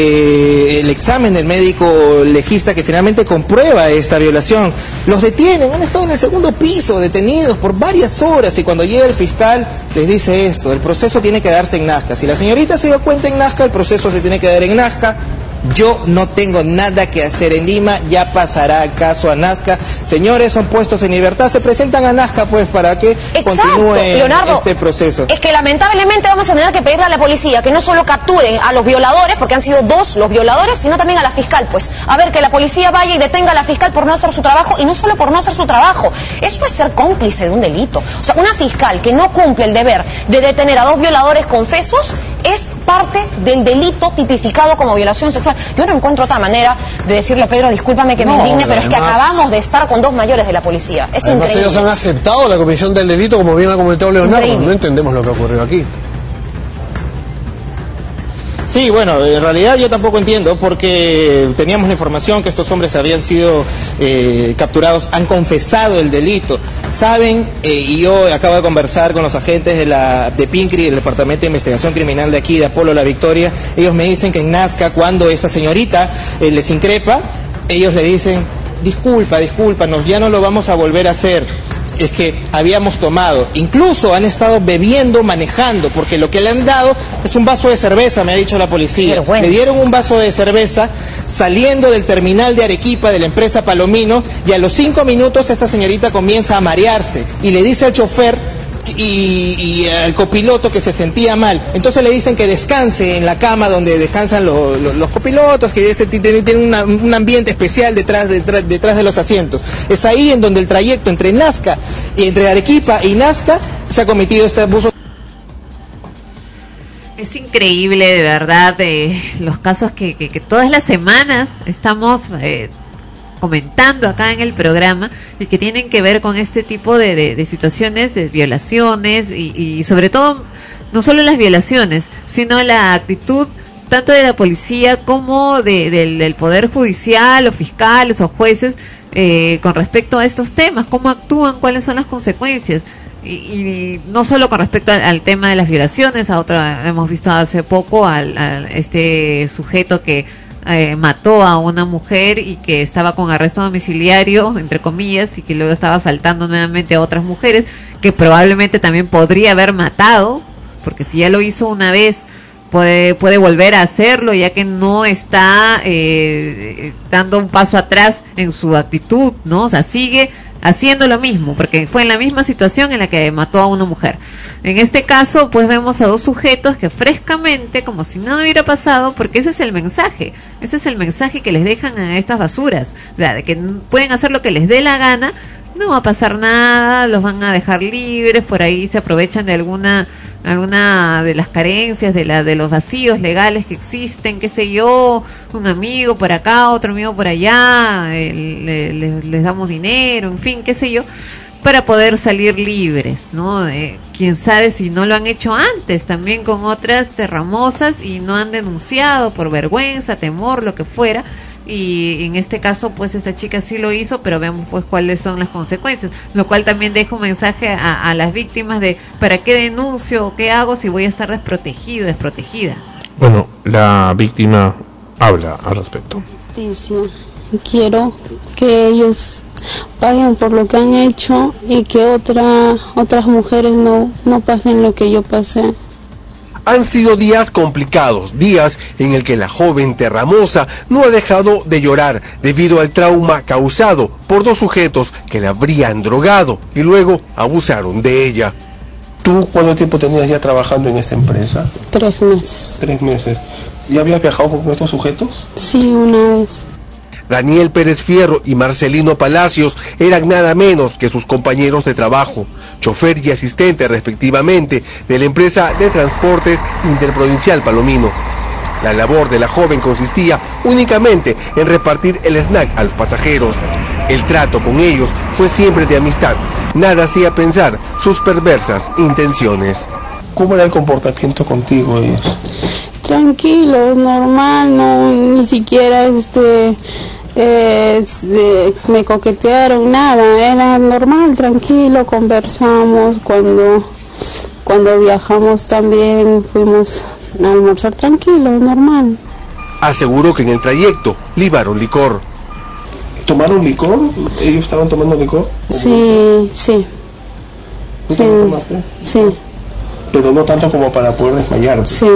eh, el examen del médico legista que finalmente comprueba esta violación. Los detienen, han estado en el segundo piso, detenidos por varias horas, y cuando llega el fiscal les dice esto: el proceso tiene que darse en Nazca. Si la señorita se dio cuenta en Nazca, el proceso se tiene que dar en Nazca. Yo no tengo nada que hacer en Lima, ya pasará el caso a Nazca. Señores, son puestos en libertad, se presentan a Nazca pues para que Exacto, continúe Leonardo, este proceso. Es que lamentablemente vamos a tener que pedirle a la policía que no solo capturen a los violadores, porque han sido dos los violadores, sino también a la fiscal, pues. A ver, que la policía vaya y detenga a la fiscal por no hacer su trabajo, y no solo por no hacer su trabajo. Eso es ser cómplice de un delito. O sea, una fiscal que no cumple el deber de detener a dos violadores confesos es parte del delito tipificado como violación sexual. Yo no encuentro otra manera de decirle a Pedro, discúlpame que me No, indigne, pero además, es que acabamos de estar con dos mayores de la policía. Es además increíble. ellos han aceptado la comisión del delito, como bien ha comentado Leonardo. Increíble. No entendemos lo que ocurrió aquí. Sí, bueno, en realidad yo tampoco entiendo, porque teníamos la información que estos hombres habían sido eh, capturados, han confesado el delito, saben, eh, y yo acabo de conversar con los agentes de la de PINCRI, el Departamento de Investigación Criminal de aquí, de Apolo La Victoria. Ellos me dicen que en Nazca, cuando esta señorita eh, les increpa, ellos le dicen, disculpa, discúlpanos, ya no lo vamos a volver a hacer. Es que habíamos tomado, incluso han estado bebiendo, manejando, porque lo que le han dado es un vaso de cerveza, me ha dicho la policía. Le dieron un vaso de cerveza saliendo del terminal de Arequipa de la empresa Palomino, y a los cinco minutos esta señorita comienza a marearse y le dice al chofer y, y al copiloto que se sentía mal. Entonces le dicen que descanse en la cama donde descansan lo, lo, los copilotos, que este tiene, tiene una, un ambiente especial detrás, detrás, detrás de los asientos. Es ahí en donde el trayecto entre Nazca y entre Arequipa y Nazca se ha cometido este abuso. Es increíble, de verdad, eh, los casos que, que, que todas las semanas estamos eh, comentando acá en el programa, y que tienen que ver con este tipo de, de, de situaciones, de violaciones, y, y sobre todo, no solo las violaciones, sino la actitud tanto de la policía como de, de, del Poder Judicial, o fiscales, o jueces, eh, con respecto a estos temas, cómo actúan, cuáles son las consecuencias. Y, y no solo con respecto al, al tema de las violaciones, a otra, hemos visto hace poco al, a este sujeto que eh, mató a una mujer y que estaba con arresto domiciliario, entre comillas, y que luego estaba asaltando nuevamente a otras mujeres, que probablemente también podría haber matado, porque si ya lo hizo una vez, puede, puede volver a hacerlo, ya que no está eh, dando un paso atrás en su actitud, ¿no? O sea, sigue haciendo lo mismo, porque fue en la misma situación en la que mató a una mujer. En este caso, pues vemos a dos sujetos que frescamente, como si nada hubiera pasado, porque ese es el mensaje, ese es el mensaje que les dejan a estas basuras, o sea, de que pueden hacer lo que les dé la gana, no va a pasar nada, los van a dejar libres, por ahí se aprovechan de alguna alguna de las carencias, de la de los vacíos legales que existen, qué sé yo, un amigo por acá, otro amigo por allá, eh, le, le, les damos dinero, en fin, qué sé yo, para poder salir libres, ¿no? Eh, quién sabe si no lo han hecho antes también con otras terramosas y no han denunciado por vergüenza, temor, lo que fuera, y en este caso pues esta chica sí lo hizo, pero vemos pues cuáles son las consecuencias, lo cual también deja un mensaje a, a las víctimas de ¿para qué denuncio o qué hago si voy a estar desprotegido, desprotegida? Bueno, la víctima habla al respecto. Justicia. Quiero que ellos paguen por lo que han hecho y que otra, otras mujeres no, no pasen lo que yo pasé. Han sido días complicados, días en el que la joven terramosa no ha dejado de llorar debido al trauma causado por dos sujetos que la habrían drogado y luego abusaron de ella. ¿Tú cuánto tiempo tenías ya trabajando en esta empresa? Tres meses. Tres meses. ¿Ya habías viajado con estos sujetos? Sí, una vez. Daniel Pérez Fierro y Marcelino Palacios eran nada menos que sus compañeros de trabajo, chofer y asistente respectivamente de la empresa de transportes Interprovincial Palomino. La labor de la joven consistía únicamente en repartir el snack a los pasajeros. El trato con ellos fue siempre de amistad, nada hacía pensar sus perversas intenciones. ¿Cómo era el comportamiento contigo ellos? Tranquilo, normal, no, ni siquiera este... Eh, eh, me coquetearon, nada, era normal, tranquilo, conversamos, cuando, cuando viajamos también fuimos a almorzar tranquilo, normal. Aseguró que en el trayecto libaron licor. ¿Tomaron licor? ¿Ellos estaban tomando licor? Sí, sí. ¿Tú sí, también tomaste? Sí. Pero no tanto como para poder desmayarte. Sí.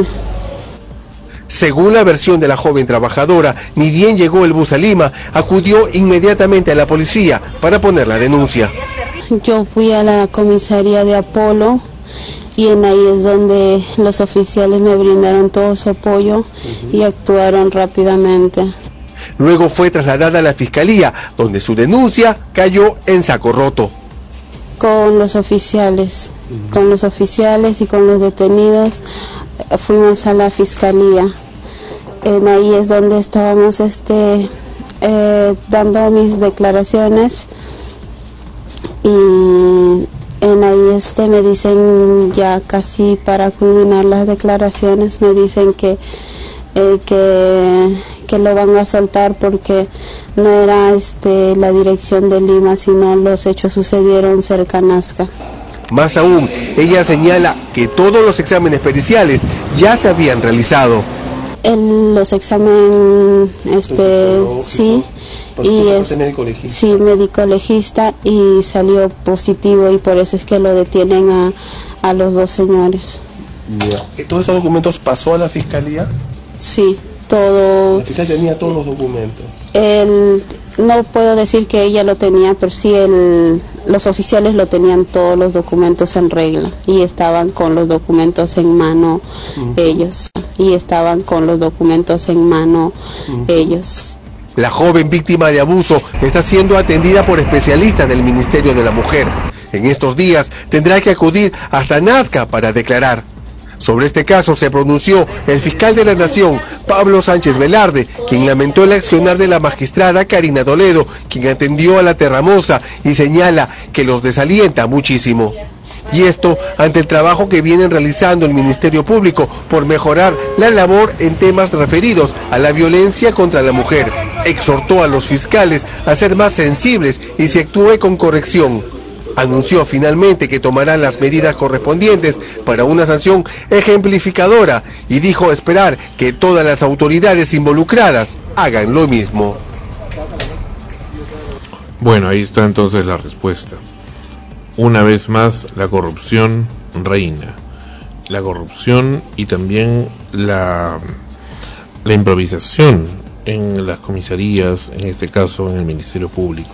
Según la versión de la joven trabajadora, ni bien llegó el bus a Lima, acudió inmediatamente a la policía para poner la denuncia. Yo fui a la comisaría de Apolo y en ahí es donde los oficiales me brindaron todo su apoyo uh-huh. y actuaron rápidamente. Luego fue trasladada a la fiscalía, donde su denuncia cayó en saco roto. Con los oficiales, uh-huh. con los oficiales y con los detenidos fuimos a la fiscalía. En ahí es donde estábamos este eh, dando mis declaraciones y en ahí este me dicen ya casi para culminar las declaraciones me dicen que eh, que que lo van a soltar porque no era este la dirección de Lima, sino los hechos sucedieron cerca a Nazca. Más aún, ella señala que todos los exámenes periciales ya se habían realizado. El, los exámenes, este, sí, y es, médico legista. sí, médico legista y salió positivo y por eso es que lo detienen a, a los dos señores. Yeah. ¿Todos esos documentos pasó a la fiscalía? Sí, todo. La fiscalía tenía todos los documentos. El, no puedo decir que ella lo tenía, pero sí el, los oficiales lo tenían todos los documentos en regla y estaban con los documentos en mano uh-huh. ellos y estaban con los documentos en mano uh-huh. ellos. La joven víctima de abuso está siendo atendida por especialistas del Ministerio de la Mujer. En estos días tendrá que acudir hasta Nazca para declarar. Sobre este caso se pronunció el fiscal de la Nación, Pablo Sánchez Velarde, quien lamentó el accionar de la magistrada Karina Toledo, quien atendió a la terramosa y señala que los desalienta muchísimo. Y esto ante el trabajo que vienen realizando el Ministerio Público por mejorar la labor en temas referidos a la violencia contra la mujer. Exhortó a los fiscales a ser más sensibles y se actúe con corrección. Anunció finalmente que tomarán las medidas correspondientes para una sanción ejemplificadora y dijo esperar que todas las autoridades involucradas hagan lo mismo. Bueno, ahí está entonces la respuesta. Una vez más, la corrupción reina. La corrupción y también la, la improvisación en las comisarías, en este caso en el Ministerio Público.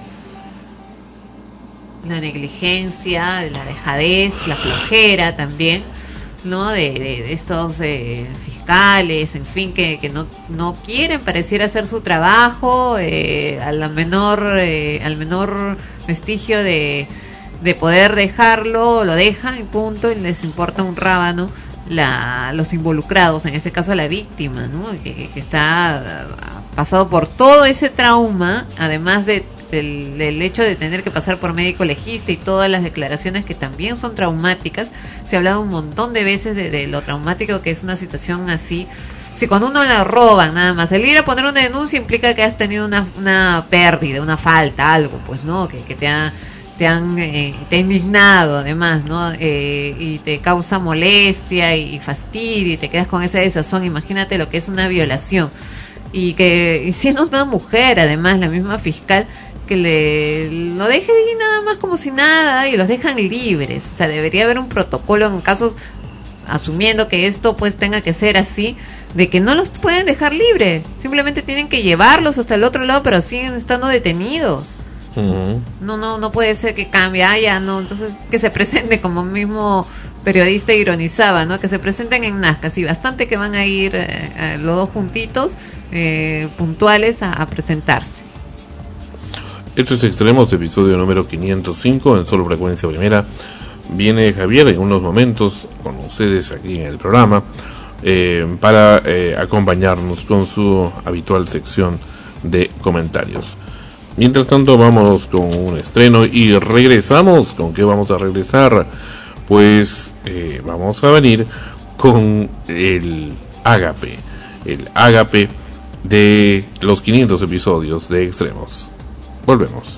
La negligencia, la dejadez, la flojera también, ¿no? De, de, de estos eh, fiscales, en fin, que, que no, no quieren pareciera hacer su trabajo, eh, a la menor, eh, al menor vestigio de, de poder dejarlo, lo dejan y punto, y les importa un rábano la, los involucrados, en este caso la víctima, ¿no? Que, que está ha pasado por todo ese trauma, además de del, del hecho de tener que pasar por médico legista y todas las declaraciones que también son traumáticas. Se ha hablado un montón de veces de, de lo traumático que es una situación así. Si cuando uno la roban nada más, el ir a poner una denuncia implica que has tenido una, una pérdida, una falta, algo, pues, ¿no? Que, que te ha te han eh, te ha indignado además, ¿no? Eh, y te causa molestia y fastidio y te quedas con esa desazón. Imagínate lo que es una violación. Y que y siendo una mujer, además, la misma fiscal, que le lo deje ahí nada más como si nada y los dejan libres. O sea, debería haber un protocolo en casos, asumiendo que esto pues tenga que ser así, de que no los pueden dejar libres. Simplemente tienen que llevarlos hasta el otro lado, pero siguen estando detenidos. Uh-huh. No, no, no puede ser que cambie, ah, ya no, entonces que se presente, como mismo periodista ironizaba, ¿no? Que se presenten en Nazca, sí, bastante que van a ir eh, los dos juntitos, eh, puntuales a, a presentarse. Esto es Extremos, episodio número quinientos cinco en Sol Frecuencia Primera. Viene Javier en unos momentos con ustedes aquí en el programa eh, para eh, acompañarnos con su habitual sección de comentarios. Mientras tanto, vamos con un estreno y regresamos. ¿Con qué vamos a regresar? Pues eh, vamos a venir con el ágape, el ágape de los quinientos episodios de Extremos. Volvemos.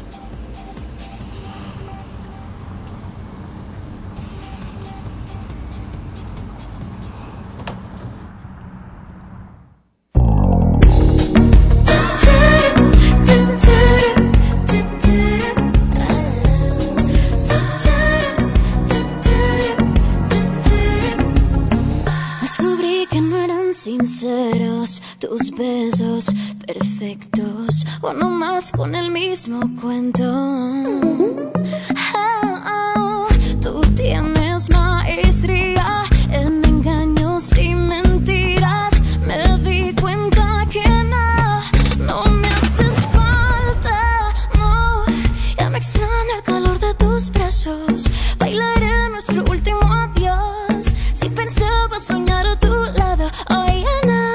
Sinceros, tus besos perfectos, uno más con el mismo cuento. Oh, oh, tú tienes maestría en engaños y mentiras. Me di cuenta que no, no me haces falta, no. Ya me extraña el calor de tus brazos. Bailaré nuestro último adiós. Si pensaba soñar a tu lado, hoy ya no.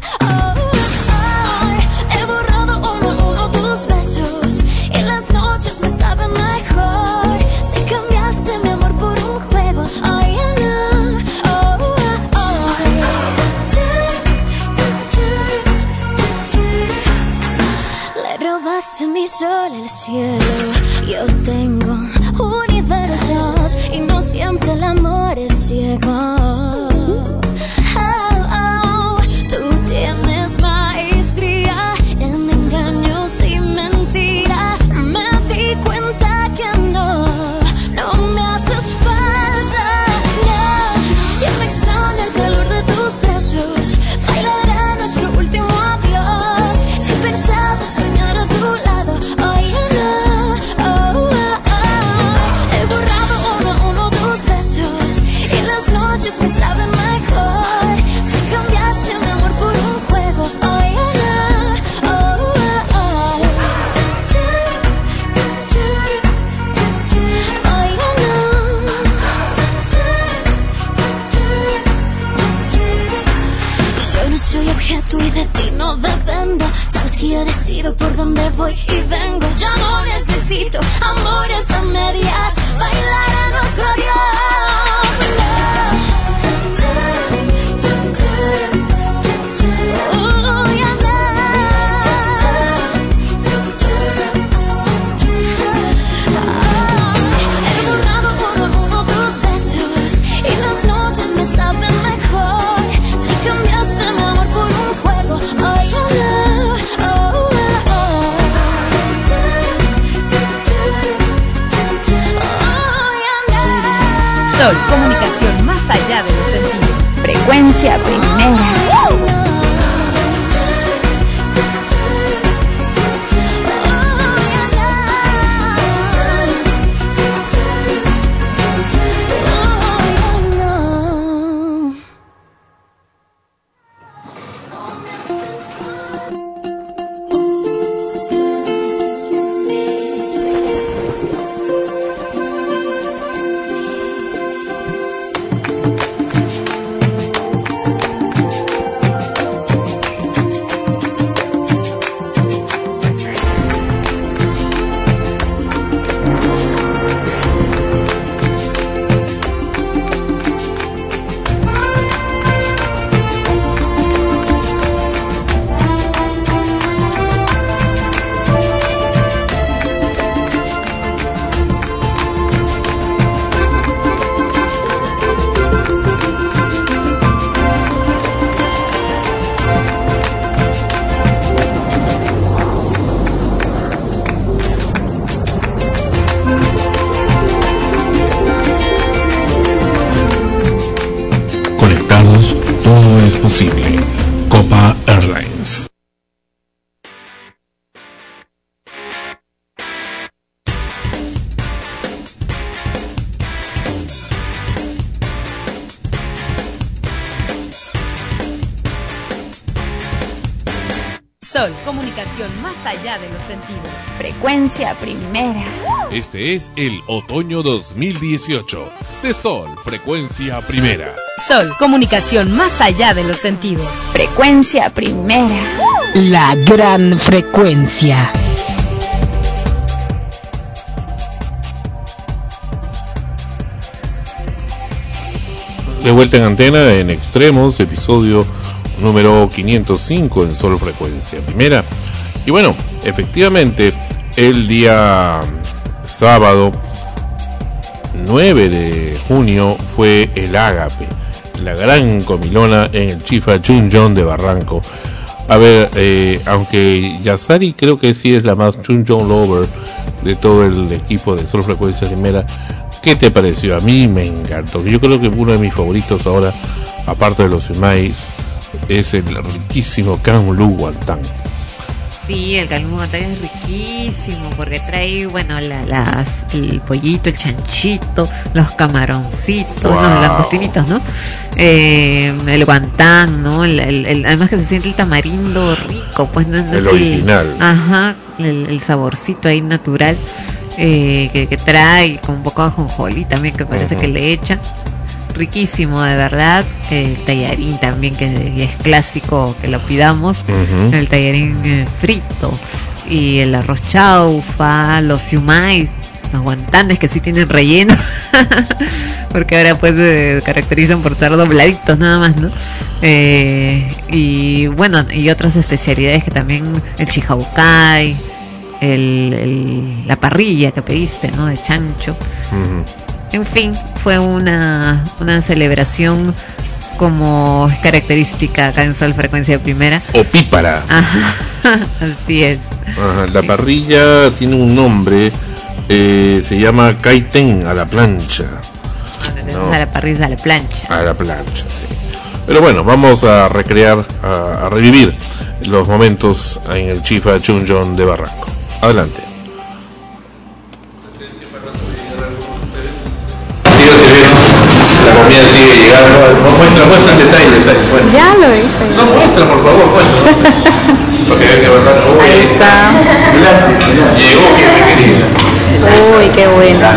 Me sabe mejor si cambiaste mi amor por un juego. Oh, yeah, no. Oh, oh, oh. Le robaste mi sol al cielo. Yo tengo universos y no siempre el amor es ciego. Oh, oh. Tú tienes maestría en engaños y mentiras. Cuenta que no, no me haces falta, no. Ya me extraña el calor de tus brazos. Bailaré nuestro último adiós. Si pensaba soñar a tu lado, hoy ya no. Oh, oh, oh. He borrado uno a uno tus besos y las noches me saben mejor si cambiaste mi amor por un juego. Hoy ya no. Oh, oh, oh. Soy objeto y de ti no dependo. Sabes que yo decido por dónde voy y vengo. Ya no necesito amores a medias. Bailar a nuestro adiós. He borrado uno a uno tus besos y las noches me saben mejor si cambiaste mi amor por un juego. Oh, yeah, oh, oh, oh. Oh, yeah. Sol, comunicación más allá de los sentidos. Frecuencia primera. es posible. Copa Airlines. Sol, comunicación más allá de los sentidos. Frecuencia primera. Este es el otoño dos mil dieciocho de Sol, frecuencia primera. Sol, comunicación más allá de los sentidos. Frecuencia primera. La gran frecuencia. De vuelta en antena en Extremos, episodio número quinientos cinco en Sol Frecuencia Primera. Y bueno, efectivamente, el día sábado nueve de junio fue el Ágape, la gran comilona en el Chifa Chunjong de Barranco. A ver, eh, aunque Yasari creo que sí es la más Chunjong lover de todo el equipo de Sol Frecuencia Primera, ¿qué te pareció? A mí me encantó. Yo creo que uno de mis favoritos ahora, aparte de los Sumais, es el riquísimo Canlu Guantán. Sí, el Canlu Guantán es riquísimo porque trae, bueno, la, las, el pollito, el chanchito, los camaroncitos, wow. los langostinitos, ¿no? Eh, el guantán, ¿no? El, el, el, además que se siente el tamarindo rico, pues no, no el es original. El, ajá, el, el saborcito ahí natural eh, que, que trae, con un poco de ajonjolí también que parece uh-huh. que le echa. Riquísimo, de verdad. El tallarín también, que es clásico que lo pidamos. Uh-huh. El tallarín eh, frito. Y el arroz chaufa, los siumais, los guantanes que sí tienen relleno. Porque ahora pues se eh, caracterizan por estar dobladitos nada más, ¿no? Eh, y bueno, y otras especialidades que también, el chihaucay, el, el, la parrilla que pediste, ¿no? De chancho. Uh-huh. En fin, fue una, una celebración como es característica acá en Sol Frecuencia Primera. Opípara. Ajá, así es. Ajá, la parrilla tiene un nombre, eh, se llama Kaiten a la plancha. ¿No? A la parrilla, a la plancha. A la plancha, sí. Pero bueno, vamos a recrear, a, a revivir los momentos en el Chifa Chunjong de Barranco. Adelante. La comida sigue llegando. Muestra, muestra el detalle, detalle. Bueno. Ya lo hice. No, muestra, por favor, muestra. Porque ven que verdad. Uy, ahí está. Llegó, jefe querida. Uy, qué bueno.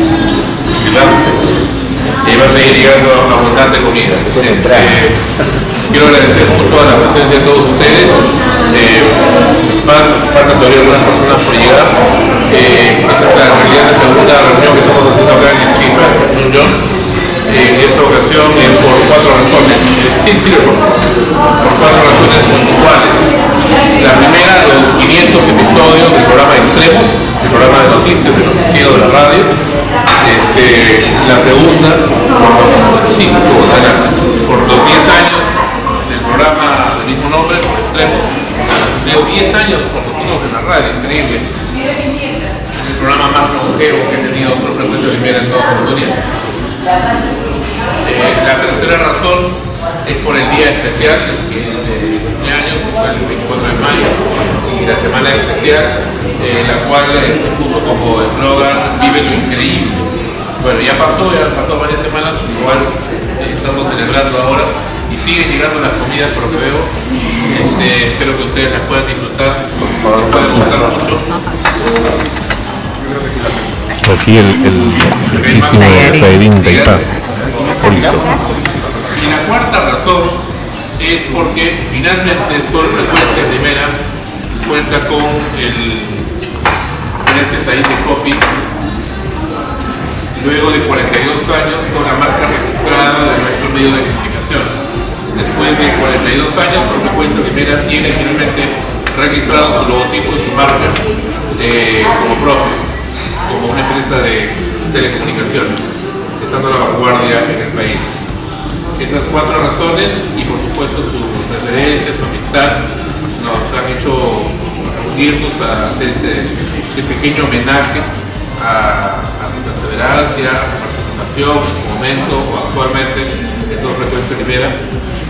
Y va a seguir llegando abundante comida. Eh, quiero agradecer mucho a la presencia de todos ustedes. Eh, faltan todavía algunas personas por llegar. Eh, esta es la realidad de la segunda reunión que estamos haciendo acá en el Chifa Chunjong. En esta ocasión es por cuatro razones, sí, sí, por, por cuatro razones puntuales. La primera, los quinientos episodios del programa Extremos, el programa de noticias, del noticiero de la radio. Este, la segunda, por los, sí, por los diez años del programa del mismo nombre, por Extremos. De diez años por nosotros en la radio, increíble. El programa más longevo que ha tenido Sol Frecuencia Primera en toda la historia. Eh, la tercera razón es por el día especial, que es de cumpleaños, que fue el veinticuatro de mayo, y la semana especial, eh, la cual eh, se puso como eslogan "Vive lo increíble". Bueno, ya pasó, ya pasó varias semanas, igual eh, estamos celebrando ahora y siguen llegando las comidas por lo que veo. Este, espero que ustedes las puedan disfrutar, por favor, puedan disfrutar mucho. Aquí el, el riquísimo tallarín taipá. Y la cuarta razón es porque finalmente Sol Frecuencia Primera cuenta con el, gracias a Ite Copy, luego de cuarenta y dos años con la marca registrada de nuestro medio de identificación. Después de cuarenta y dos años, Sol Frecuencia Primera tiene finalmente registrado su logotipo y su marca eh, como propio, como una empresa de telecomunicaciones, estando a la vanguardia en el país. Esas cuatro razones y por supuesto su preferencia, su amistad, nos han hecho reunirnos para hacer este, este pequeño homenaje a, a su perseverancia, a su participación en su momento o actualmente en Sol Frecuencia Primera.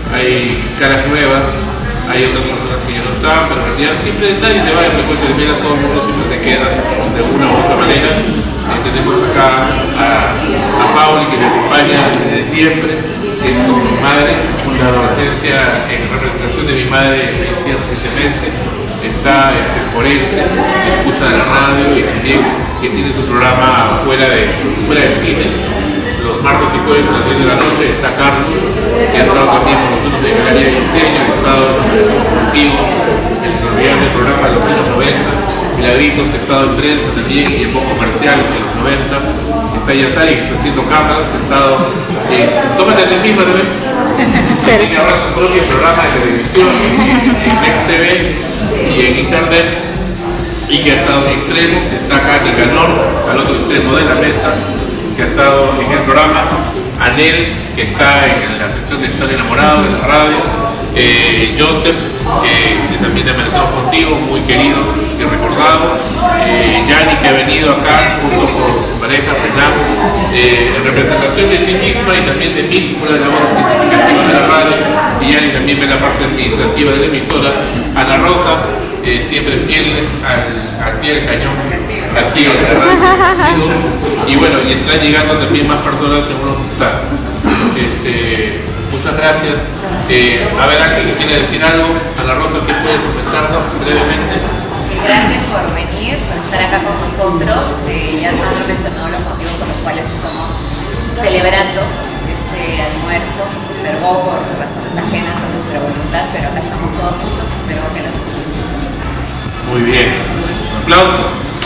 hay caras nuevas, hay otras personas que ya no están, pero en realidad siempre nadie se va de Frecuencia Primera, todo el mundo siempre se queda de una u otra manera. Eh, tenemos acá a, a Pauli, que me acompaña desde siempre, que es como mi madre, una adolescencia en representación de mi madre recientemente. Está este, forense, escucha de la radio y también que tiene su programa fuera, de, fuera del cine. Los martes y jueves a las diez de la noche está Carlos, que ha estado también con nosotros en el área de diseño, ha estado contigo en el inolvidable programa de los años noventa, Milagritos, que ha estado en prensa también y en voz comercial en los noventa, está Yasari, que está haciendo cámaras, que ha estado en... Tómate a ti misma, ¿no ves? Tiene ahora su propio programa de televisión en Next T V y en internet, y que ha estado en extremos. Está acá Nicanor, al otro extremo de la mesa, que ha estado en el programa, Anel, que está en la sección de Estar Enamorado de la radio, eh, Joseph, que, que también amanecemos contigo, muy querido y recordado, eh, Yanni, que ha venido acá junto con su pareja Fernán, eh, en representación de sí misma y también de mí, una de las voces significativas de la radio, y Yanni también ve la parte administrativa de la emisora. Ana Rosa, eh, siempre fiel al, al pie del cañón, así en la radio. Y bueno, y están llegando también más personas en unos instantes. Este, muchas gracias. Eh, a ver, alguien que quiere decir algo. Ana Rosa, ¿qué puedes comentarnos brevemente? Gracias por venir, por estar acá con nosotros. Eh, ya Sandro mencionó los motivos por los cuales estamos celebrando este almuerzo. Se postergó por razones ajenas a nuestra voluntad, pero acá estamos todos juntos. Espero que lo disfruten. Muy bien. Un aplauso.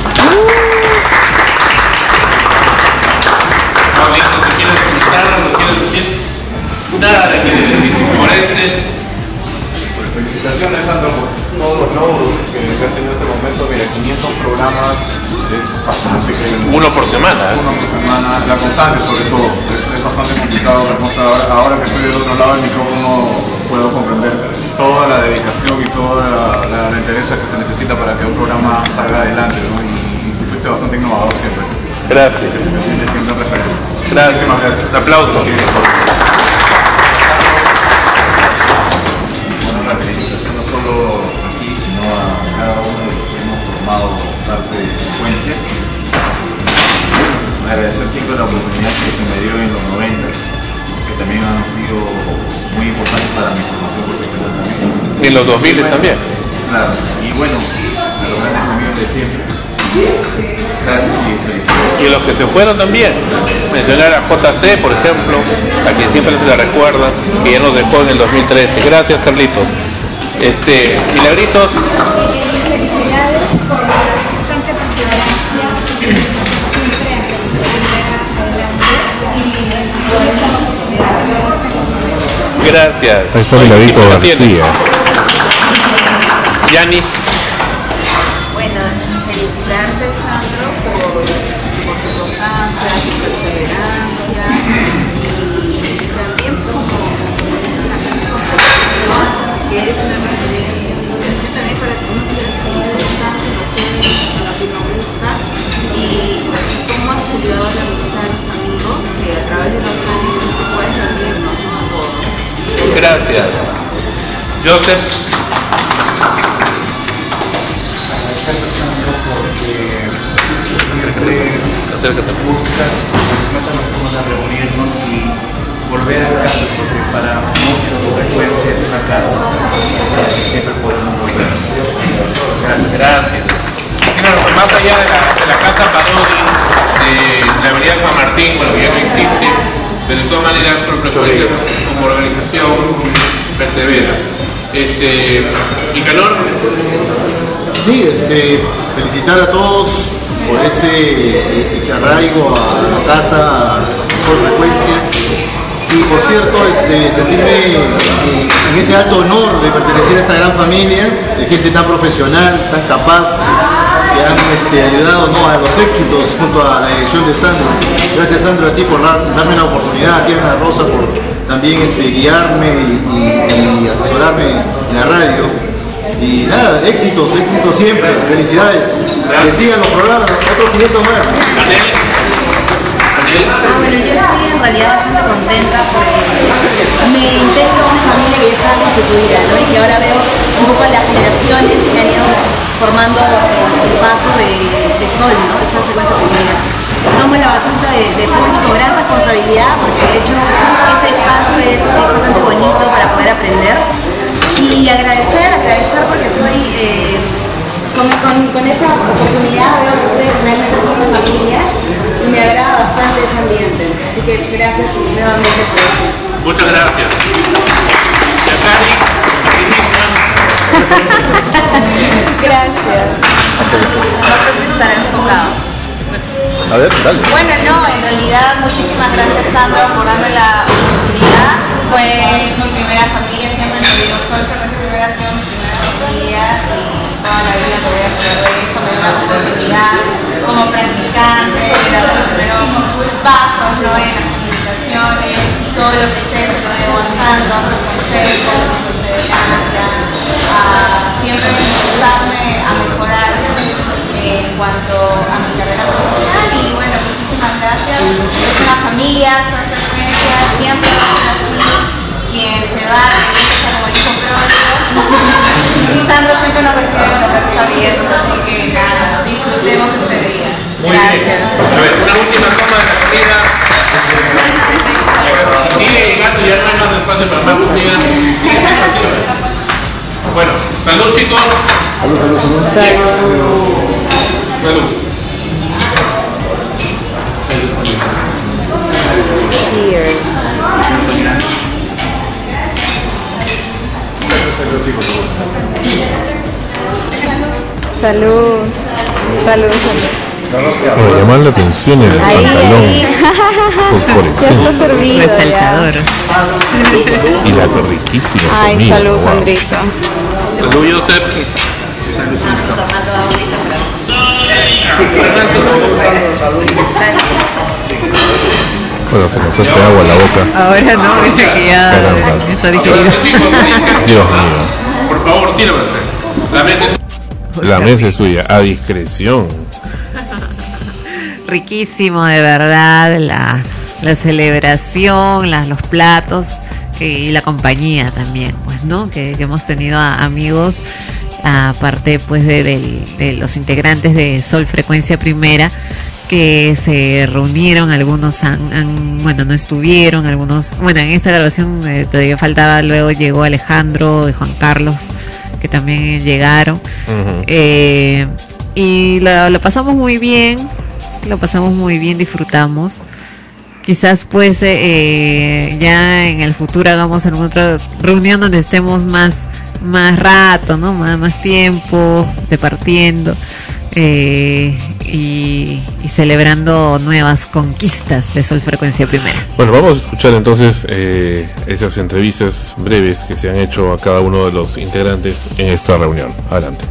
Paulito, ¿te quieres comentar? ¿No quieres decir? Nada le quiere decir. Forense. Felicitaciones, Sandro, por todos los logros que has tenido hasta el momento. Mira, quinientos programas es bastante. Uno por semana. Uno por semana. La constancia, sobre todo. Es, es bastante complicado. Ahora, ahora que estoy del otro lado del micrófono, puedo comprender toda la dedicación y toda la, la, la interés que se necesita para que un programa salga adelante, ¿no? Y, y fuiste bastante innovador siempre. Gracias. Que se me tiene siempre en referencia. Gracias. Muchísimas gracias. Un aplauso. No solo aquí, sino a cada uno de los que hemos formado parte de Frecuencia. Agradecer siempre la oportunidad que se me dio en los noventa, que también han sido muy importantes para mi formación profesional también. Y en los dos mil también. Claro, y bueno, a los grandes amigos de siempre. Gracias y felicidades. Y los que se fueron también. Mencionar a J C, por ejemplo, a quien siempre se le recuerda, que ya nos dejó en el dos mil trece. Gracias, Carlitos. Este, Milagritos. Felicidades por la constante perseverancia, siempre en adelante y Gracias. Ahí está Milagrito García. Yani. Bueno, felicitarte, Sandro, por, por tu constancia, tu perseverancia y también como que eres una referencia, una inspiración también para que uno sea así constante, no sea en lo que no gusta, y cómo has ayudado a la amistad a los amigos que a través de los años siempre puedes rendirnos, ¿no? A todos. Gracias. Joseph. Agradecerte, Sandro, porque siempre buscas las formas de reunirnos y volver a casa, porque para muchos Frecuencia es una casa y siempre podemos volver. Gracias. Gracias. Claro, más allá de la, de la casa Parodi, de la avenida San Martín, bueno, que ya no existe, pero de todas maneras Sol Frecuencia como organización persevera. Este, Nicanor. Sí, este, felicitar a todos por ese, ese arraigo a la casa, a Sol Frecuencia. Y por cierto, este, sentirme en ese alto honor de pertenecer a esta gran familia de gente tan profesional, tan capaz, que han este, ayudado, ¿no?, a los éxitos junto a la dirección de Sandro. Gracias, Sandro, a ti por darme la oportunidad, a ti, Ana Rosa, por también este, guiarme y, y, y asesorarme en la radio. Y nada, éxitos, éxitos siempre, felicidades. Que sigan los programas, otros quinientos más. Ah, bueno, yo estoy en realidad bastante contenta porque me integro a una familia que ya estaba constituida, ¿no? Y que ahora veo un poco las generaciones que han ido formando el paso de, de Sol, ¿no? De Sol Frecuencia Primera. Tomo la batuta de, de Funch con gran responsabilidad porque de hecho ese espacio es, es bastante bonito para poder aprender. Y agradecer, agradecer porque estoy eh, con, con, con esta oportunidad, veo que ustedes realmente son de familias y me agrada bastante ese ambiente. Así que gracias nuevamente por eso. Muchas gracias. Yacari, gracias. No sé si estará enfocado. A ver, dale. Bueno, no, en realidad muchísimas gracias Sandra por darme la oportunidad. Fue mi primera familia, siempre me digo, Sol Frecuencia Primera ha sido mi primera familia y toda la vida me voy a acordar de eso. Me dio la oportunidad como practicante de dar los primeros pasos, ¿no? En las comunicaciones y todo lo que sé se lo debo a Sandra, a sus consejos, a su perseverancia, a siempre impulsarme a mejorar en cuanto a mi carrera profesional. Y bueno, muchísimas gracias. Es una familia, Sol Frecuencia, siempre va a ser así. Quien se va regresa como hijo pródigo. Y Sandro siempre nos recibe con los brazos abiertos, así que nada, disfrutemos este día. Muy gracias. bien. A ver, una última toma de la comida. Sigue llegando, ya no hay más espacio para más comida. Bueno, salud chicos. Salud, salud, salud. Salud. Salud. Salud, salud. Para llamar la atención el Ahí, pantalón ahí. fosforescente. Ya está servido. Resaltador. Y la riquísima Ay, comida. salud, Wow. Sandrito. Salud, Josep. Bueno, se nos hace agua en la boca. Ahora no, dice que ya Caramba. está digerido. Dios mío. Por favor, sírvanse. La mesa es, la mesa es suya, a discreción. Riquísimo, de verdad, la, la celebración, las, los platos eh, y la compañía también, pues, ¿no? Que, que hemos tenido a amigos, aparte, pues, de, de, de los integrantes de Sol Frecuencia Primera, que se reunieron, algunos han, han, bueno, no estuvieron, algunos, bueno, en esta grabación eh, todavía faltaba, luego llegó Alejandro y Juan Carlos, que también llegaron. Uh-huh. eh, y lo, lo pasamos muy bien, lo pasamos muy bien, disfrutamos. Quizás pues eh, ya en el futuro hagamos alguna otra reunión donde estemos más más rato, ¿no? Más, más tiempo departiendo eh, y, y celebrando nuevas conquistas de Sol Frecuencia Primera. Bueno, vamos a escuchar entonces eh, esas entrevistas breves que se han hecho a cada uno de los integrantes en esta reunión. Adelante.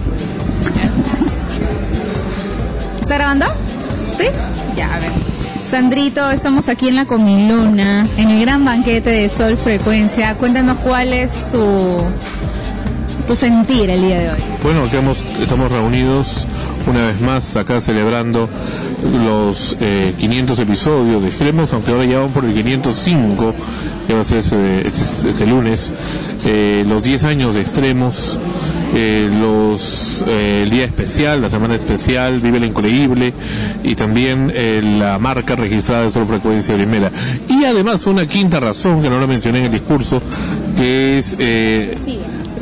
¿Está grabando? ¿Sí? Ya, a ver. Sandrito, estamos aquí en la Comilona, en el gran banquete de Sol Frecuencia. Cuéntanos cuál es tu, tu sentir el día de hoy. Bueno, aquí hemos, estamos reunidos una vez más acá celebrando los eh, quinientos episodios de Extremos, aunque ahora ya van por el quinientos cinco, que va a ser este, este, este lunes, eh, los diez años de Extremos. Eh, los eh, el día especial, la semana especial, Vive la Increíble, y también eh, la marca registrada de Sol Frecuencia Primera. Y además una quinta razón que no la mencioné en el discurso, que es eh, sí.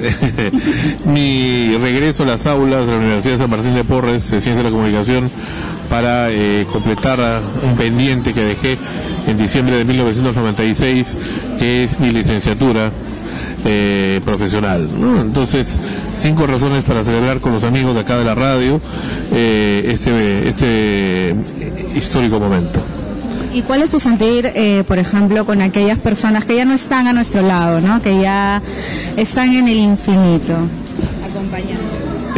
mi regreso a las aulas de la Universidad de San Martín de Porres de Ciencia de la Comunicación para eh, completar un pendiente que dejé en diciembre de mil novecientos noventa y seis, que es mi licenciatura Eh, profesional, ¿no? Entonces, cinco razones para celebrar con los amigos de acá de la radio eh, este este histórico momento. ¿Y cuál es tu sentir, eh, por ejemplo, con aquellas personas que ya no están a nuestro lado, ¿no? Que ya están en el infinito, acompañando?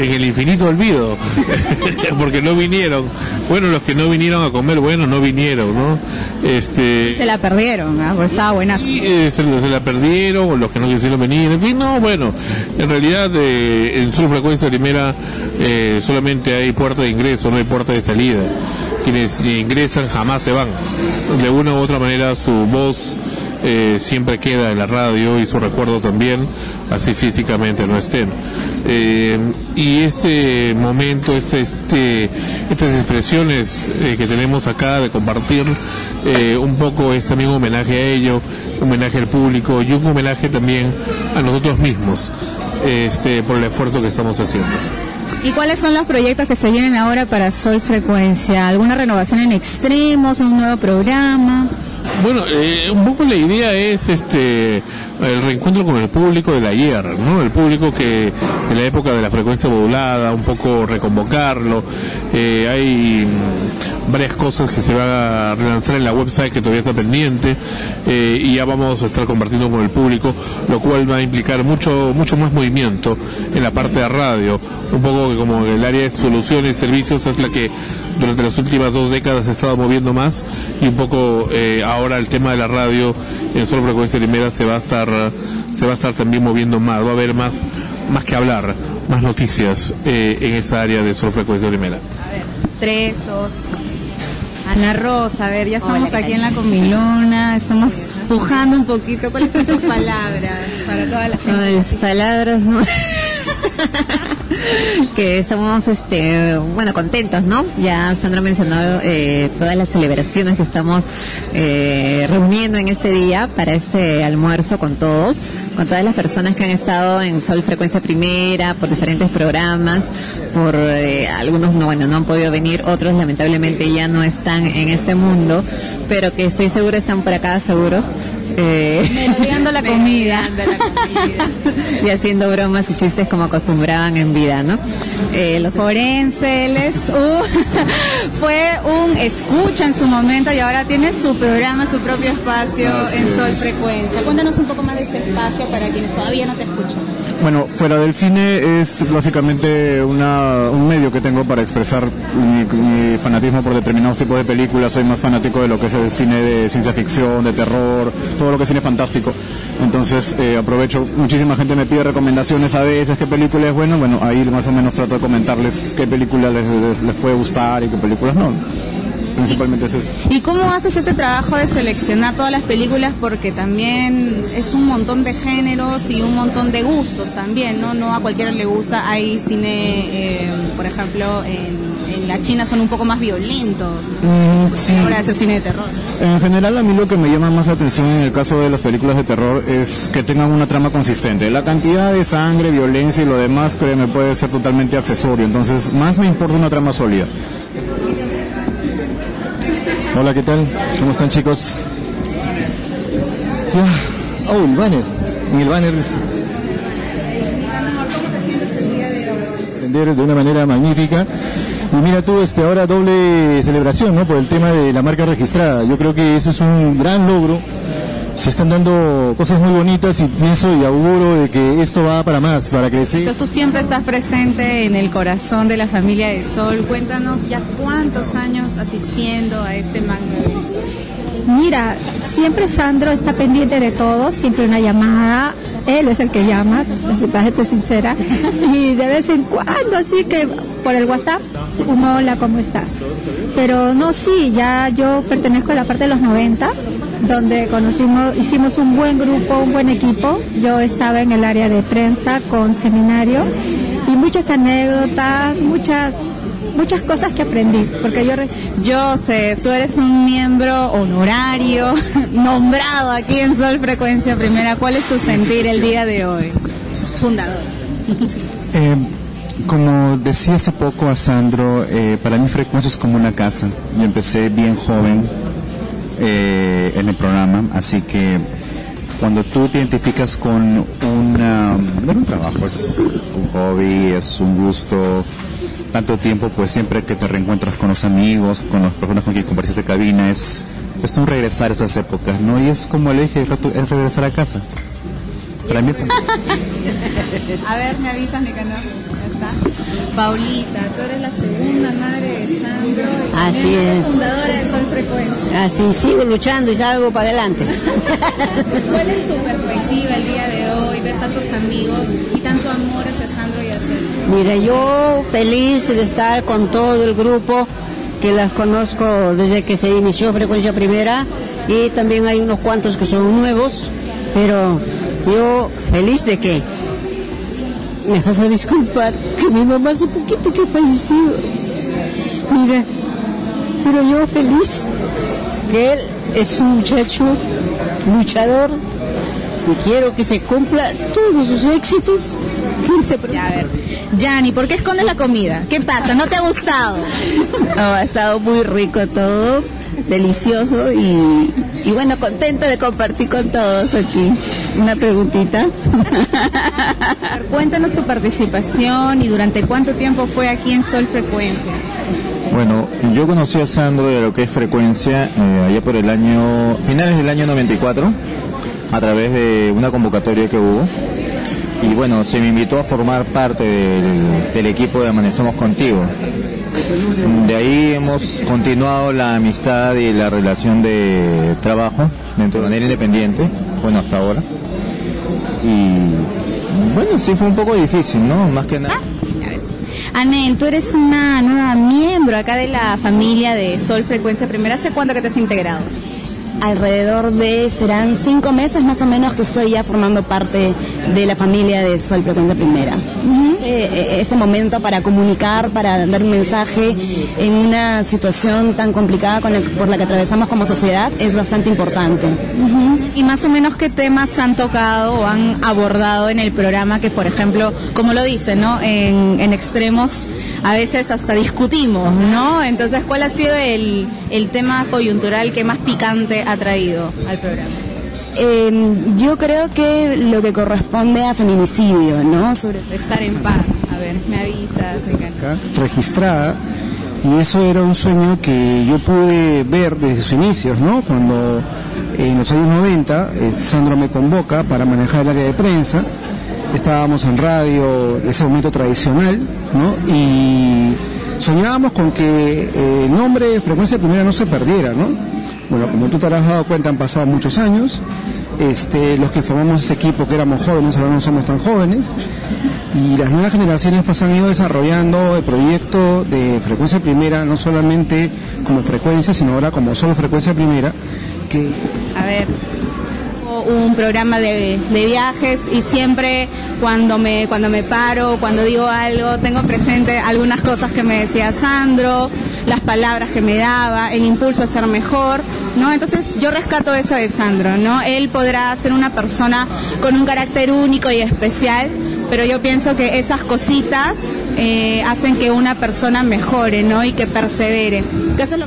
en el infinito olvido, porque no vinieron. Bueno, los que no vinieron a comer, bueno, no vinieron, ¿no? Este, Se la perdieron, ¿eh? Porque estaba buenazo. Sí, eh, se, se la perdieron, o los que no quisieron venir, en fin, no, bueno, en realidad eh, en Sol Frecuencia Primera eh, solamente hay puerta de ingreso, no hay puerta de salida. Quienes ingresan jamás se van. De una u otra manera su voz eh, siempre queda en la radio y su recuerdo también, así físicamente no estén. Eh, y este momento, este, este, estas expresiones eh, que tenemos acá de compartir eh, un poco es también un homenaje a ello, un homenaje al público y un homenaje también a nosotros mismos este, por el esfuerzo que estamos haciendo. ¿Y cuáles son los proyectos que se vienen ahora para Sol Frecuencia? ¿Alguna renovación en extremos, un nuevo programa? Bueno, eh, un poco la idea es este el reencuentro con el público del ayer, ¿no? El público que de la época de la frecuencia modulada, un poco reconvocarlo. Eh, hay mm, varias cosas que se van a relanzar en la website que todavía está pendiente eh, y ya vamos a estar compartiendo con el público, lo cual va a implicar mucho mucho más movimiento en la parte de radio, un poco que como el área de soluciones y servicios es la que durante las últimas dos décadas se ha estado moviendo más y un poco eh, ahora el tema de la radio en Sol Frecuencia Primera se va a estar se va a estar también moviendo más, va a haber más más que hablar, más noticias eh, en esa área de Sol Frecuencia Primera. A ver, tres, dos, Ana Rosa, a ver, ya estamos Hola, aquí en la comilona, estamos pujando un poquito. ¿Cuáles son tus palabras para toda la gente? Mis palabras, ¿no? Que estamos, este, bueno, contentos, ¿no? Ya Sandra mencionó eh, todas las celebraciones que estamos eh, reuniendo en este día para este almuerzo con todos, con todas las personas que han estado en Sol Frecuencia Primera, por diferentes programas, por eh, algunos no, bueno, no han podido venir, otros lamentablemente ya no están en este mundo, pero que estoy seguro están por acá, seguro. Eh, Merodeando la comida. y haciendo bromas y chistes como acostumbraban en vida, ¿no? Eh, los forense, él es uh, fue un escucha en su momento y ahora tiene su programa, su propio espacio Así en Sol es. Frecuencia. Cuéntanos un poco más de este espacio para quienes todavía no te escuchan. Bueno, fuera del cine es básicamente una, un medio que tengo para expresar mi, mi fanatismo por determinados tipos de películas. Soy más fanático de lo que es el cine de ciencia ficción, de terror, todo lo que es cine fantástico. Entonces eh, aprovecho, muchísima gente me pide recomendaciones a veces, qué película es buena. Bueno, ahí más o menos trato de comentarles qué película les, les, les puede gustar y qué películas no. Principalmente es eso. ¿Y cómo haces este trabajo de seleccionar todas las películas? Porque también es un montón de géneros y un montón de gustos también, ¿no? No a cualquiera le gusta. Hay cine, eh, por ejemplo, en, en la China son un poco más violentos, ¿no? Mm, sí. Ahora hace cine de terror. En general a mí lo que me llama más la atención en el caso de las películas de terror es que tengan una trama consistente. La cantidad de sangre, violencia y lo demás, créeme, puede ser totalmente accesorio. Entonces más me importa una trama sólida. Hola, ¿qué tal? ¿Cómo están, chicos? Ya. Oh, el banner. En el banner es... de una manera magnífica. Y mira tú, este, ahora doble celebración, ¿no? Por el tema de la marca registrada. Yo creo que ese es un gran logro. Se están dando cosas muy bonitas y pienso y auguro de que esto va para más, para crecer. Entonces tú siempre estás presente en el corazón de la familia de Sol. Cuéntanos ya cuántos años asistiendo a este magno evento. Mira, siempre Sandro está pendiente de todo, siempre una llamada, él es el que llama, para gente sincera, y de vez en cuando, así que por el WhatsApp, un hola, ¿cómo estás? Pero no, sí, ya yo pertenezco a la parte de los noventa, donde conocimos, hicimos un buen grupo, un buen equipo. Yo estaba en el área de prensa con seminario y muchas anécdotas, muchas muchas cosas que aprendí, porque yo... Joseph, tú eres un miembro honorario, nombrado aquí en Sol Frecuencia Primera. ¿Cuál es tu sentir el día de hoy? Fundador. Eh, como decía hace poco a Sandro, eh, para mí Frecuencia es como una casa. Yo empecé bien joven eh, en el programa, así que cuando tú te identificas con una, no un trabajo, es un hobby, es un gusto, tanto tiempo, pues siempre que te reencuentras con los amigos, con las personas con quien compartiste cabina, es, es un regresar a esas épocas, ¿no? Y es como le dije, es regresar a casa. Para mí. A ver, me avisas, mi canal. está Paulita. Tú eres la segunda madre de Sandro y Así es. fundadora de Sol Frecuencia. Así, sigo luchando y salgo para adelante. ¿Cuál es tu perspectiva el día de hoy, ver tantos amigos y tanto amor hacia Sandro y hacia Mira, yo feliz de estar con todo el grupo, que las conozco desde que se inició Frecuencia Primera, y también hay unos cuantos que son nuevos, pero yo feliz de que me vas a disculpar que mi mamá hace poquito que falleció. Mira, pero yo feliz que él es un muchacho luchador y quiero que se cumpla todos sus éxitos. a ver, Yanni, ¿por qué escondes la comida? ¿Qué pasa? ¿No te ha gustado? No, ha estado muy rico todo, delicioso y, y bueno, contenta de compartir con todos aquí. Una preguntita. A ver, cuéntanos tu participación y durante cuánto tiempo fue aquí en Sol Frecuencia. Bueno, yo conocí a Sandro de lo que es Frecuencia eh, allá por el año, finales del año noventa y cuatro, a través de una convocatoria que hubo. Y bueno, se me invitó a formar parte del, del equipo de Amanecemos Contigo. De ahí hemos continuado la amistad y la relación de trabajo dentro de manera independiente, bueno, hasta ahora. Y bueno, sí fue un poco difícil, ¿no? Más que nada. Anel, tú eres una nueva miembro acá de la familia de Sol Frecuencia Primera. ¿Hace cuánto que te has integrado? Alrededor de, serán cinco meses más o menos que estoy ya formando parte de la familia de Sol Frecuencia Primera. Uh-huh. Este, este momento para comunicar, para dar un mensaje en una situación tan complicada con la, por la que atravesamos como sociedad es bastante importante. Uh-huh. Y más o menos qué temas han tocado o han abordado en el programa que, por ejemplo, como lo dicen, ¿no? En, en extremos a veces hasta discutimos, ¿no? Entonces, ¿cuál ha sido el, el tema coyuntural que más picante ha traído al programa? Eh, yo creo que lo que corresponde a feminicidio, ¿no? Sobre estar en paz. A ver, me avisas. Acá, registrada, y eso era un sueño que yo pude ver desde sus inicios, ¿no? Cuando en los años noventa eh, Sandro me convoca para manejar el área de prensa. Estábamos en radio, ese momento tradicional, ¿no? Y soñábamos con que eh, el nombre Frecuencia Primera no se perdiera, ¿no? Bueno, como tú te habrás dado cuenta, han pasado muchos años. Este, los que formamos ese equipo, que éramos jóvenes, ahora no somos tan jóvenes. Y las nuevas generaciones pues han ido desarrollando el proyecto de Frecuencia Primera, no solamente como frecuencia, sino ahora como solo Frecuencia Primera. Que... A ver... un programa de, de viajes y siempre cuando me cuando me paro, cuando digo algo, tengo presente algunas cosas que me decía Sandro, las palabras que me daba, el impulso a ser mejor, ¿no? Entonces yo rescato eso de Sandro, ¿no? Él podrá ser una persona con un carácter único y especial, pero yo pienso que esas cositas eh, hacen que una persona mejore, ¿no? Y que persevere. ¿Qué eso es lo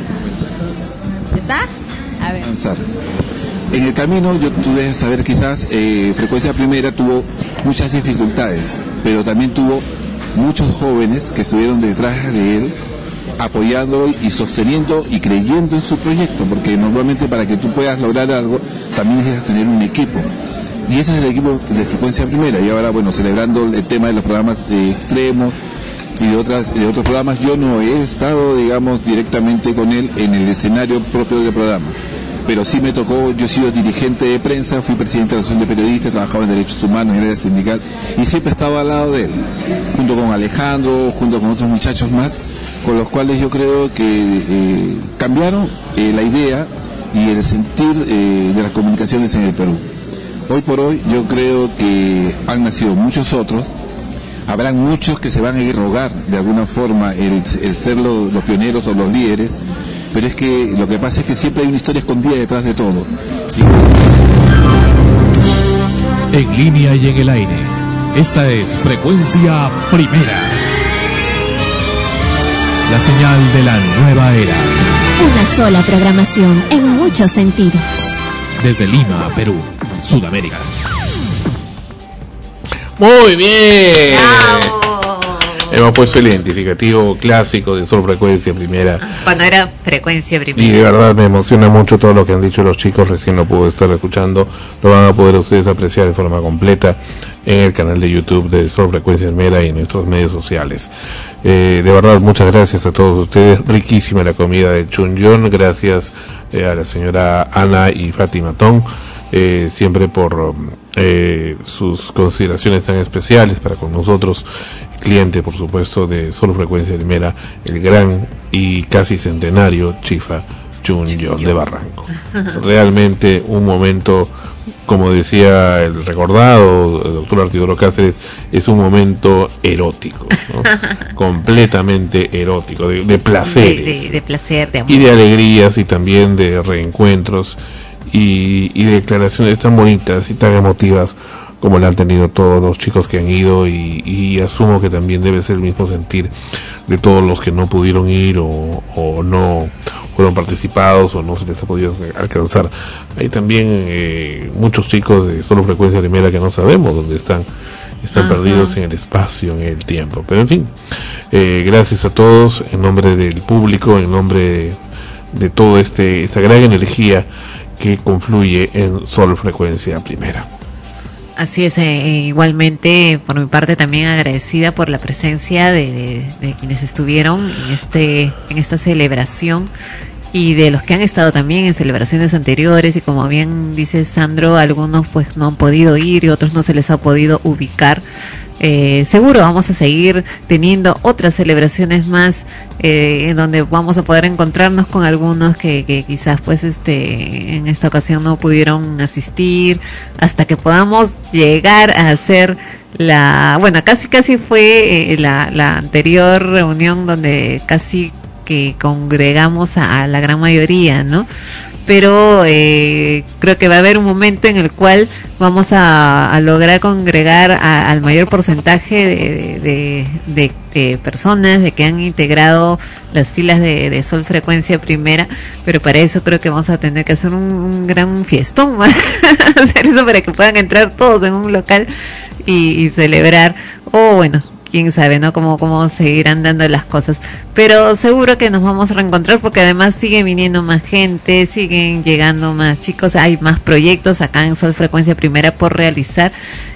que... ¿Está? A ver. En el camino, yo, tú debes saber quizás, eh, Frecuencia Primera tuvo muchas dificultades, pero también tuvo muchos jóvenes que estuvieron detrás de él, apoyándolo y sosteniendo y creyendo en su proyecto, porque normalmente para que tú puedas lograr algo, también necesitas tener un equipo. Y ese es el equipo de Frecuencia Primera, y ahora, bueno, celebrando el tema de los programas de extremos y de, otras, de otros programas, yo no he estado, digamos, directamente con él en el escenario propio del programa. Pero sí me tocó, yo he sido dirigente de prensa, fui presidente de la Asociación de Periodistas, trabajaba en Derechos Humanos, en el área sindical, y siempre estaba al lado de él, junto con Alejandro, junto con otros muchachos más, con los cuales yo creo que eh, cambiaron eh, la idea y el sentir eh, de las comunicaciones en el Perú. Hoy por hoy yo creo que han nacido muchos otros, habrán muchos que se van a ir rogar de alguna forma el, el ser los, los pioneros o los líderes, pero es que lo que pasa es que siempre hay una historia escondida detrás de todo. En línea y en el aire, esta es Frecuencia Primera, la señal de la nueva era. Una sola programación en muchos sentidos. Desde Lima, Perú, Sudamérica. Muy bien. ¡Bravo! Hemos puesto el identificativo clásico de Sol Frecuencia Primera. Cuando era Frecuencia Primera. Y de verdad me emociona mucho todo lo que han dicho los chicos, recién lo pude estar escuchando, lo van a poder ustedes apreciar de forma completa en el canal de YouTube de Sol Frecuencia Primera y en nuestros medios sociales. Eh, de verdad, muchas gracias a todos ustedes, riquísima la comida de Chunyón, gracias eh, a la señora Ana y Fátima Tong, eh, siempre por eh, sus consideraciones tan especiales para con nosotros, cliente por supuesto de Sol Frecuencia Primera, el gran y casi centenario Chifa Chunyón de Barranco. Realmente un momento, como decía el recordado el doctor Artidoro Cáceres, es un momento erótico, ¿no? Completamente erótico, de, de placeres, de, de, de placer, de amor. Y de alegrías y también de reencuentros y, y de declaraciones tan bonitas y tan emotivas como la han tenido todos los chicos que han ido, y, y asumo que también debe ser el mismo sentir de todos los que no pudieron ir o, o no fueron participados o no se les ha podido alcanzar. Hay también eh, muchos chicos de Solo Frecuencia Primera que no sabemos dónde están, están Ajá. perdidos en el espacio, en el tiempo, pero en fin, eh, gracias a todos en nombre del público, en nombre de, de todo este esta gran energía que confluye en Sol Frecuencia Primera. Así es, eh, igualmente por mi parte también agradecida por la presencia de, de, de quienes estuvieron en este en esta celebración y de los que han estado también en celebraciones anteriores, y como bien dice Sandro, algunos pues no han podido ir y otros no se les ha podido ubicar. Eh, seguro vamos a seguir teniendo otras celebraciones más eh, en donde vamos a poder encontrarnos con algunos que, que quizás pues este en esta ocasión no pudieron asistir, hasta que podamos llegar a hacer la, bueno, casi casi fue eh, la, la anterior reunión donde casi que congregamos a, a la gran mayoría, ¿no? Pero eh, creo que va a haber un momento en el cual vamos a, a lograr congregar a, al mayor porcentaje de, de, de, de personas de que han integrado las filas de, de Sol Frecuencia Primera, pero para eso creo que vamos a tener que hacer un, un gran fiestón, hacer eso para que puedan entrar todos en un local y, y celebrar, o bueno, quién sabe, ¿no? Cómo, cómo seguirán dando las cosas. Pero seguro que nos vamos a reencontrar porque además sigue viniendo más gente, siguen llegando más chicos, hay más proyectos acá en Sol Frecuencia Primera por realizar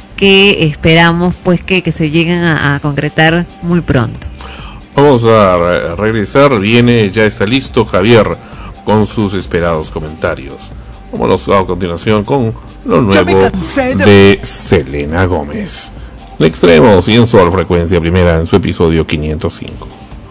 que esperamos pues que, que se lleguen a, a concretar muy pronto. Vamos a re- regresar, viene, ya está listo Javier con sus esperados comentarios. Vámonos a continuación con lo nuevo de Selena Gómez. Extremos y en Sol Frecuencia Primera en su episodio quinientos cinco.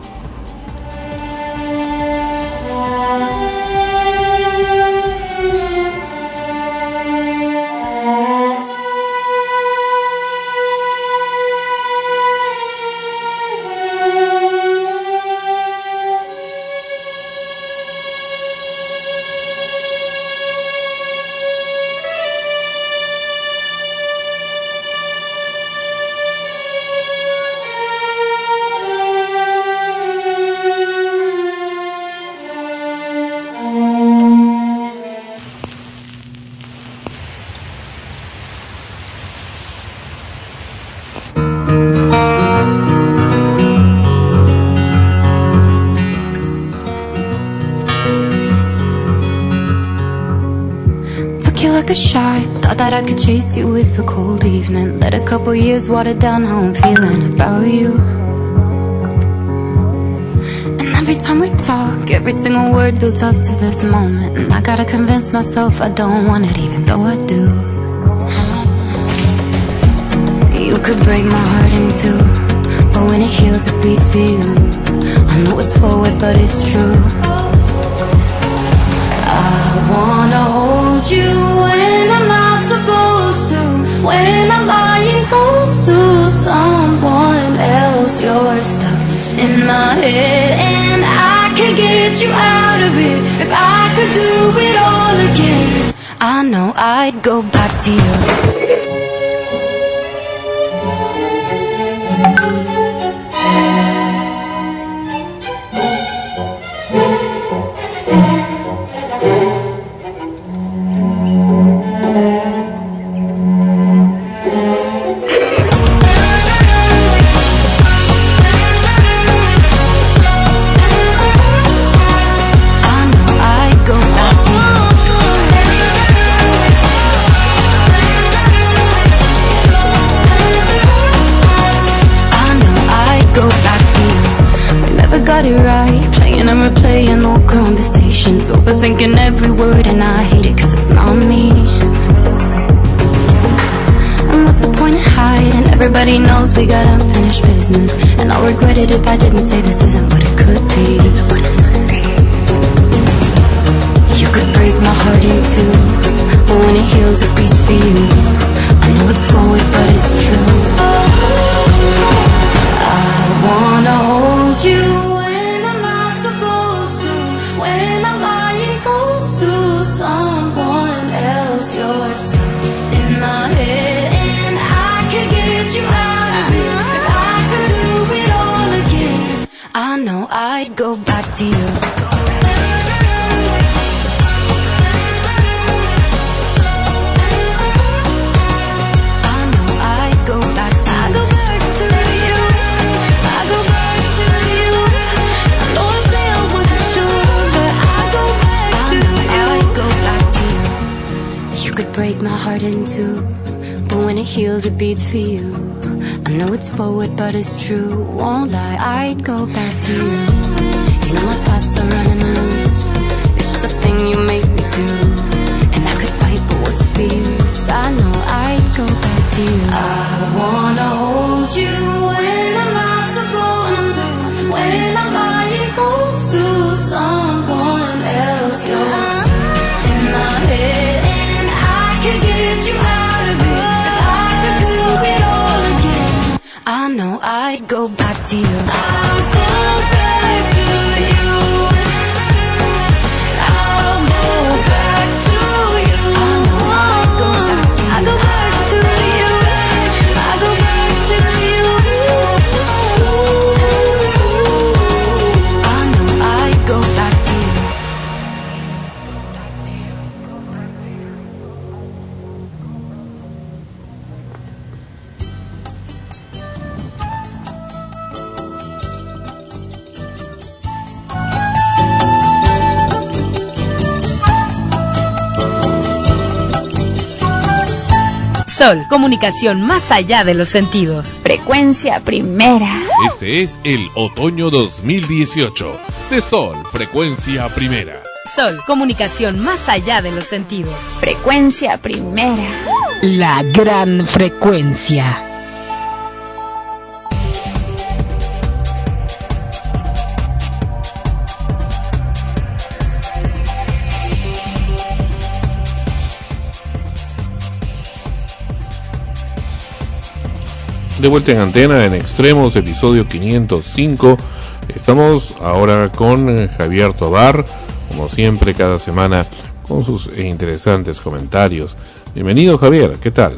A shot, thought that I could chase you with a cold evening. Let a couple years water down how I'm feeling about you. And every time we talk, every single word builds up to this moment. And I gotta convince myself I don't want it, even though I do. You could break my heart in two, but when it heals it beats for you. I know it's forward but it's true. I wanna hold you when I'm not supposed to, when I'm lying close to someone else. You're stuck in my head and I can get you out of it. If I could do it all again, I know I'd go back to you. got it right. Playing and replaying old conversations, overthinking every word, and I hate it cause it's not me. And what's the point of hiding? Everybody knows we got unfinished business, and I'll regret it if I didn't say this isn't what it could be. You could break my heart in two, but when it heals it beats for you. I know it's forward but it's true. I wanna hold you when I'm not supposed to, when I'm lying close to someone else. You're stuck in my head and I could get you out of it. If I could do it all again, I know I'd go back to you. Break my heart in two, but when it heals it beats for you. I know it's forward but it's true, won't lie, I'd go back to you. You know my thoughts are running loose, it's just a thing you make me do. And I could fight but what's the use, I know I'd go back to you. I wanna hold you when I'm not supposed to, when I'm lying close to someone else. You're in my head, could get you out of it. If I could do it all again, I know I'd go back to you. I'll go back to you. I'll go back to you. I know I'd go back to you. I'll go back to you. I'll go back to you. I know I'd go back to you. Sol, comunicación más allá de los sentidos. Frecuencia primera. Este es el otoño dos mil dieciocho de Sol, frecuencia primera. Sol, comunicación más allá de los sentidos. Frecuencia primera. La gran frecuencia. De vuelta en antena en Extremos, episodio quinientos cinco. Estamos ahora con Javier Tobar, como siempre cada semana, con sus interesantes comentarios. Bienvenido, Javier, ¿qué tal?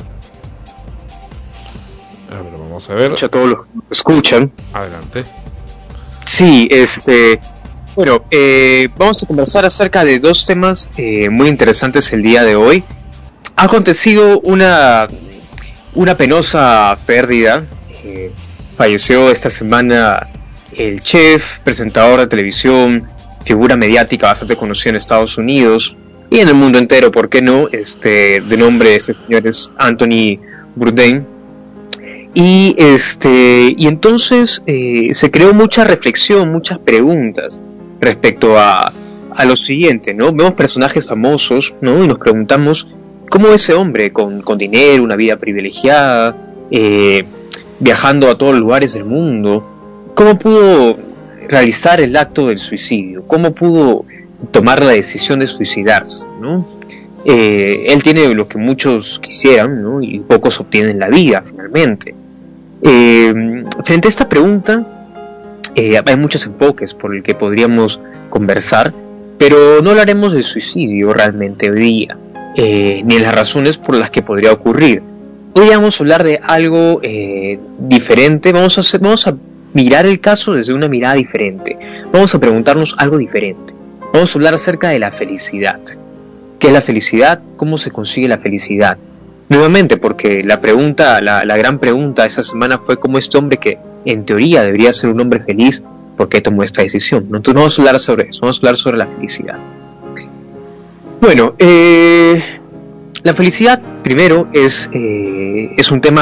A ver, vamos a ver. A todos los que escuchan. Adelante. Sí, este... Bueno, eh, vamos a conversar acerca de dos temas eh, muy interesantes el día de hoy. Ha acontecido una... Una penosa pérdida. Eh, falleció esta semana el chef, presentador de televisión, figura mediática bastante conocida en Estados Unidos y en el mundo entero, ¿por qué no? Este, de nombre, este señor es Anthony Bourdain. Y este, y entonces eh, se creó mucha reflexión, muchas preguntas respecto a, a lo siguiente, ¿no? Vemos personajes famosos, ¿no? Y nos preguntamos cómo ese hombre con, con dinero, una vida privilegiada, eh, viajando a todos los lugares del mundo, cómo pudo realizar el acto del suicidio, cómo pudo tomar la decisión de suicidarse, ¿no? Eh, él tiene lo que muchos quisieran, ¿no? Y pocos obtienen la vida finalmente. Eh, frente a esta pregunta eh, hay muchos enfoques por el que podríamos conversar, pero no hablaremos del suicidio realmente hoy día. Eh, ni las razones por las que podría ocurrir. Hoy vamos a hablar de algo eh, diferente. Vamos a hacer, vamos a mirar el caso desde una mirada diferente. Vamos a preguntarnos algo diferente. Vamos a hablar acerca de la felicidad. ¿Qué es la felicidad? ¿Cómo se consigue la felicidad? Nuevamente, porque la pregunta, la, la gran pregunta esa semana fue cómo este hombre, que en teoría debería ser un hombre feliz, ¿por qué tomó esta decisión? Entonces vamos a hablar sobre eso. Vamos a hablar sobre la felicidad. Bueno, eh, la felicidad primero es, eh, es un tema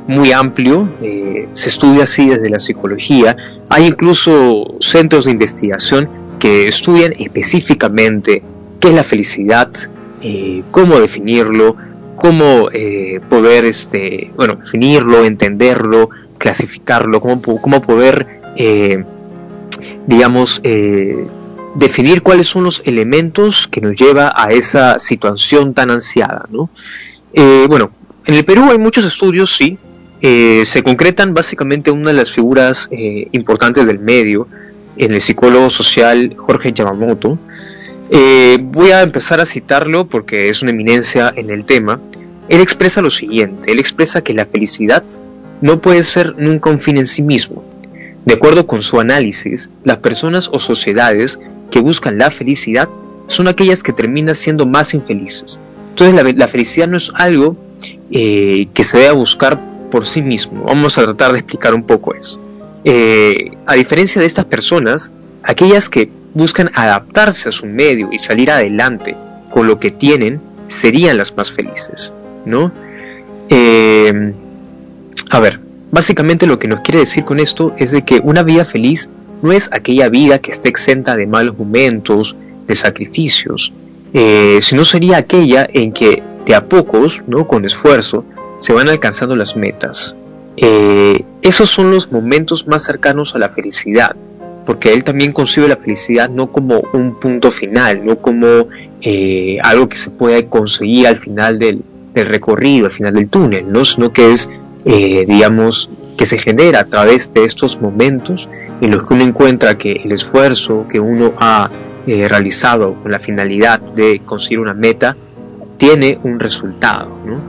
muy amplio, eh, se estudia así desde la psicología. Hay incluso centros de investigación que estudian específicamente qué es la felicidad, eh, cómo definirlo, cómo eh, poder este, bueno, definirlo, entenderlo, clasificarlo, cómo, cómo poder, eh, digamos, eh, definir cuáles son los elementos que nos lleva a esa situación tan ansiada, ¿no? Eh, bueno, en el Perú hay muchos estudios, sí, eh, se concretan básicamente una de las figuras eh, importantes del medio, en el psicólogo social Jorge Yamamoto. Eh, voy a empezar a citarlo porque es una eminencia en el tema. Él expresa lo siguiente, él expresa que la felicidad no puede ser nunca un fin en sí mismo. De acuerdo con su análisis, las personas o sociedades que buscan la felicidad son aquellas que terminan siendo más infelices. Entonces la, la felicidad no es algo eh, que se deba buscar por sí mismo. Vamos a tratar de explicar un poco eso. Eh, a diferencia de estas personas, aquellas que buscan adaptarse a su medio y salir adelante con lo que tienen, serían las más felices, ¿no? Eh, a ver, básicamente lo que nos quiere decir con esto es de que una vida feliz no es aquella vida que esté exenta de malos momentos, de sacrificios, eh, sino sería aquella en que de a pocos, ¿no?, con esfuerzo, se van alcanzando las metas. Eh, esos son los momentos más cercanos a la felicidad, porque él también concibe la felicidad no como un punto final, no como eh, algo que se pueda conseguir al final del, del recorrido, al final del túnel, ¿no?, sino que es, eh, digamos, que se genera a través de estos momentos en los que uno encuentra que el esfuerzo que uno ha eh, realizado con la finalidad de conseguir una meta tiene un resultado, ¿no?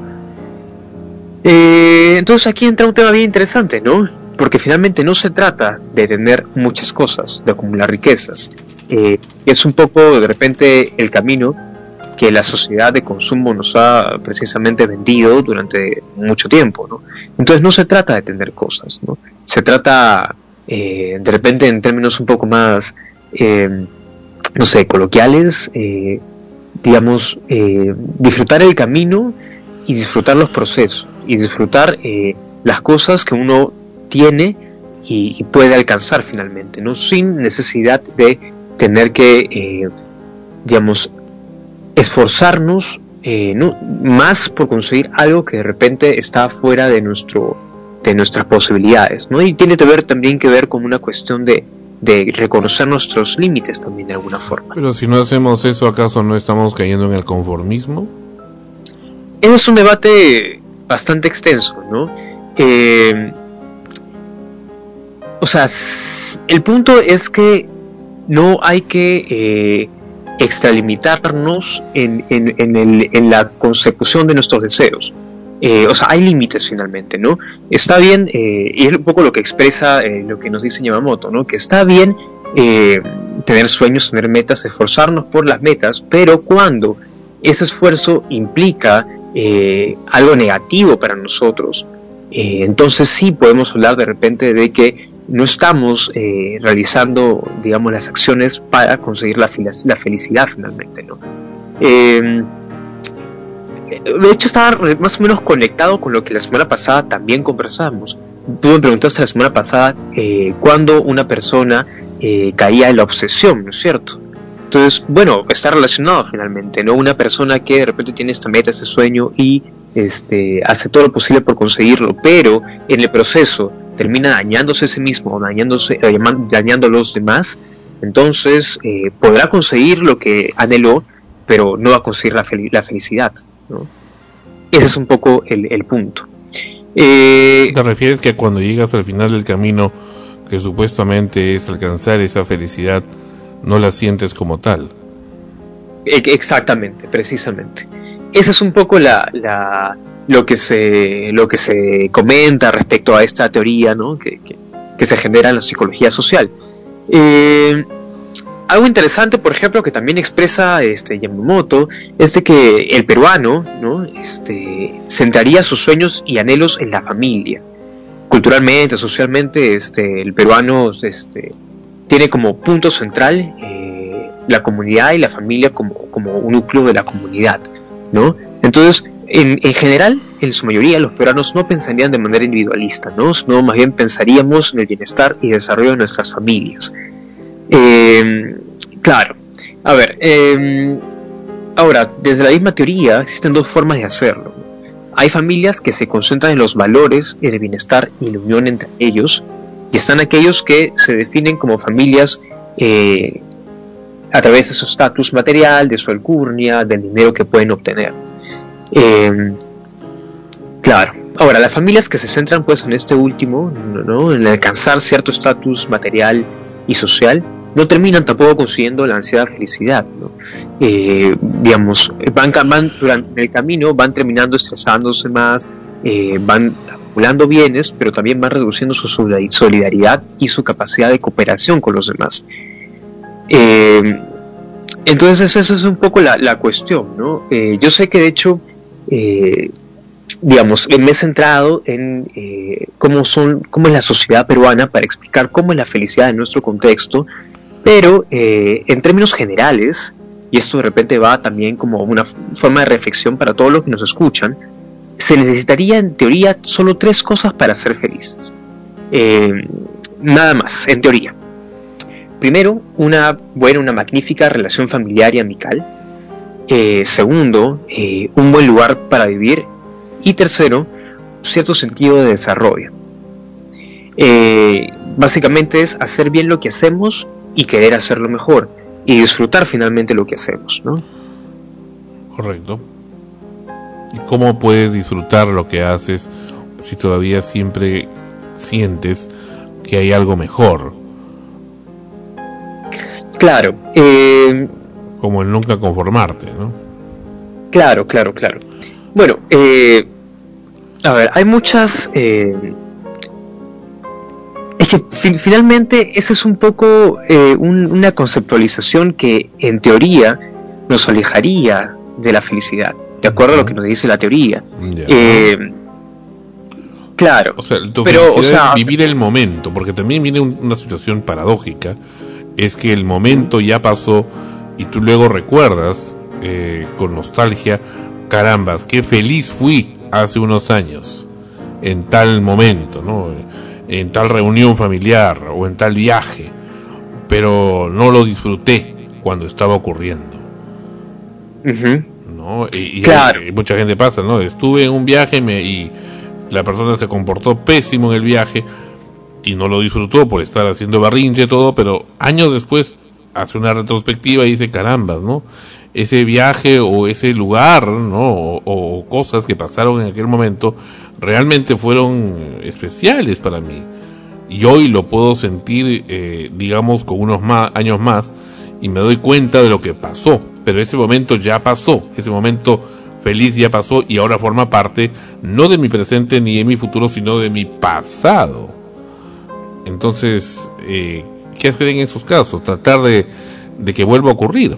Eh, entonces aquí entra un tema bien interesante, ¿no? Porque finalmente no se trata de tener muchas cosas, de acumular riquezas. Eh, es un poco de repente el camino que la sociedad de consumo nos ha precisamente vendido durante mucho tiempo, ¿no? Entonces no se trata de tener cosas, ¿no? Se trata eh, de repente en términos un poco más, eh, no sé, coloquiales, eh, digamos, eh, disfrutar el camino y disfrutar los procesos y disfrutar eh, las cosas que uno tiene y, y puede alcanzar finalmente, ¿no? Sin necesidad de tener que, eh, digamos, esforzarnos eh, ¿no? más por conseguir algo que de repente está fuera de nuestro de nuestras posibilidades, ¿no? Y tiene que ver también que ver con una cuestión de, de reconocer nuestros límites también de alguna forma. Pero si no hacemos eso, ¿acaso no estamos cayendo en el conformismo? Ese es un debate bastante extenso, ¿no? Eh, o sea, el punto es que no hay que eh, extralimitarnos en, en, en, el, en la consecución de nuestros deseos. Eh, o sea, hay límites finalmente, ¿no? Está bien, eh, y es un poco lo que expresa eh, lo que nos dice Yamamoto, ¿no? Que está bien eh, tener sueños, tener metas, esforzarnos por las metas, pero cuando ese esfuerzo implica eh, algo negativo para nosotros, eh, entonces sí podemos hablar de repente de que no estamos eh, realizando, digamos, las acciones para conseguir la, la felicidad finalmente, ¿no? Eh, de hecho estaba más o menos conectado con lo que la semana pasada también conversamos. Tú me preguntaste la semana pasada eh, cuándo una persona eh, caía en la obsesión, ¿no es cierto? Entonces, bueno, está relacionado finalmente, ¿no? Una persona que de repente tiene esta meta, este sueño y este, hace todo lo posible por conseguirlo, pero en el proceso termina dañándose a sí mismo o dañándose, eh, dañando a los demás, entonces eh, podrá conseguir lo que anheló, pero no va a conseguir la, fel- la felicidad, ¿no? Ese es un poco el, el punto. Eh, ¿Te refieres que cuando llegas al final del camino, que supuestamente es alcanzar esa felicidad, no la sientes como tal? Exactamente, precisamente. Esa es un poco la, la lo que se lo que se comenta respecto a esta teoría, ¿no? que, que, que se genera en la psicología social. Eh, algo interesante, por ejemplo, que también expresa este Yamamoto, es de que el peruano, ¿no? este, centraría sus sueños y anhelos en la familia. Culturalmente, socialmente, este, el peruano este, tiene como punto central eh, la comunidad y la familia como, como un núcleo de la comunidad, ¿no? Entonces, en, en general, en su mayoría, los peruanos no pensarían de manera individualista, ¿no? Sino más bien pensaríamos en el bienestar y desarrollo de nuestras familias. Eh, claro, a ver, eh, ahora, desde la misma teoría existen dos formas de hacerlo. Hay familias que se concentran en los valores, en el bienestar y la unión entre ellos, y están aquellos que se definen como familias eh, a través de su estatus material, de su alcurnia, del dinero que pueden obtener. Eh, claro, ahora las familias que se centran pues en este último, ¿no? En alcanzar cierto estatus material y social, no terminan tampoco consiguiendo la ansiada felicidad, ¿no? Eh, digamos, van, van durante el camino, van terminando estresándose más, eh, van acumulando bienes, pero también van reduciendo su solidaridad y su capacidad de cooperación con los demás. Eh, entonces esa es un poco la, la cuestión, ¿no? Eh, yo sé que de hecho, eh, digamos, me he centrado en eh, cómo son, cómo es la sociedad peruana para explicar cómo es la felicidad en nuestro contexto, pero eh, en términos generales, y esto de repente va también como una forma de reflexión para todos los que nos escuchan, se necesitaría en teoría solo tres cosas para ser felices. Eh, nada más, en teoría. Primero, una buena, una magnífica relación familiar y amical. Eh, segundo, eh, un buen lugar para vivir. Y tercero, cierto sentido de desarrollo. Eh, básicamente es hacer bien lo que hacemos y querer hacerlo mejor y disfrutar finalmente lo que hacemos, ¿no? Correcto. ¿Y cómo puedes disfrutar lo que haces si todavía siempre sientes que hay algo mejor? Claro. Eh, Como el nunca conformarte, ¿no? Claro, claro, claro. Bueno, eh, a ver, hay muchas... Eh, es que fi- finalmente esa es un poco eh, un, una conceptualización que en teoría nos alejaría de la felicidad, de acuerdo a lo que nos dice la teoría. Ya. Eh, claro, O sea, tu pero, felicidad o sea, es vivir el momento, porque también viene un- una situación paradójica, es que el momento ya pasó y tú luego recuerdas eh, con nostalgia, carambas, qué feliz fui hace unos años, en tal momento, ¿no? En tal reunión familiar o en tal viaje, pero no lo disfruté cuando estaba ocurriendo, ujú. ¿no? Y, y Claro. hay- mucha gente pasa, ¿no? Estuve en un viaje me, y la persona se comportó pésimo en el viaje y no lo disfrutó por estar haciendo berrinche y todo, pero años después hace una retrospectiva y dice, carambas, ¿no? Ese viaje o ese lugar, ¿no? O, o cosas que pasaron en aquel momento realmente fueron especiales para mí. Y hoy lo puedo sentir, eh, digamos, con unos más, años más, y me doy cuenta de lo que pasó. Pero ese momento ya pasó, ese momento feliz ya pasó y ahora forma parte no de mi presente ni de mi futuro, sino de mi pasado. Entonces, eh, ¿qué hacer en esos casos? Tratar de, de que vuelva a ocurrir.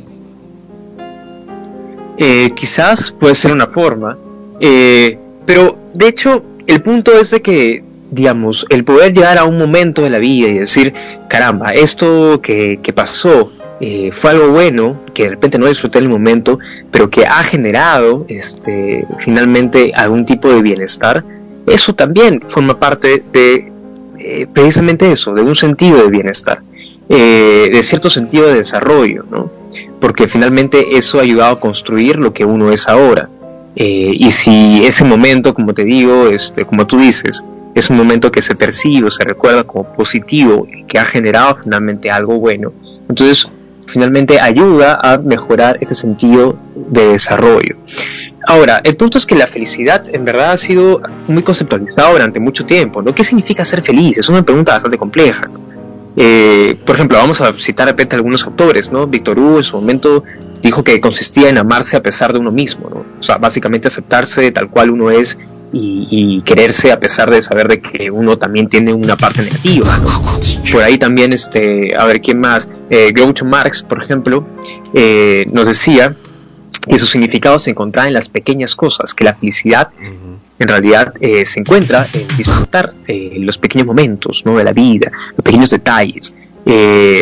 Eh, quizás puede ser una forma, eh, pero de hecho el punto es de que, digamos, el poder llegar a un momento de la vida y decir, caramba, esto que, que pasó eh, fue algo bueno, que de repente no disfruté el momento, pero que ha generado este, finalmente algún tipo de bienestar, eso también forma parte de eh, precisamente eso, de un sentido de bienestar, eh, de cierto sentido de desarrollo, ¿no? Porque finalmente eso ha ayudado a construir lo que uno es ahora. Eh, y si ese momento, como te digo, este, como tú dices, es un momento que se percibe o se recuerda como positivo, que ha generado finalmente algo bueno, entonces finalmente ayuda a mejorar ese sentido de desarrollo. Ahora, el punto es que la felicidad en verdad ha sido muy conceptualizada durante mucho tiempo, ¿no? ¿Qué significa ser feliz? Es una pregunta bastante compleja, ¿no? Eh, por ejemplo, vamos a citar de repente algunos autores, ¿no? Víctor Hugo en su momento dijo que consistía en amarse a pesar de uno mismo, ¿no? O sea, básicamente aceptarse tal cual uno es y, y quererse a pesar de saber de que uno también tiene una parte negativa, ¿no? Por ahí también, este, a ver, ¿quién más? Eh, Groucho Marx, por ejemplo, eh, nos decía que su significado se encontraba en las pequeñas cosas, que la felicidad en realidad eh, se encuentra en disfrutar eh, los pequeños momentos, ¿no? De la vida, los pequeños detalles. Eh,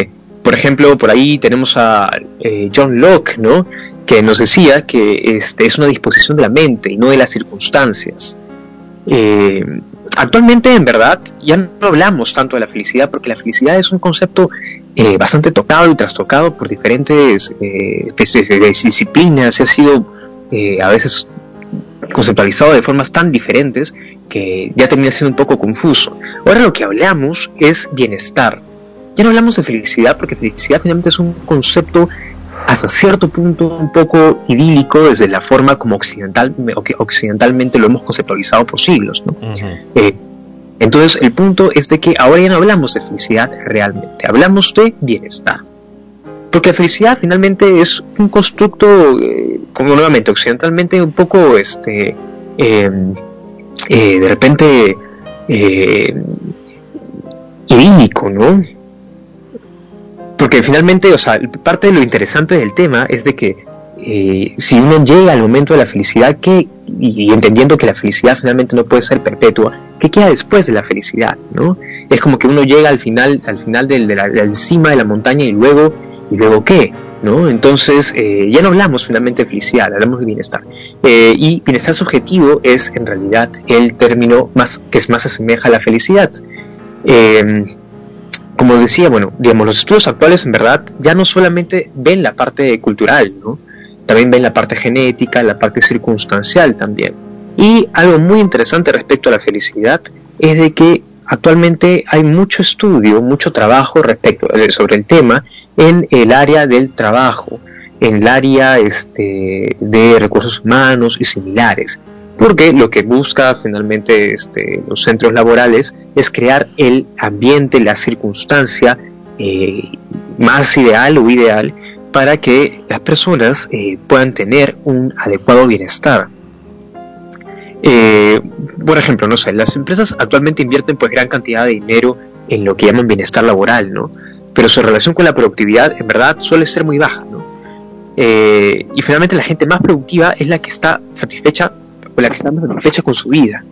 por ejemplo, por ahí tenemos a eh, John Locke, ¿no? Que nos decía que este, es una disposición de la mente y no de las circunstancias. Eh, actualmente, en verdad, ya no hablamos tanto de la felicidad, porque la felicidad es un concepto eh, bastante tocado y trastocado por diferentes eh, disciplinas. Se ha sido eh, a veces conceptualizado de formas tan diferentes que ya termina siendo un poco confuso. Ahora lo que hablamos es bienestar. Ya no hablamos de felicidad, porque felicidad finalmente es un concepto hasta cierto punto un poco idílico desde la forma como occidental, occidentalmente lo hemos conceptualizado por siglos, ¿no? Uh-huh. Eh, entonces el punto es de que ahora ya no hablamos de felicidad realmente, hablamos de bienestar. Porque la felicidad finalmente es un constructo, eh, como nuevamente occidentalmente, un poco este eh, eh, de repente eh, idílico, ¿no? Porque finalmente, o sea, parte de lo interesante del tema es de que eh, si uno llega al momento de la felicidad, ¿qué, y, y entendiendo que la felicidad finalmente no puede ser perpetua, ¿qué queda después de la felicidad, ¿no? Es como que uno llega al final, al final del, de la, de la cima de la montaña y luego, y luego ¿qué? ¿No? Entonces eh, ya no hablamos finalmente de felicidad, hablamos de bienestar. Eh, y bienestar subjetivo es en realidad el término más que es más asemeja a la felicidad. Eh, Como decía, bueno, digamos, los estudios actuales en verdad ya no solamente ven la parte cultural, ¿no? También ven la parte genética, la parte circunstancial también. Y algo muy interesante respecto a la felicidad es de que actualmente hay mucho estudio, mucho trabajo respecto sobre el tema en el área del trabajo, en el área este, de recursos humanos y similares. Porque lo que busca finalmente este, los centros laborales es crear el ambiente, la circunstancia eh, más ideal o ideal para que las personas eh, puedan tener un adecuado bienestar. Eh, por ejemplo, no sé, las empresas actualmente invierten pues gran cantidad de dinero en lo que llaman bienestar laboral, ¿no? Pero su relación con la productividad en verdad suele ser muy baja, ¿no? Eh, y finalmente la gente más productiva es la que está satisfecha o la que está más satisfecha con su vida.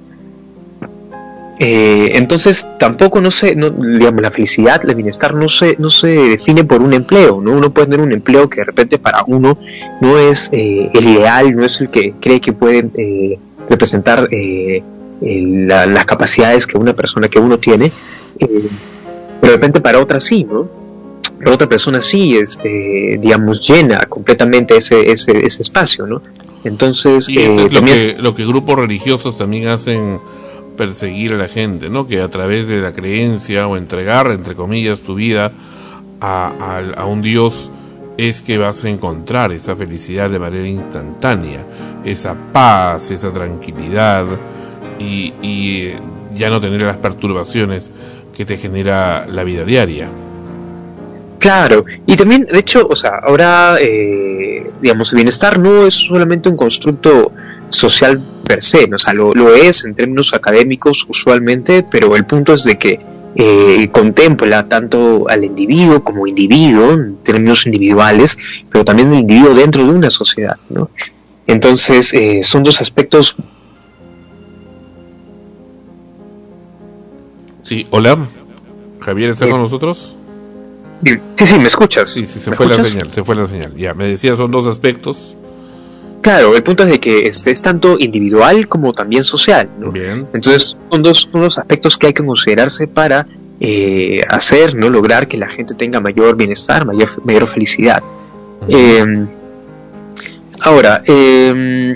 Eh, entonces tampoco no se, no, digamos, la felicidad, el bienestar no se, no se define por un empleo, ¿no? Uno puede tener un empleo que de repente para uno no es eh, el ideal, no es el que cree que puede eh, representar eh, el, la, las capacidades que una persona que uno tiene, eh, pero de repente para otra sí, ¿no? Para otra persona sí, este, digamos, llena completamente ese, ese, ese espacio, ¿no? Entonces, y eso eh, es lo, también... que, lo que grupos religiosos también hacen perseguir a la gente, ¿no? Que a través de la creencia o entregar, entre comillas, tu vida a, a, a un Dios es que vas a encontrar esa felicidad de manera instantánea, esa paz, esa tranquilidad y, y ya no tener las perturbaciones que te genera la vida diaria. Claro, y también, de hecho, o sea, ahora, eh, digamos, el bienestar no es solamente un constructo social per se, ¿no? O sea, lo, lo es en términos académicos usualmente, pero el punto es de que eh, contempla tanto al individuo como individuo, en términos individuales, pero también el individuo dentro de una sociedad, ¿no? Entonces, eh, son dos aspectos. Sí, hola, Javier, ¿está con nosotros? Sí, sí, ¿me escuchas? Sí, sí, se ¿Me fue escuchas? la señal, se fue la señal. Ya, me decía, son dos aspectos. Claro, el punto es de que es, es tanto individual como también social, ¿no? Bien. Entonces, son dos, son dos aspectos que hay que considerarse para eh, hacer, ¿no? Lograr que la gente tenga mayor bienestar, mayor, mayor felicidad. Uh-huh. Eh, ahora, eh,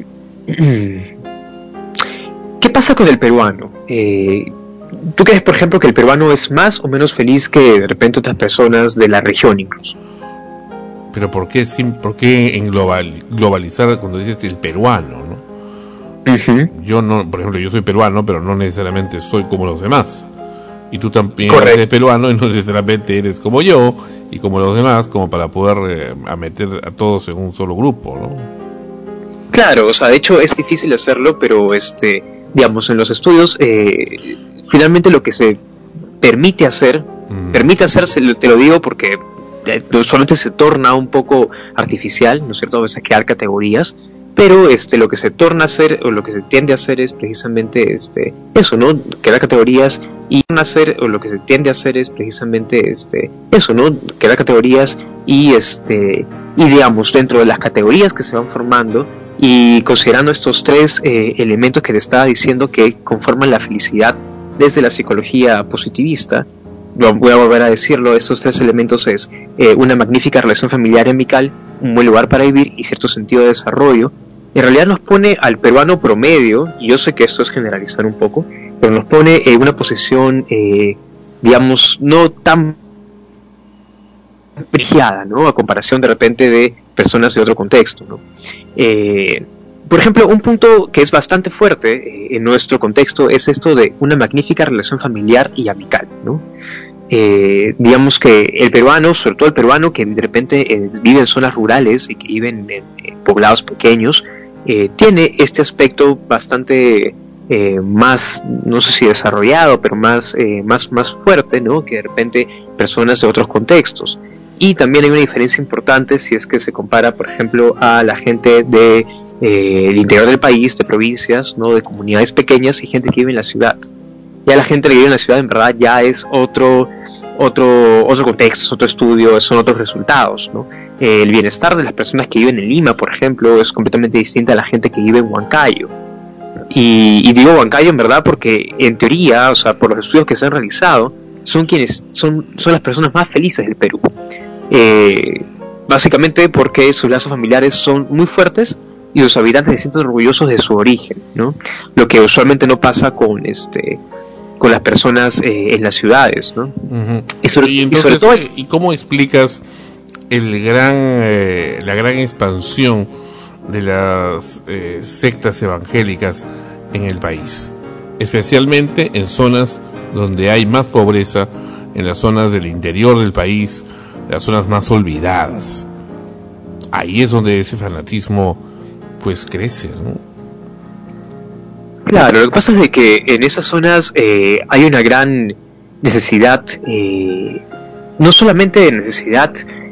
¿qué pasa con el peruano? Eh, ¿Tú crees, por ejemplo, que el peruano es más o menos feliz que de repente otras personas de la región incluso? Pero ¿por qué, sin, por qué en global, globalizar cuando dices el peruano, ¿no? Uh-huh. Yo no, por ejemplo, yo soy peruano, pero no necesariamente soy como los demás. Y tú también Correcto. eres peruano y no necesariamente eres como yo y como los demás, como para poder eh, a meter a todos en un solo grupo, ¿no? Claro, o sea, de hecho es difícil hacerlo, pero este, digamos, en los estudios, eh, finalmente lo que se permite hacer, mm. permite hacerse, te lo digo porque solamente se torna un poco artificial, ¿no es cierto? A veces crear categorías, pero este lo que se torna a hacer o lo que se tiende a hacer es precisamente este eso, ¿no? Crear categorías y hacer o lo que se tiende a hacer es precisamente este eso, ¿no? Crear categorías y este y digamos dentro de las categorías que se van formando y considerando estos tres eh, elementos que te estaba diciendo que conforman la felicidad desde la psicología positivista. Voy a volver a decirlo, estos tres elementos es eh, una magnífica relación familiar y amical, un buen lugar para vivir y cierto sentido de desarrollo. En realidad nos pone al peruano promedio, y yo sé que esto es generalizar un poco, pero nos pone en una posición, eh, digamos, no tan privilegiada, ¿no? A comparación de repente de personas de otro contexto, ¿no? Eh, por ejemplo, un punto que es bastante fuerte eh, en nuestro contexto es esto de una magnífica relación familiar y amical, ¿no? Eh, digamos que el peruano, sobre todo el peruano que de repente eh, vive en zonas rurales y que vive en, en, en poblados pequeños, eh, tiene este aspecto bastante eh, más, no sé si desarrollado, pero más, eh, más, más fuerte, ¿no? Que de repente personas de otros contextos. Y también hay una diferencia importante si es que se compara, por ejemplo, a la gente de eh, el interior del país, de provincias, ¿no? De comunidades pequeñas y gente que vive en la ciudad. Ya la gente que vive en la ciudad en verdad ya es otro otro otro contexto, es otro estudio, son otros resultados, ¿no? Eh, el bienestar de las personas que viven en Lima, por ejemplo, es completamente distinta a la gente que vive en Huancayo. Y, y digo Huancayo en verdad porque en teoría, o sea, por los estudios que se han realizado, son quienes son son las personas más felices del Perú. Eh, básicamente porque sus lazos familiares son muy fuertes y los habitantes se sienten orgullosos de su origen, ¿no? Lo que usualmente no pasa con este con las personas eh, en las ciudades, ¿no? Uh-huh. Y, sobre, y, entonces, y sobre todo, eh, ¿y cómo explicas el gran eh, la gran expansión de las eh, sectas evangélicas en el país, especialmente en zonas donde hay más pobreza, en las zonas del interior del país, las zonas más olvidadas? Ahí es donde ese fanatismo pues crece, ¿no? Claro, lo que pasa es de que en esas zonas eh, hay una gran necesidad, eh, no solamente de necesidad,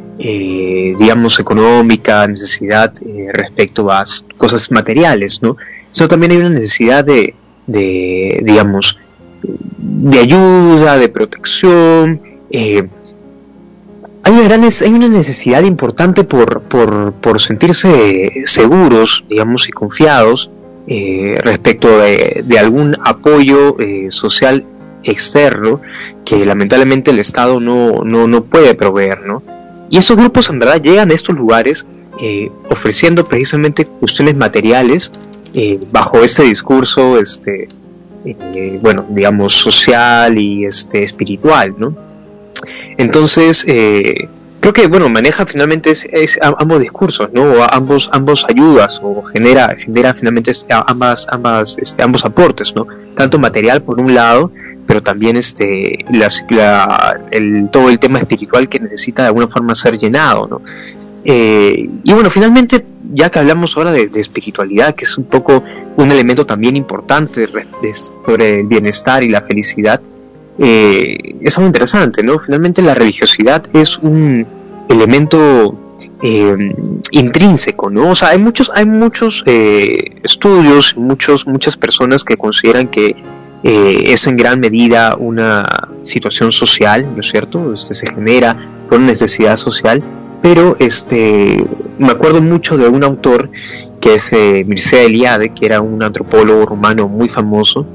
eh, digamos, económica, necesidad eh, respecto a cosas materiales, ¿no? Sino también hay una necesidad de, de digamos, de ayuda, de protección. Eh, hay una gran hay una necesidad importante por, por, por sentirse seguros, digamos, y confiados eh, respecto de, de algún apoyo eh, social externo que lamentablemente el Estado no, no, no puede proveer, ¿no? Y esos grupos en verdad llegan a estos lugares eh, ofreciendo precisamente cuestiones materiales eh, bajo este discurso, este, eh, bueno, digamos social y este espiritual, ¿no? Entonces, eh, creo que, bueno, maneja finalmente es, es ambos discursos, ¿no? O ambos, ambos ayudas, o genera, genera finalmente ambas, ambas, este, ambos aportes, ¿no? Tanto material por un lado, pero también este, la, la, el, todo el tema espiritual que necesita de alguna forma ser llenado, ¿no? Eh, y bueno, finalmente, ya que hablamos ahora de, de espiritualidad, que es un poco un elemento también importante de, de, sobre el bienestar y la felicidad, eh, es algo interesante, ¿no? Finalmente la religiosidad es un elemento eh, intrínseco, ¿no? O sea, hay muchos, hay muchos eh, estudios, muchos, muchas personas que consideran que eh, es en gran medida una situación social, ¿no es cierto? Este se genera por una necesidad social, pero este me acuerdo mucho de un autor que es eh, Mircea Eliade, que era un antropólogo romano muy famoso,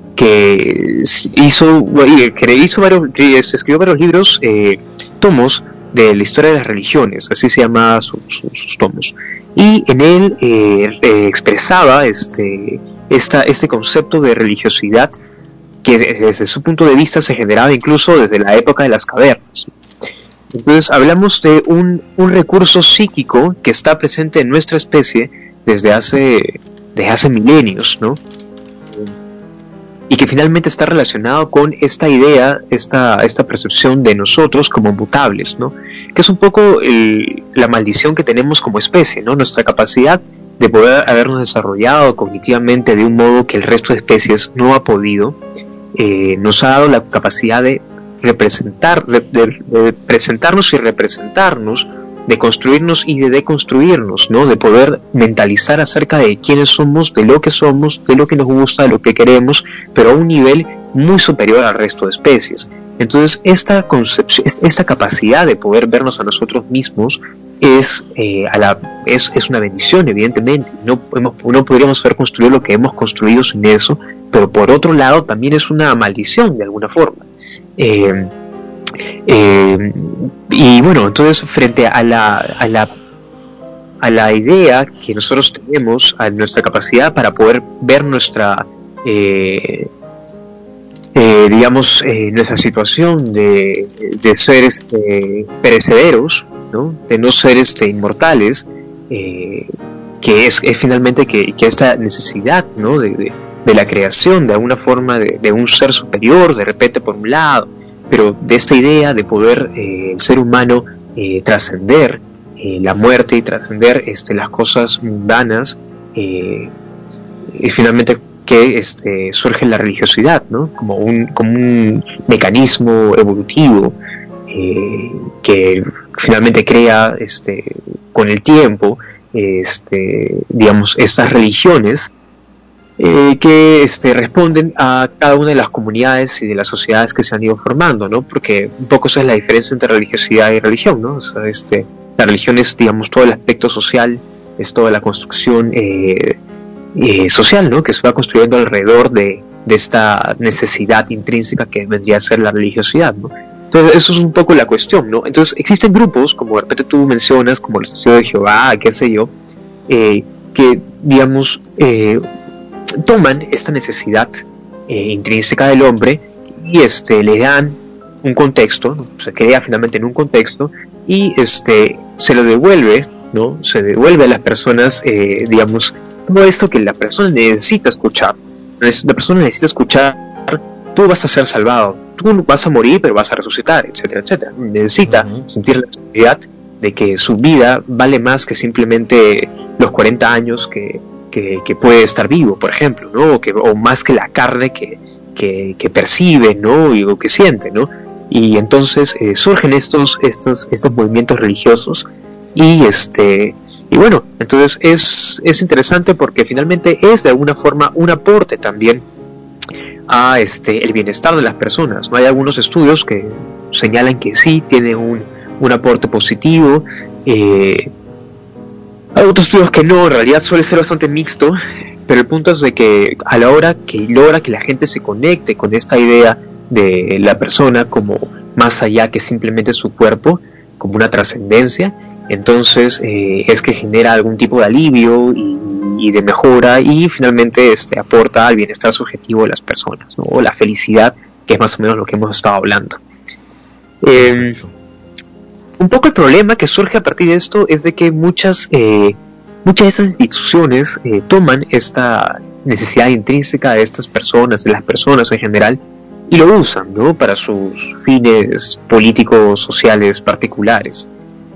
que hizo, que hizo varios, que escribió varios libros, eh, tomos de la historia de las religiones, así se llama sus, sus, sus tomos, y en él eh, eh, expresaba este, esta, este concepto de religiosidad que desde su punto de vista se generaba incluso desde la época de las cavernas. Entonces hablamos de un, un recurso psíquico que está presente en nuestra especie desde hace, desde hace milenios, ¿no? Y que finalmente está relacionado con esta idea, esta, esta percepción de nosotros como mutables, ¿no? Que es un poco el, la maldición que tenemos como especie, ¿no? Nuestra capacidad de poder habernos desarrollado cognitivamente de un modo que el resto de especies no ha podido, eh, nos ha dado la capacidad de representar, de, de, de presentarnos y representarnos de construirnos y de deconstruirnos, ¿no? De poder mentalizar acerca de quiénes somos, de lo que somos, de lo que nos gusta, de lo que queremos, pero a un nivel muy superior al resto de especies. Entonces, esta concepción, esta capacidad de poder vernos a nosotros mismos es, eh, a la, es, es una bendición, evidentemente. No, hemos, no podríamos haber construido lo que hemos construido sin eso, pero por otro lado también es una maldición de alguna forma. Eh, eh, y bueno, entonces frente a la, a la a la idea que nosotros tenemos, a nuestra capacidad para poder ver nuestra eh, eh, digamos eh, nuestra situación de, de ser este, perecederos, ¿no? De no ser este, inmortales, eh, que es, es finalmente que, que esta necesidad, ¿no? de, de, de la creación de alguna forma de, de un ser superior, de repente por un lado, pero de esta idea de poder eh, el ser humano eh, trascender eh, la muerte y trascender este, las cosas mundanas, eh, y finalmente que este, surge la religiosidad, ¿no? como un como un mecanismo evolutivo eh, que finalmente crea este, con el tiempo este, digamos estas religiones Eh, que este, responden a cada una de las comunidades y de las sociedades que se han ido formando, ¿no? Porque un poco esa es la diferencia entre religiosidad y religión, ¿no? O sea, este, la religión es, digamos, todo el aspecto social, es toda la construcción eh, eh, social, ¿no? Que se va construyendo alrededor de, de esta necesidad intrínseca que vendría a ser la religiosidad, ¿no? Entonces, eso es un poco la cuestión, ¿no? Entonces, existen grupos, como de repente tú mencionas, como los Testigos de Jehová, qué sé yo, eh, que, digamos, eh, toman esta necesidad eh, intrínseca del hombre y este le dan un contexto, ¿no? Se crea finalmente en un contexto y este se lo devuelve, ¿no? Se devuelve a las personas, eh, digamos, todo esto que la persona necesita escuchar. La persona necesita escuchar: tú vas a ser salvado, tú vas a morir pero vas a resucitar, etcétera, etcétera. Necesita uh-huh. sentir la seguridad de que su vida vale más que simplemente los cuarenta años que Que, que puede estar vivo, por ejemplo, ¿no? O, que, o más que la carne que, que, que percibe, ¿no? Y, o que siente, ¿no? Y entonces eh, surgen estos, estos, estos movimientos religiosos y este y bueno, entonces es, es interesante porque finalmente es de alguna forma un aporte también a este el bienestar de las personas, ¿no? Hay algunos estudios que señalan que sí tiene un, un aporte positivo. eh, Hay otros estudios que no, en realidad suele ser bastante mixto, pero el punto es de que a la hora que logra que la gente se conecte con esta idea de la persona como más allá que simplemente su cuerpo, como una trascendencia, entonces eh, es que genera algún tipo de alivio y, y de mejora y finalmente este, aporta al bienestar subjetivo de las personas, ¿no? O la felicidad, que es más o menos lo que hemos estado hablando. Eh, Un poco el problema que surge a partir de esto es de que muchas eh, muchas de estas instituciones eh, toman esta necesidad intrínseca de estas personas, de las personas en general, y lo usan, ¿no? Para sus fines políticos, sociales, particulares.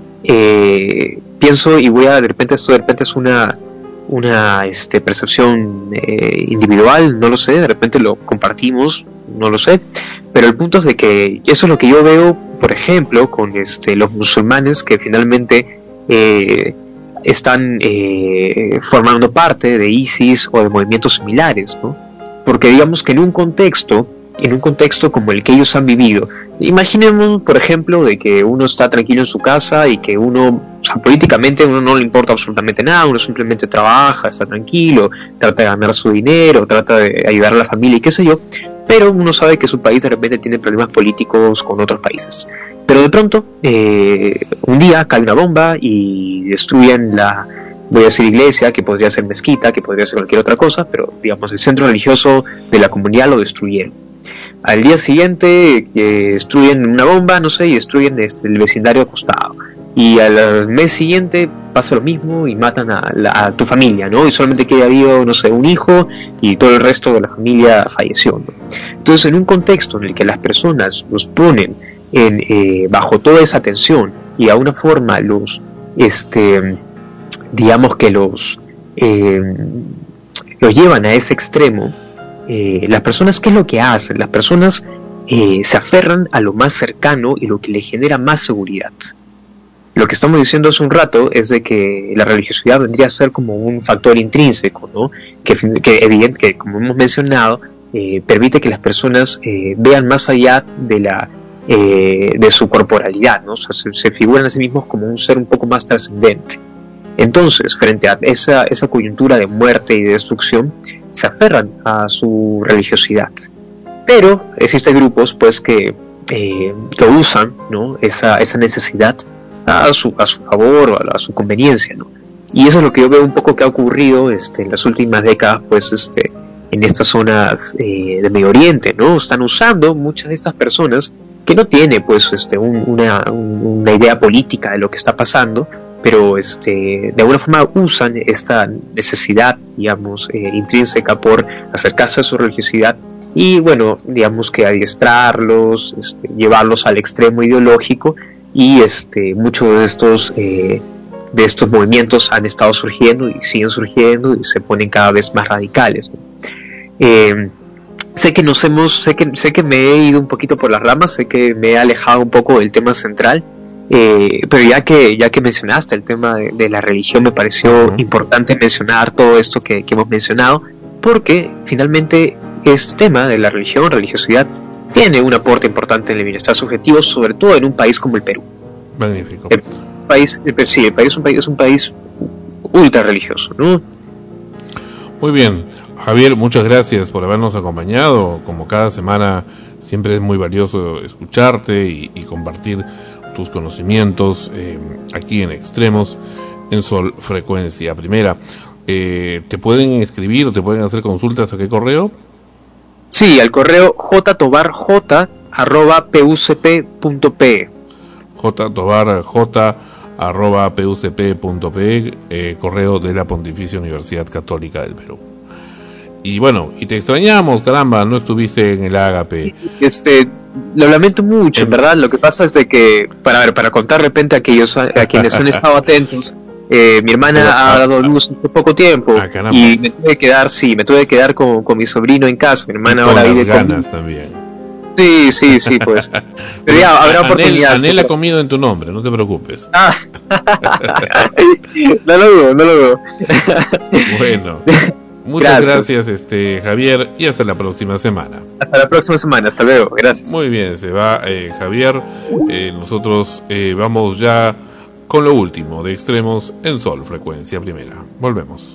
Eh, pienso, y voy a, de repente esto de repente es una una este, percepción eh, individual, no lo sé, de repente lo compartimos, no lo sé, pero el punto es de que eso es lo que yo veo, por ejemplo, con este, los musulmanes que finalmente eh, están eh, formando parte de ISIS o de movimientos similares, ¿no? Porque digamos que en un contexto, en un contexto como el que ellos han vivido, imaginemos, por ejemplo, de que uno está tranquilo en su casa y que uno, o sea, políticamente a uno no le importa absolutamente nada, uno simplemente trabaja, está tranquilo, trata de ganar su dinero, trata de ayudar a la familia y qué sé yo, pero uno sabe que su país de repente tiene problemas políticos con otros países. Pero de pronto, eh, un día cae una bomba y destruyen la, voy a decir iglesia, que podría ser mezquita, que podría ser cualquier otra cosa, pero digamos el centro religioso de la comunidad lo destruyeron. Al día siguiente eh, destruyen una bomba, no sé, y destruyen este, el vecindario acostado. Y al mes siguiente pasa lo mismo y matan a, la, a tu familia, ¿no? Y solamente queda vivo, no sé, un hijo y todo el resto de la familia falleció, ¿no? Entonces, en un contexto en el que las personas los ponen en, eh, bajo toda esa tensión y a una forma los, este, digamos que los, eh, los llevan a ese extremo, eh, las personas, ¿qué es lo que hacen? Las personas eh, se aferran a lo más cercano y lo que les genera más seguridad. lo que estamos diciendo hace un rato es de que la religiosidad vendría a ser como un factor intrínseco, ¿no? Que, que evidente, que como hemos mencionado, eh, permite que las personas eh, vean más allá de la eh, de su corporalidad, ¿no? O sea, se, se figuran a sí mismos como un ser un poco más trascendente. Entonces, frente a esa, esa coyuntura de muerte y de destrucción, se aferran a su religiosidad. Pero existen grupos, pues, que, eh, que usan, ¿no? esa, esa necesidad a su, a su favor o a, a su conveniencia, ¿no? Y eso es lo que yo veo un poco que ha ocurrido este, en las últimas décadas, pues, este, en estas zonas eh, de Medio Oriente, ¿no? Están usando muchas de estas personas que no tienen, pues, este, un, una, un, una idea política de lo que está pasando, pero este, de alguna forma usan esta necesidad, digamos, eh, intrínseca por acercarse a su religiosidad y, bueno, digamos que adiestrarlos, este, llevarlos al extremo ideológico, y este, muchos de estos eh, de estos movimientos han estado surgiendo y siguen surgiendo y se ponen cada vez más radicales, ¿no? Eh, sé que nos hemos, sé que sé que me he ido un poquito por las ramas, sé que me he alejado un poco del tema central. Eh, pero ya que ya que mencionaste el tema de, de la religión, me pareció uh-huh. importante mencionar todo esto que, que hemos mencionado, porque finalmente este tema de la religión, religiosidad, tiene un aporte importante en el bienestar subjetivo, sobre todo en un país como el Perú. Magnífico. El país, el, sí, el país es un país, es un país ultra religioso, ¿no? Muy bien, Javier, muchas gracias por habernos acompañado. Como cada semana, siempre es muy valioso escucharte y, y compartir tus conocimientos eh, aquí en Extremos, en Sol Frecuencia Primera. Eh, ¿Te pueden escribir o te pueden hacer consultas a qué correo? Sí, al correo jtobarj arroba pucp.pe. jtobarj arroba pucp.pe, eh, correo de la Pontificia Universidad Católica del Perú. Y bueno, y te extrañamos, caramba, no estuviste en el Ágape. Este, lo lamento mucho, en verdad. Lo que pasa es de que, para ver, para contar de repente a aquellos a quienes han estado atentos, eh, mi hermana Pero, ha dado luz hace poco tiempo ah, y me tuve que quedar, sí, me tuve que quedar con, con mi sobrino en casa. Mi hermana ahora vive con ganas también. Sí, sí, sí, pues. Pero ya habrá oportunidad. Anel ha comido en tu nombre, no te preocupes. Ah. No lo dudo, no lo dudo. Bueno. Muchas gracias, gracias este, Javier, y hasta la próxima semana. Hasta la próxima semana, hasta luego, gracias. Muy bien, se va eh, Javier. Eh, nosotros eh, vamos ya con lo último de Extremos en Sol Frecuencia Primera. Volvemos.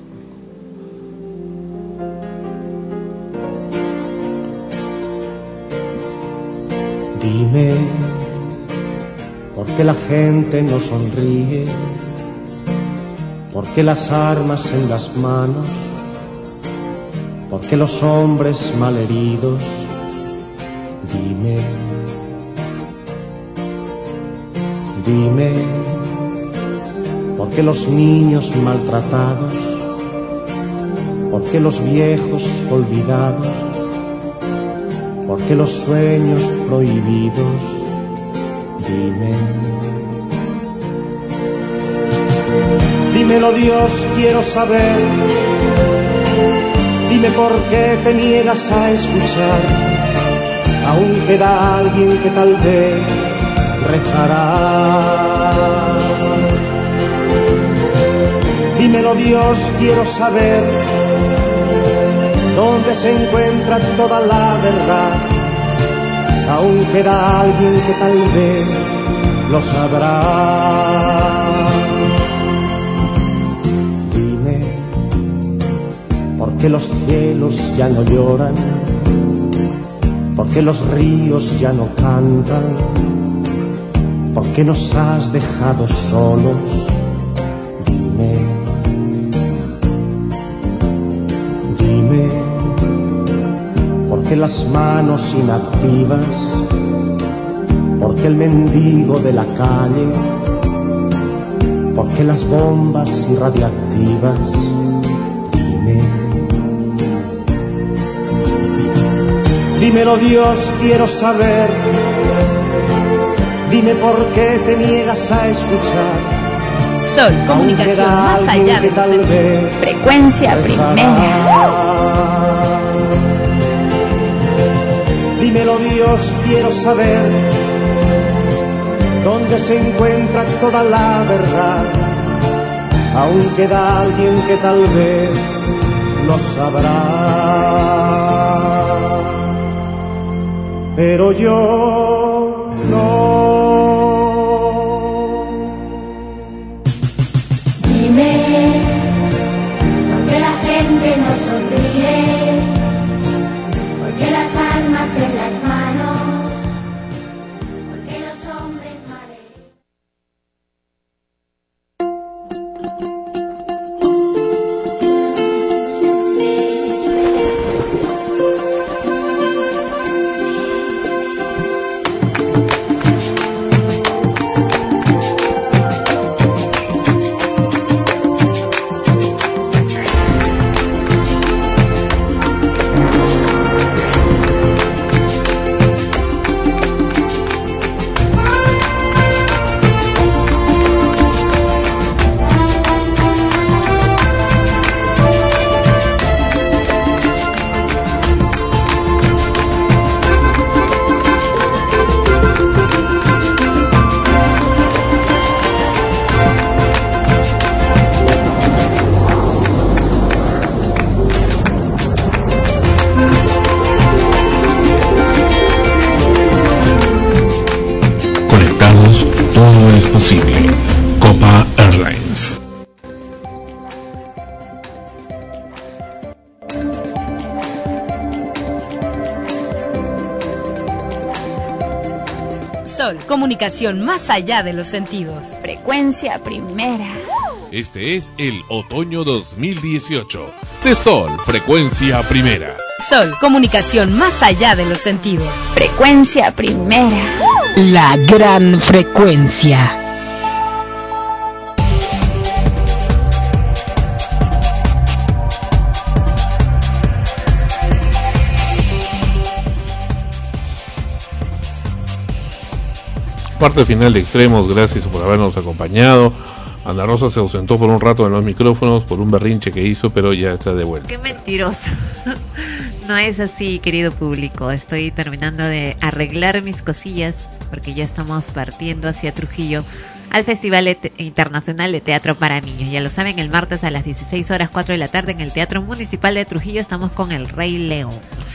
Dime, ¿por qué la gente no sonríe? ¿Por qué las armas en las manos? ¿Por qué los hombres malheridos? Dime, dime, ¿por qué los niños maltratados? ¿Por qué los viejos olvidados? ¿Por qué los sueños prohibidos? Dime, dímelo, Dios, quiero saber. Dime por qué te niegas a escuchar. Aún queda alguien que tal vez rezará. Dímelo, Dios, quiero saber dónde se encuentra toda la verdad. Aún queda alguien que tal vez lo sabrá. ¿Por qué los cielos ya no lloran? ¿Por qué los ríos ya no cantan? ¿Por qué nos has dejado solos? Dime, dime, ¿por qué las manos inactivas? ¿Por qué el mendigo de la calle? ¿Por qué las bombas radiactivas? Dímelo, Dios, quiero saber. Dime por qué te niegas a escuchar. Sol, comunicación más allá de los sentidos. Frecuencia Primera. Dímelo, Dios, quiero saber donde se encuentra toda la verdad. Aún queda alguien que tal vez lo sabrá, pero yo no. Dime, ¿por qué la gente no sonríe? ¿Por qué las armas en las manos? ¿Por qué los hombres malheridos? Todo es posible. Copa Airlines. Sol, comunicación más allá de los sentidos. Frecuencia primera. Este es el otoño dos mil dieciocho de Sol, frecuencia primera. Sol, comunicación más allá de los sentidos. Frecuencia primera. La gran frecuencia. Parte final de Extremos, gracias por habernos acompañado. Ana Rosa se ausentó por un rato en los micrófonos por un berrinche que hizo, pero ya está de vuelta. Qué mentiroso. No es así, querido público. Estoy terminando de arreglar mis cosillas porque ya estamos partiendo hacia Trujillo al Festival Et- Internacional de Teatro para Niños. Ya lo saben, el martes a las dieciséis horas cuatro de la tarde en el Teatro Municipal de Trujillo estamos con El Rey León.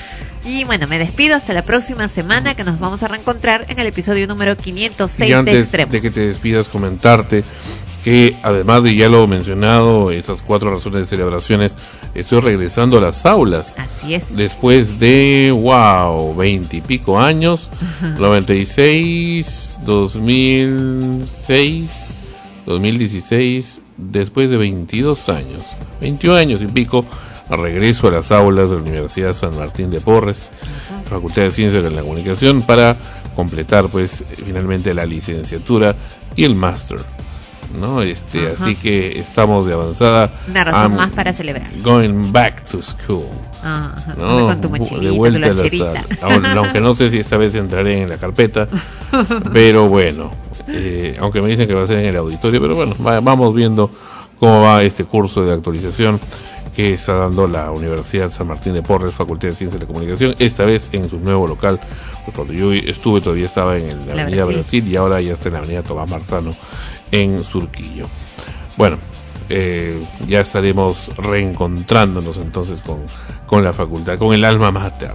Y bueno, me despido hasta la próxima semana, que nos vamos a reencontrar en el episodio número quinientos seis y antes de Extremos. de que te despidas, comentarte que además de ya lo mencionado, estas cuatro razones de celebraciones, estoy regresando a las aulas. Así es. Después de, wow, veinte y pico años, noventa y seis, dos mil seis, dos mil dieciséis, después de veintidós años, veintiún años y pico, regreso a las aulas de la Universidad San Martín de Porres, uh-huh. Facultad de Ciencias de la Comunicación, para completar pues finalmente la licenciatura y el máster, ¿no? Este, uh-huh. Así que estamos de avanzada. Una razón I'm más para celebrar. Going back to school. Uh-huh. ¿No? Con tu mochilita, de vuelta tu a la sala. Aún, aunque no sé si esta vez entraré en la carpeta, pero bueno, eh, aunque me dicen que va a ser en el auditorio, pero bueno, va, vamos viendo cómo va este curso de actualización que está dando la Universidad San Martín de Porres, Facultad de Ciencias de la Comunicación, esta vez en su nuevo local. Pues cuando yo estuve todavía estaba en la, la Avenida Brasil. Brasil y ahora ya está en la Avenida Tomás Marzano en Surquillo. Bueno, eh, ya estaremos reencontrándonos entonces con, con la facultad, con el alma mater.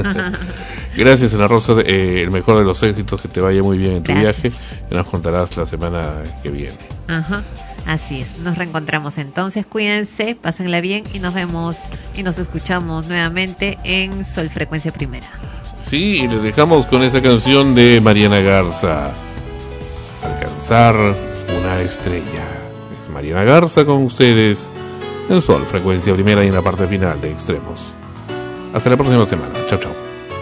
Gracias, Ana Rosa, eh, el mejor de los éxitos, que te vaya muy bien en tu Gracias. viaje, que nos contarás la semana que viene. Ajá. Así es, nos reencontramos entonces, cuídense, pásenla bien y nos vemos y nos escuchamos nuevamente en Sol Frecuencia Primera. Sí, y les dejamos con esa canción de Mariana Garza, Alcanzar una estrella. Es Mariana Garza con ustedes en Sol Frecuencia Primera y en la parte final de Extremos. Hasta la próxima semana, chao chao.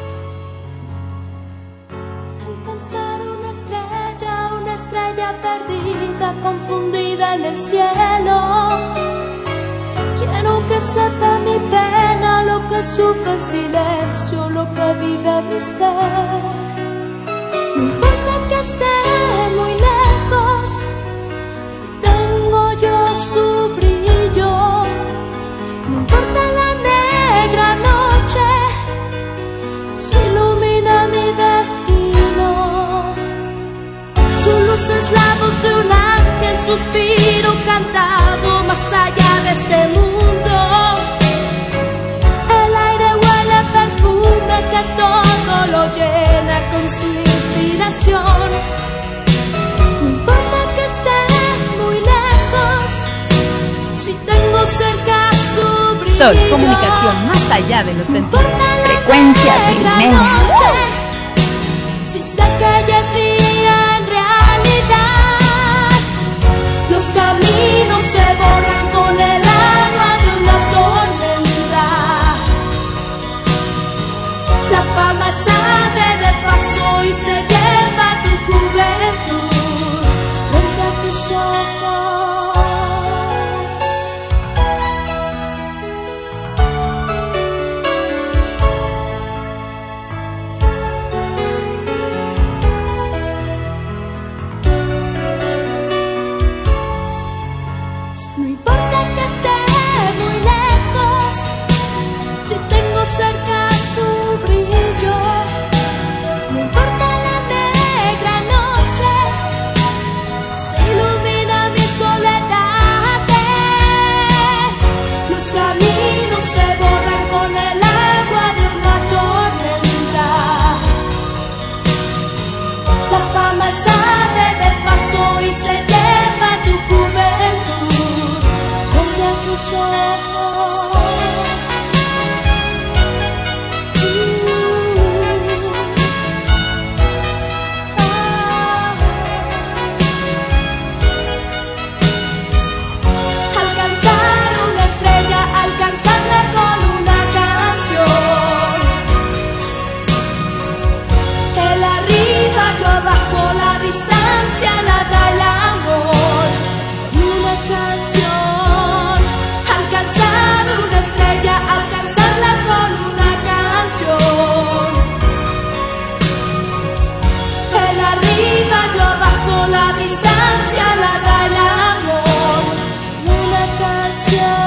Confundida en el cielo, quiero que sepa mi pena, lo que sufre en silencio, lo que vive mi ser. No importa que esté muy lejos, si tengo yo su brillo. No importa la negra noche, si ilumina mi destino. Su voz de un ángel, suspiro cantado más allá de este mundo. El aire huele a perfume que todo lo llena con su inspiración. No importa que esté muy lejos, si tengo cerca su brillo. Sol, comunicación más allá de los sentidos. Frecuencia primera. Si sé que ella es mía en realidad, los caminos se borran con el agua de una tormenta. La fama sabe de paso y se lleva tu juventud frente a tus ojos. No importa que esté muy lejos, si tengo cerca su brillo. No importa la negra noche, se ilumina mis soledades. Los caminos se borran con el agua de una tormenta. La fama sale de paso y se lleva tu juventud frente a tus ojos. Alcanzar una estrella, alcanzarla con una canción. Él arriba, yo abajo, la distancia la da el amor. Una canción. Alcanzar una estrella, alcanzarla con una canción. Él arriba, yo abajo, la distancia la da el amor. Una canción.